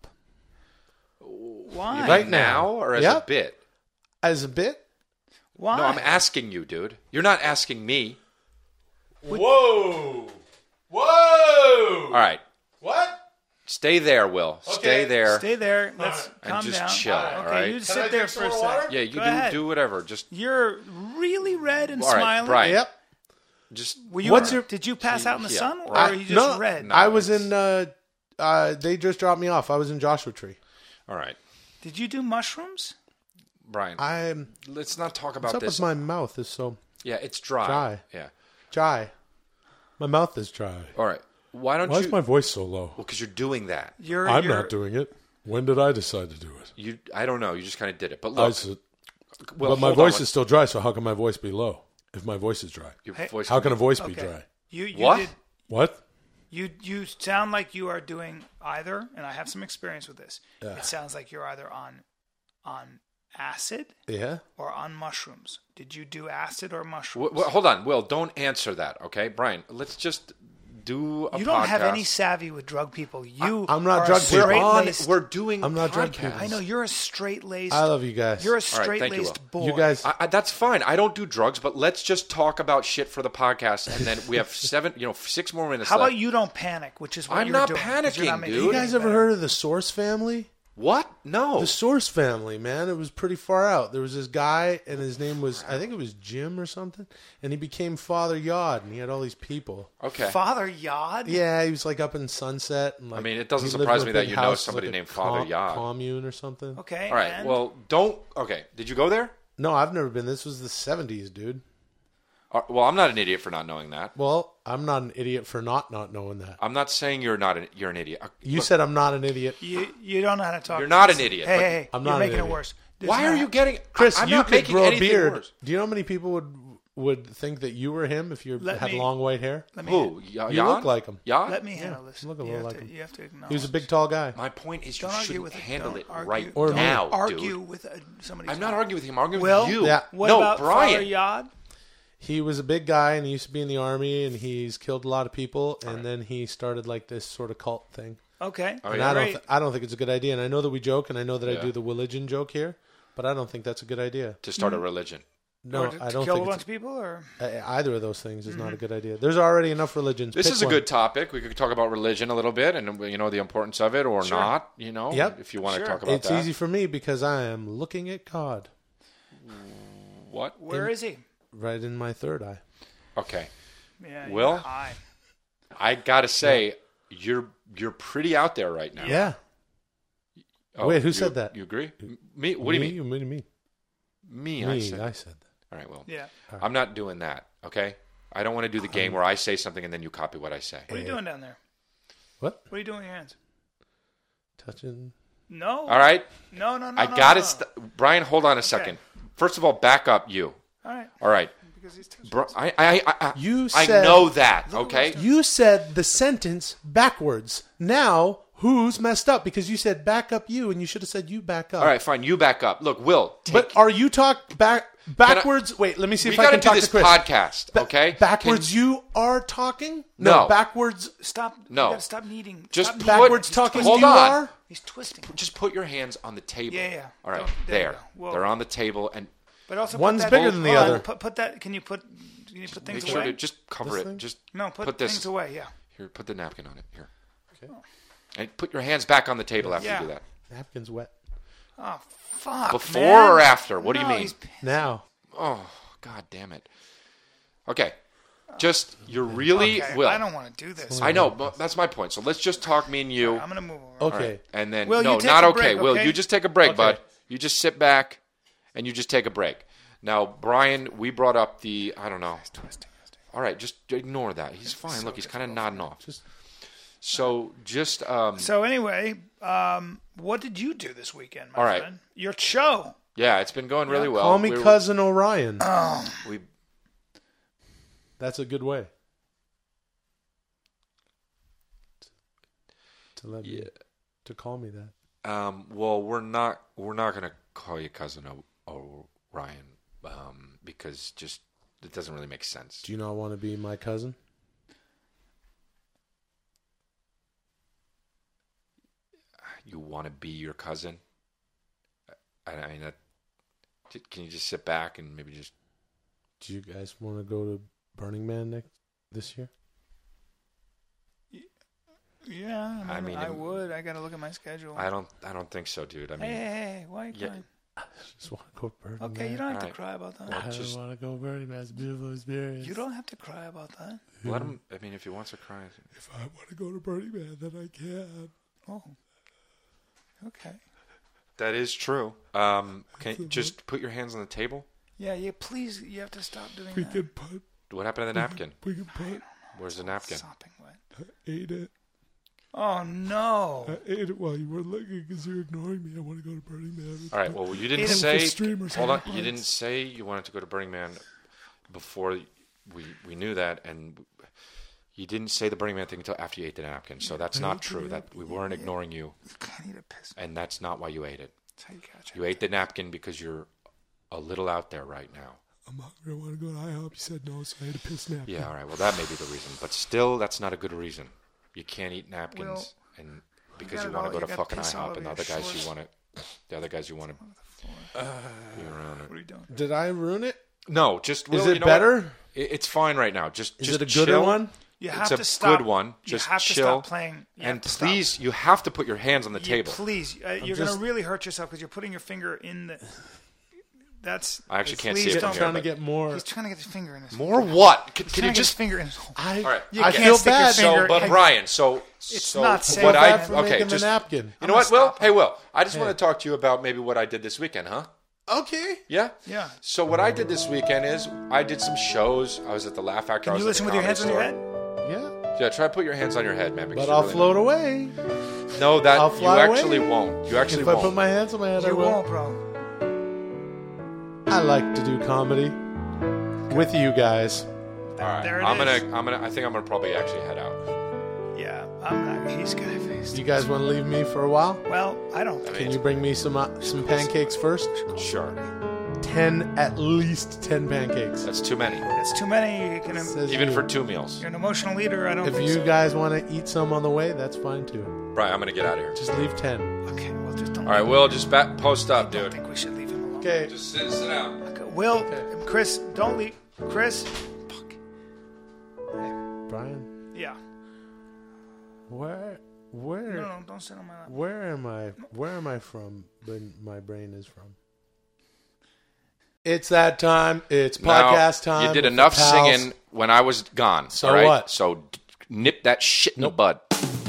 Why? Right now, now. or as Yep. a bit? as a bit. Why? No, I'm asking you, dude. You're not asking me. Whoa! Whoa! All right, What? stay there, Will. Stay there. Stay there. Let's And calm just down. chill, Okay, all right? you Can sit I there drink for a some more second. water? Yeah, you Go do ahead. do whatever. Just You're really red and all right, smiling. Brian. Yep. Just Were you, What's your- Did you pass out in the Yeah, sun, or right. are you just no, red? No. I was it's- in. Uh, uh, they just dropped me off. I was in Joshua Tree. all right, Did you do mushrooms? Brian. I'm. let's not talk What's about up this. with my mouth? Is so Yeah, it's dry. Dry. Yeah. dry. My mouth is dry. All right. Why don't Why you? is my voice so low? Well, because you're doing that. You're. I'm you're, not doing it. When did I decide to do it? You. I don't know. You just kind of did it. But I look. said, Will, but my hold on voice one- is still dry, so how can my voice be low if my voice is dry? Your Hey, voice. How can a voice be Okay. dry? You. You What? Did, What? you. You sound like you are doing either, and I have some experience with this. It sounds like you're either on, on acid Yeah. or on mushrooms. Did you do acid or mushrooms? W- w- hold on, Will. Don't answer that, okay, Brian. Let's just do a You don't podcast. have any savvy with drug people. You I- I'm not are drug a people. We're on. straight-laced- We're doing. I'm not drug podcasts. people. I know you're a straight-laced. I love you guys. You're a All right, thank you, straight-laced boy. You guys. I, I, that's fine. I don't do drugs, but let's just talk about shit for the podcast, and then we have seven, you know, six more minutes. How left. about you don't panic, which is what I'm you're not doing, 'cause you're panicking, not making dude. you it guys any ever better. heard of the Source family? What? No. The Source family, man. It was pretty far out. There was this guy, and his name was, I think it was Jim or something, and he became Father Yod, and he had all these people. Okay. Father Yod? Yeah, he was like up in Sunset. And like, I mean, it doesn't he lived surprise in a me that big you know house, somebody like a named Father com- Yod. Commune or something. Okay. All right. and- Well, don't. Okay. Did you go there? No, I've never been. This was the seventies, dude. Uh, well, I'm not an idiot for not knowing that. Well, I'm not an idiot for not not knowing that. I'm not saying you're not. An, you're an idiot. Uh, You look, said I'm not an idiot. You you don't know how to talk. You're not an idiot, Hey, but- hey, hey! I'm you're not an making it idiot. worse. This Why is are not- you getting, Chris, I, I'm you not could making grow a anything beard. worse. Do you know how many people would would think that you were him if you Let had me- long white hair? Let me Who? Y- You Jan? look like him. Jan? let me handle this. look a you, little have like to, him. you have to acknowledge. He was a big, tall guy. My point is, you Don't argue shouldn't with it. handle Don't it argue- right Or me. now, argue dude. with uh, somebody. I'm not arguing with him. I'm arguing Will, with you. Yeah. what no, about Brian. Father Yod? He was a big guy, and he used to be in the army, and he's killed a lot of people. And then he started like this sort of cult thing. Okay. Oh, And yeah. I don't, Great. th- I don't think it's a good idea. And I know that we joke, and I know that I Yeah. do the religion joke here, but I don't think that's a good idea. To start a religion. No, Or to, I to don't kill a think bunch it's, of people, or uh, either of those things is not a good idea. There's already enough religions. This Pick is a one. good topic. We could talk about religion a little bit, and you know the importance of it, or Sure. not. You know, Yep. if you want Sure. to talk about It's that. easy for me because I am looking at God What? where is he? right in my third eye. Okay. Yeah, Will? you're high. I gotta say, you're you're pretty out there right now. Yeah. Oh, Wait, who you- said that? You agree? M- Me? What do me, you mean? Me, me, Me? me. I said. I said that. All right. Well, Yeah. I'm not doing that. Okay. I don't want to do the game where I say something and then you copy what I say. What are you doing down there? What? What are you doing with your hands? Touching. No. All right. No, no, no. I no, got no. it. St- Brian, hold on a second. First of all, back up you. All right. All right. Because he's too. Bro, I, I, I, I, You I said- know that. Okay. You said the sentence backwards. Now, who's messed up? Because you said back up you, and you should have said you back up. All right. Fine. You back up. Look, Will. Take, But are you talk back backwards? Wait, let me see we if I got to can do talk this to Chris. podcast. Ba- Okay. Backwards, Can- you are talking. No. backwards. Stop. No. You gotta stop kneading. Just stop put- kneading. Backwards He's talking. Hold you on. are. He's twisting. Just put your hands on the table. Yeah, yeah. All right. Don't- there you there. go. Whoa. They're on the table, and But also, put One's that- bigger than the hold on, other. Put, put that. Can you put? Can you put things make sure away? to just cover This it. thing? Just no, put, put this things away. Yeah. here. Put the napkin on it. Here. Okay. And put your hands back on the table after Yeah. you do that. Napkin's wet. Oh fuck. Before man. or after? What do you No, mean? he's- Now. Oh, god damn it. Okay. Just you're really Okay, Will. I don't want to do this. I know, but that's my point. So let's just talk me and you. I'm gonna move over. Okay. All right. And then Will, no, you take not a okay. break, Will, okay? you just take a break, Okay. bud. You just sit back and you just take a break. Now, Brian, we brought up the I don't know. Twisting. All right, just ignore that. He's fine. Look, he's kind of nodding off. Just- So just um So anyway, um, what did you do this weekend, my All right. friend? Your show. yeah, it's been going really well. Call me We were- cousin Orion. We That's a good way. To let me, to call me that. Um, well, we're not we're not gonna call you cousin o- Orion um, because just it doesn't really make sense. Do you not want to be my cousin? You want to be your cousin? I, I mean, that, can you just sit back and maybe just? Do you guys want to go to Burning Man next this year? Yeah, I, I mean, mean, I it- would. I got to look at my schedule. I don't I don't think so, dude. I hey, mean, hey, hey, why are you Yeah. crying? Just want to go Burning Man. Okay, you don't have to Alright. cry about that. Well, I just- want to go Burning Man. It's a beautiful experience. You don't have to cry about that. let him. I mean, if he wants to cry, If I want to go to Burning Man, then I can. Oh, okay. that is true. Um, can you just put your hands on the table? Yeah, yeah. Please, you have to stop doing We that. can put. What happened to the napkin? We can put. Where's the napkin? Sopping wet. I ate it. Oh no. I ate it while you were looking because you're ignoring me. I want to go to Burning Man. All right. Well, you didn't Eat 'em say. for streamers Hold on on. the You didn't bikes. say you wanted to go to Burning Man before we we knew that, and you didn't say the Burning Man thing until after you ate the napkin. So that's not true. That we weren't ignoring you, You can't eat a piss. and that's not why you ate it. That's how you catch it. You ate the napkin because you're a little out there right now. I'm hungry. I want to go to IHOP. You said no, so I had a piss napkin. Yeah, all right. Well, that may be the reason, but still, that's not a good reason. You can't eat napkins, Well, and because got you it want all- to go you to got fucking piss all IHOP, over and the your other guys shorts. you want to, the other guys you want to be around it. What are you doing? Did I ruin it? No, just Is Will, it you know better? what? It- It's fine right now. Just Is just it a gooder chill. one? You It's have a to stop. good one. Just you have to chill. stop playing. You have And to stop. please, you have to put your hands on the You- table. Please, uh, you're just- going to really hurt yourself because you're putting your finger in the. That's. I actually can't see please it don't- from Trying here, to but- get more. He's trying to get his finger in his. More what? Can, He's can trying you to get his just? finger in his hole. I, All right. You I can't feel stick your bad. finger- So, but Hey, Brian, so It's so not safe. what Feel I bad for okay, making just the napkin. you know what, gonna Will? stop Hey, Will, I just Hey. want to talk to you about maybe what I did this weekend, huh? Okay. Yeah. Yeah. So what I did this weekend is I did some shows. I was at the Laugh Factory. I Can was you at listen the with your hands Comedy on your Store. head? Yeah. Yeah, try to put your hands on your head, man. because But you're I'll really float not- away. No, that I'll you fly away. actually won't. You actually If I won't. put my hands on my head, I You will. won't, bro. I like to do comedy with you guys. All right. There it I'm is. gonna. I'm gonna. I think I'm gonna probably actually head out. Yeah, I'm not. He's guy faced. You guys want to leave me for a while? Well, I don't. Can you bring me some uh, some pancakes first? Sure. Ten, at least ten pancakes. That's too many, It's too many. You can, Says even you. for two meals. you're an emotional leader. I don't. If think you so. guys want to eat some on the way, that's fine too. Brian, I'm gonna get out of here. Just leave ten. Okay, well, just don't. All right, Will, just back, post up, I dude. think we should leave him alone. Okay. Just sit, sit down. Okay, Will, Chris, don't leave. Chris. Fuck. Brian, Yeah. where, where, No, no, don't sit on my lap. where am I? Where am I from? When my brain is from. It's that time. It's podcast Now, time. You did with enough the pals. singing when I was gone. So all right? what? So d- nip that shit in the bud.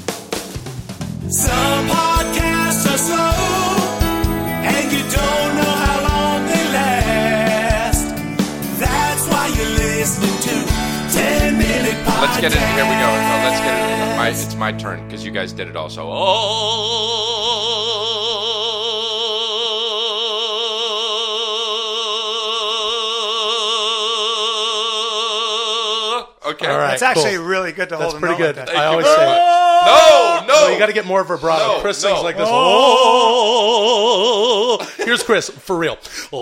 Some podcasts are slow, and you don't know how long they last. That's why you're listening to ten minute Podcast. Let's get it. Here we go. No, let's get it. My, it's my turn because you guys did it also. Oh. Okay. All right. It's actually cool. really good to That's hold a pretty note good. like that. I always you. say it. No, no. No, you got to get more vibrato. No, Chris sings no. like this. Oh. Here's Chris for real.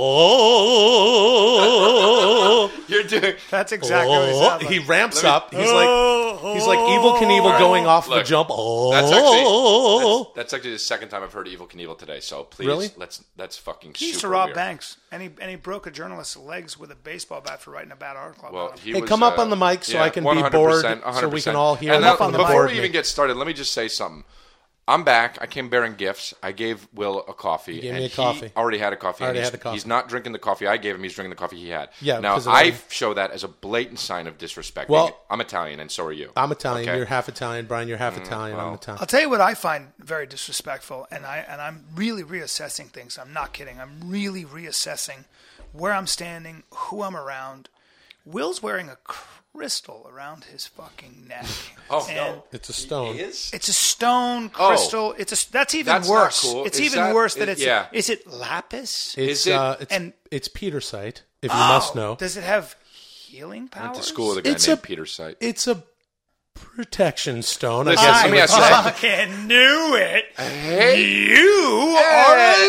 Oh. You're doing. That's exactly what it Oh. sounds like. He ramps Let me- up. He's like he's like Evil Knievel going off Look, the jump. Oh. That's actually that's, that's actually the second time I've heard Evil Knievel today. So please, Really? let's that's fucking. He used to super rob weird. banks, and he and he broke a journalist's legs with a baseball bat for writing a bad article Well, about him. he Hey, was, come up uh, on the mic so yeah, I can be one hundred bored, percent, one hundred so we can percent. all hear And enough now, on the before board we me. even get started, let me just say something. I'm back. I came bearing gifts. I gave Will a coffee. You gave and me a he coffee. already had a coffee. I already and he's, had the coffee. He's not drinking the coffee I gave him. He's drinking the coffee he had. Yeah, Now, 'cause of I the- show that as a blatant sign of disrespect. Well- Being- I'm Italian, and so are you. I'm Italian. Okay? You're half Italian, Brian. You're half Italian. I'm well. Italian. I'll tell you what I find very disrespectful, and I and I'm really reassessing things. I'm not kidding. I'm really reassessing where I'm standing, who I'm around. Will's wearing a crystal around his fucking neck. Oh, and no. It's a stone. Is? It's a stone Oh. crystal. It's a that's even That's not worse. cool. It's Is even that- worse that is- it's yeah. is it lapis? It's Is it- uh, it's, and- it's Petersite, if you must Oh, know. Does it have healing I powers? went to school with a guy It's named a- Peter Sight. It's a protection stone. Listen, I guess let you me would ask you say. something. fucking knew it. Hey, You are a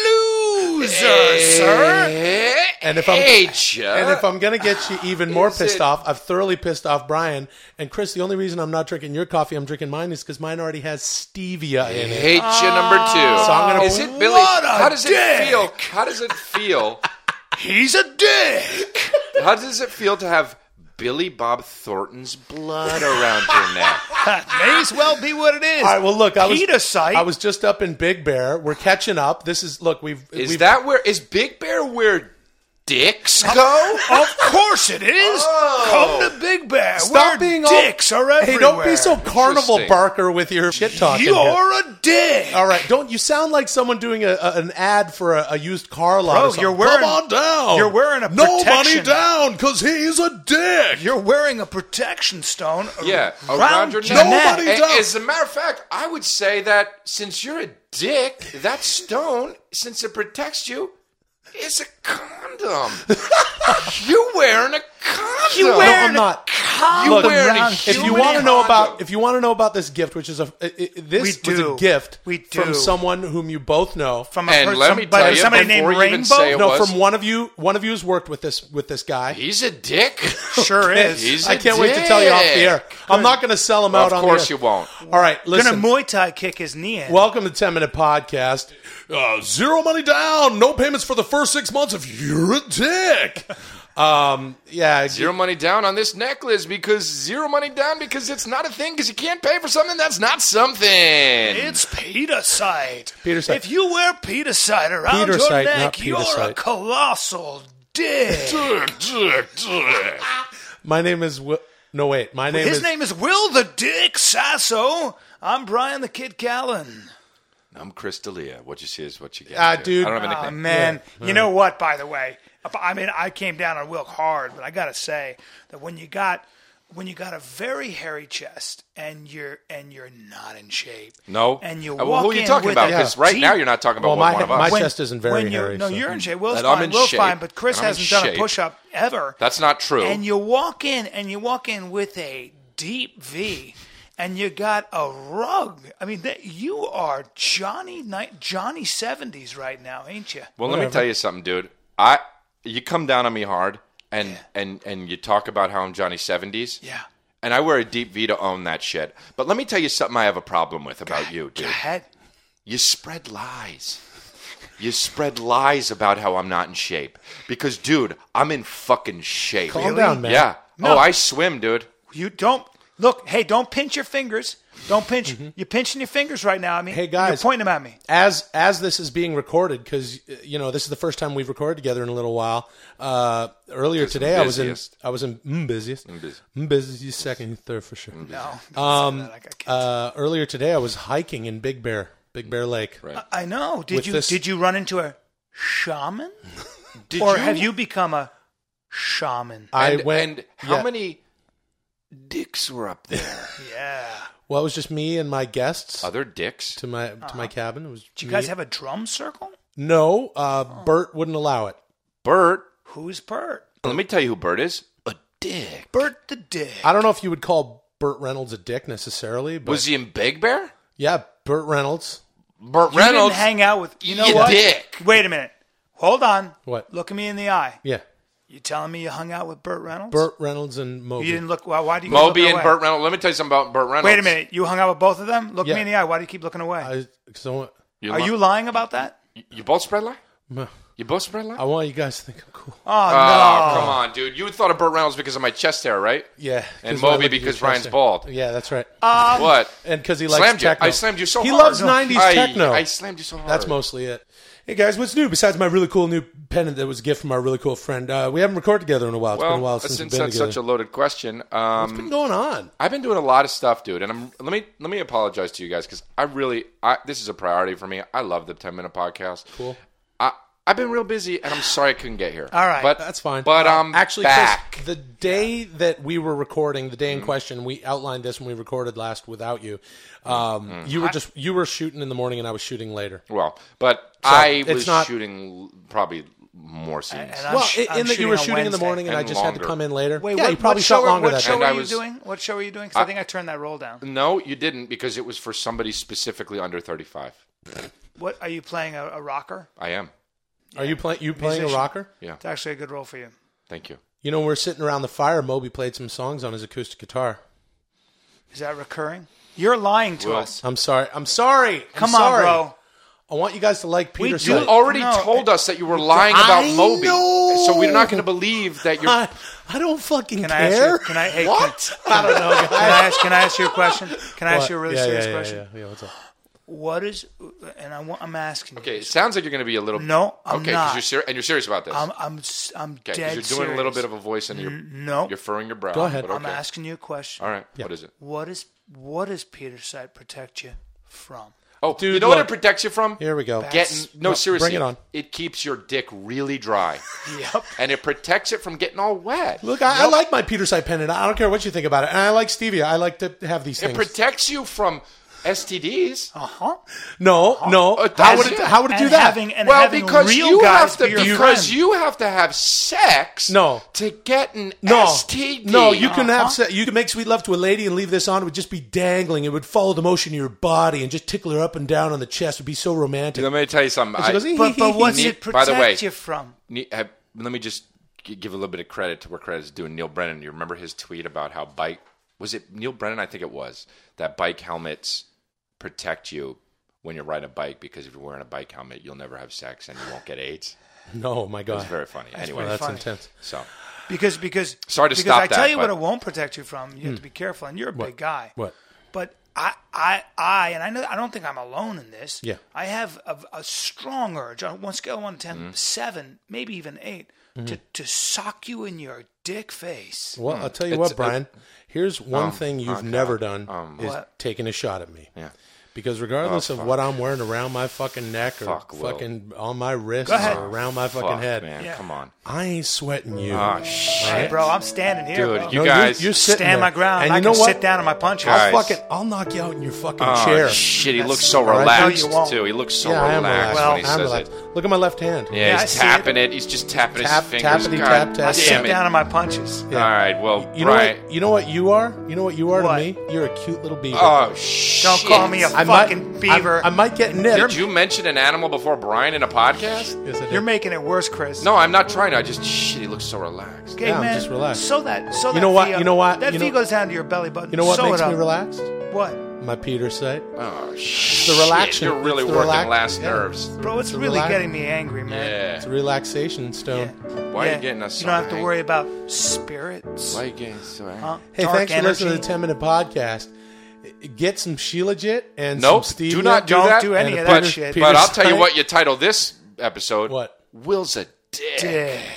loser, sir. And if I'm Hey, Chuck. and if I'm gonna get you even more Is pissed it- off, I've thoroughly pissed off Brian and Chris. The only reason I'm not drinking your coffee, I'm drinking mine, is because mine already has stevia in it. hate you number two. So I'm gonna- Is it Billy? What a How does it dick. feel? How does it feel? He's a dick. How does it feel to have Billy Bob Thornton's blood around your neck? May as well be what it is. All right. Well, look, I was Petersite. I was just up in Big Bear. We're catching up. This is look. We've Is we've, that where is Big Bear where dicks go? Of course it is. Oh. Come to Big Bear. Stop where being all- dicks are everywhere. Hey, don't be so carnival Interesting. barker with your shit talking. here. You're a dick. All right, don't you sound like someone doing a, a, an ad for a, a used car lot? Bro, or something. you're wearing- Come on down. You're wearing a Nobody protection. down, because he's a dick. You're wearing a protection stone Yeah, around, around your your neck. neck. Nobody And down. as a matter of fact, I would say that since you're a dick, that stone, since it protects you, is a condom. You're wearing a condom. You No, wearing I'm not. calm Look, down. if you human want to know condom. about if you want to know about this gift, which is a it, it- this We was do. a gift We from do. someone whom you both know. From a And person, let me by tell you, somebody before named you even Rainbow. say it no, was- from one of you. One of you has worked with this with this guy. He's a dick. Sure is. He's I a can't wait to tell you off the air. dick. I'm not going to sell him out Of on course the you air. won't. All right, Gonna listen. Muay Thai kick his knee in. Welcome to ten minute Podcast. Uh, zero money down, no payments for the first six months if you're a dick. Um, yeah, Zero money down on this necklace because zero money down because it's not a thing because you can't pay for something that's not something. It's Peter Sight. Peter Sight. If you wear Peter Sight around Peter your Sight, neck, not Peter you're a Sight. colossal dick. Dick, dick, dick. my name is. Wi- no, wait. My name His is. name is Will the Dick Sasso. I'm Brian the Kid Callen. I'm Chris D'Elia. What you see is what you get. Ah, dude. I don't have Oh, anything. man. You know what, by the way? I mean, I came down on Wilk hard, but I got to say that when you got when you got a very hairy chest and you're and you're not in shape. No. And you Uh, well, walk who are you in talking with about? a Because right deep- now you're not talking about Well, one, my- one of us. my When- chest isn't very when you're- hairy. No, so- you're in shape. Will's And I'm fine. in Will's shape, fine, but Chris and I'm in hasn't done shape. a push-up ever. That's not true. And you walk in, and you walk in with a deep V, and you got a rug. I mean, that, you are Johnny Night, Johnny seventies right now, ain't you? well, let me tell you something, dude. I you come down on me hard, and and and you talk about how I'm Johnny seventies. Yeah. And I wear a deep V to own that shit. But let me tell you something I have a problem with about you, dude. Go ahead. You spread lies. You spread lies about how I'm not in shape. Because, dude, I'm in fucking shape. Calm down, man. Yeah. No. Oh, I swim, dude. You don't look. Hey, don't pinch your fingers. Don't pinch. You're pinching your fingers right now. I mean, Hey, guys. you're pointing them at me. as as this is being recorded, because you know this is the first time we've recorded together in a little while. Uh, earlier today, I was in busiest. I was in mm, busiest, busy. mm, busiest, second, third for sure. No. Um, I got kids. uh, earlier today, I was hiking in Big Bear, Big Bear Lake. Right. I know. Did with you this- did you run into a shaman, Did or have you become a shaman? I and, went. and how yeah. many dicks were up there? Yeah. Well, it was just me and my guests Other dicks? to my to my cabin. It was. Do you me- guys have a drum circle? No, uh, Bert wouldn't allow it. Bert. Who's Bert? Let me tell you who Bert is. A dick. Bert the Dick. I don't know if you would call Burt Reynolds a dick necessarily, but Was he in Big Bear? yeah, Burt Reynolds. Burt You Reynolds. didn't hang out with. You know You what? dick. Wait a minute. Hold on. What? Look at me in the eye. Yeah, You telling me you hung out with Burt Reynolds? Burt Reynolds and Moby. You didn't look. Why, why do you keep Moby looking and away? Burt Reynolds. Let me tell you something about Burt Reynolds. Wait a minute. You hung out with both of them? Look Yeah. me in the eye. Why do you keep looking away? I, so You Are li- you lying about that? You both spread lie? I, You both spread lie? I want you guys to think I'm cool. Oh, Oh, no. come on, dude. You thought of Burt Reynolds because of my chest hair, right? Yeah, And 'cause when I Moby look at your because chest Brian's hair. bald. Yeah, that's right. What? and because he likes Slammed you. techno. I slammed you so he hard. loves nineties I, techno. I slammed you so hard. That's mostly it. Hey guys, what's new besides my really cool new pendant that was a gift from our really cool friend? Uh, we haven't recorded together in a while. It's Well, been a while since, since we've been that's together. such a loaded question, um, What's been going on? I've been doing a lot of stuff, dude. And I'm let me let me apologize to you guys because I really I, this is a priority for me. I love the ten minute podcast. Cool. I I've been real busy, and I'm sorry I couldn't get here. All right. but That's fine. But um, Actually, back. Chris, the day that we were recording, the day Mm-hmm. in question, we outlined this when we recorded last without you. Um, Mm-hmm. You were just you were shooting in the morning, and I was shooting later. Well, but I it's was not- shooting l- probably more scenes. And I'm Well, sh- in, I'm in that you were on shooting in the Wednesday. morning, and, I And just had longer. to come in later. Wait, yeah, what, you probably what shot show, longer what that show day. And I were you was- doing? What show were you doing? 'Cause I think I turned that roll down. No, you didn't because it was for somebody specifically under thirty-five. What are you playing? A, a rocker? I am. Are you playing? You playing Musician. a rocker? Yeah. It's actually a good role for you. Thank you. You know, we're sitting around the fire. Moby played some songs on his acoustic guitar. Is that recurring? You're lying to Well, us. I'm sorry. I'm sorry. I'm Come sorry. on, bro. I want you guys to like We Peter. do- You Sight. already No, told us that you were lying I about Moby, know. so we're not going to believe that you're. I, I don't fucking Can I ask care. you? Can I? Hey, What? Can, I don't know. Can I ask? Can I ask you a question? Can I ask What? you a really yeah, serious yeah, yeah, question? Yeah, yeah, what's up? What is? And I want, I'm asking. Okay, You it sounds like you're going to be a little. No, I'm okay, not. you're ser- and you're serious about this. I'm. I'm. s- I'm okay, dead because you're doing a little bit serious. of a voice and you're No. you're furrowing your brow. Go ahead. But I'm okay. asking you a question. All right. What is it? What is? What does Peter Sight protect you from? Oh, Dude, you know what look. it protects you from? Here we go. Getting no, No, seriously. bring it on. It keeps your dick really dry, Yep. and it protects it from getting all wet. Look, I, I like my Peter Sight pendant. I don't care what you think about it. And I like stevia. I like to have these It things. protects you from S T Ds. Uh huh. No, no. Uh, how does would it? it? How would it And do that? having, and Well, having because real you guys have to be your because friend. you have to have sex. No. To get an No, S T D. no. You can Uh-huh. have se- you can make sweet love to a lady and leave this on. It would just be dangling. It would follow the motion of your body and just tickle her up and down on the chest. It would be so romantic. Let me tell you something. And she I- goes, "Ee, But, hee, but hee, what's hee." it By protect the way- you from? Ne- have- let me just g- give a little bit of credit to where credit is due. Neil Brennan, you remember his tweet about how bike was it Neil Brennan? I think it was that bike helmets protect you when you're riding a bike because if you're wearing a bike helmet, you'll never have sex and you won't get AIDS. No, my It was God, very funny. anyway, that's funny. intense. so Because because Sorry to because stop I tell that, you what but- it won't protect you from. You have to be careful, and you're a big guy. What? But I I I and I know I don't think I'm alone in this. Yeah. I have a, a strong urge on one scale of one to ten, Mm-hmm. seven, maybe even eight, to to sock you in your dick face. Well, I'll tell you It's- what, Brian. Here's one Um, thing you've oh, never God. done Um, is What? taking a shot at me. yeah. Because regardless Oh, of fuck. what I'm wearing around my fucking neck or Fuck, Will. fucking on my wrists Go ahead. or around my fucking Fuck, head, man, Yeah. come on. I ain't sweating you. Oh shit, Hey, bro, I'm standing here, dude, bro. you No, guys. you're, you're sitting Stand there. my ground. and I you know can what? sit down on my punches. Guys. I'll fucking, I'll knock you out in your fucking Oh, chair. shit, he That's- looks so All right. relaxed No, you won't. too. He looks so yeah, I am relaxed relaxed. Well, when he I'm says relaxed. it. Look at my left hand. Yeah, Yeah, I he's see tapping it. He's just tapping Tap- his fingers. tappity God tap, tap. I damn sit it. down on my punches. All right, well, You know Brian. what? You know what you are. You know what you are What? to me. You're a cute little beaver. Oh shit! Don't call me a I might, fucking beaver. I, I might get nipped. Did you mention an animal before Brian in a podcast? Yes, I did. You're making it worse, Chris. No, I'm not trying to. I just shit. He looks so relaxed. Okay, Yeah, I'm man. just relaxed. So that, so You that know what? fee- You know what? That You fee know- goes down to your belly button. You know what Sew makes it me up. relaxed? What? My Peter site. Oh shit! the relaxation. You're really It's the working relax- last yeah. nerves. Bro, it's It's a really relax- getting me angry, man. Yeah. It's a relaxation stone. Why Yeah. are you getting us? You don't so have to angry? worry about spirits. Why are you getting so angry? Huh? Hey, Dark thanks for energy. listening to the ten minute podcast. Get some Shilajit and Nope. some Stevia. Do not do Don't that. do any And of a that but, shit. Peter but I'll tell you Stein. what you title this episode. What? Will's a dick. Dick.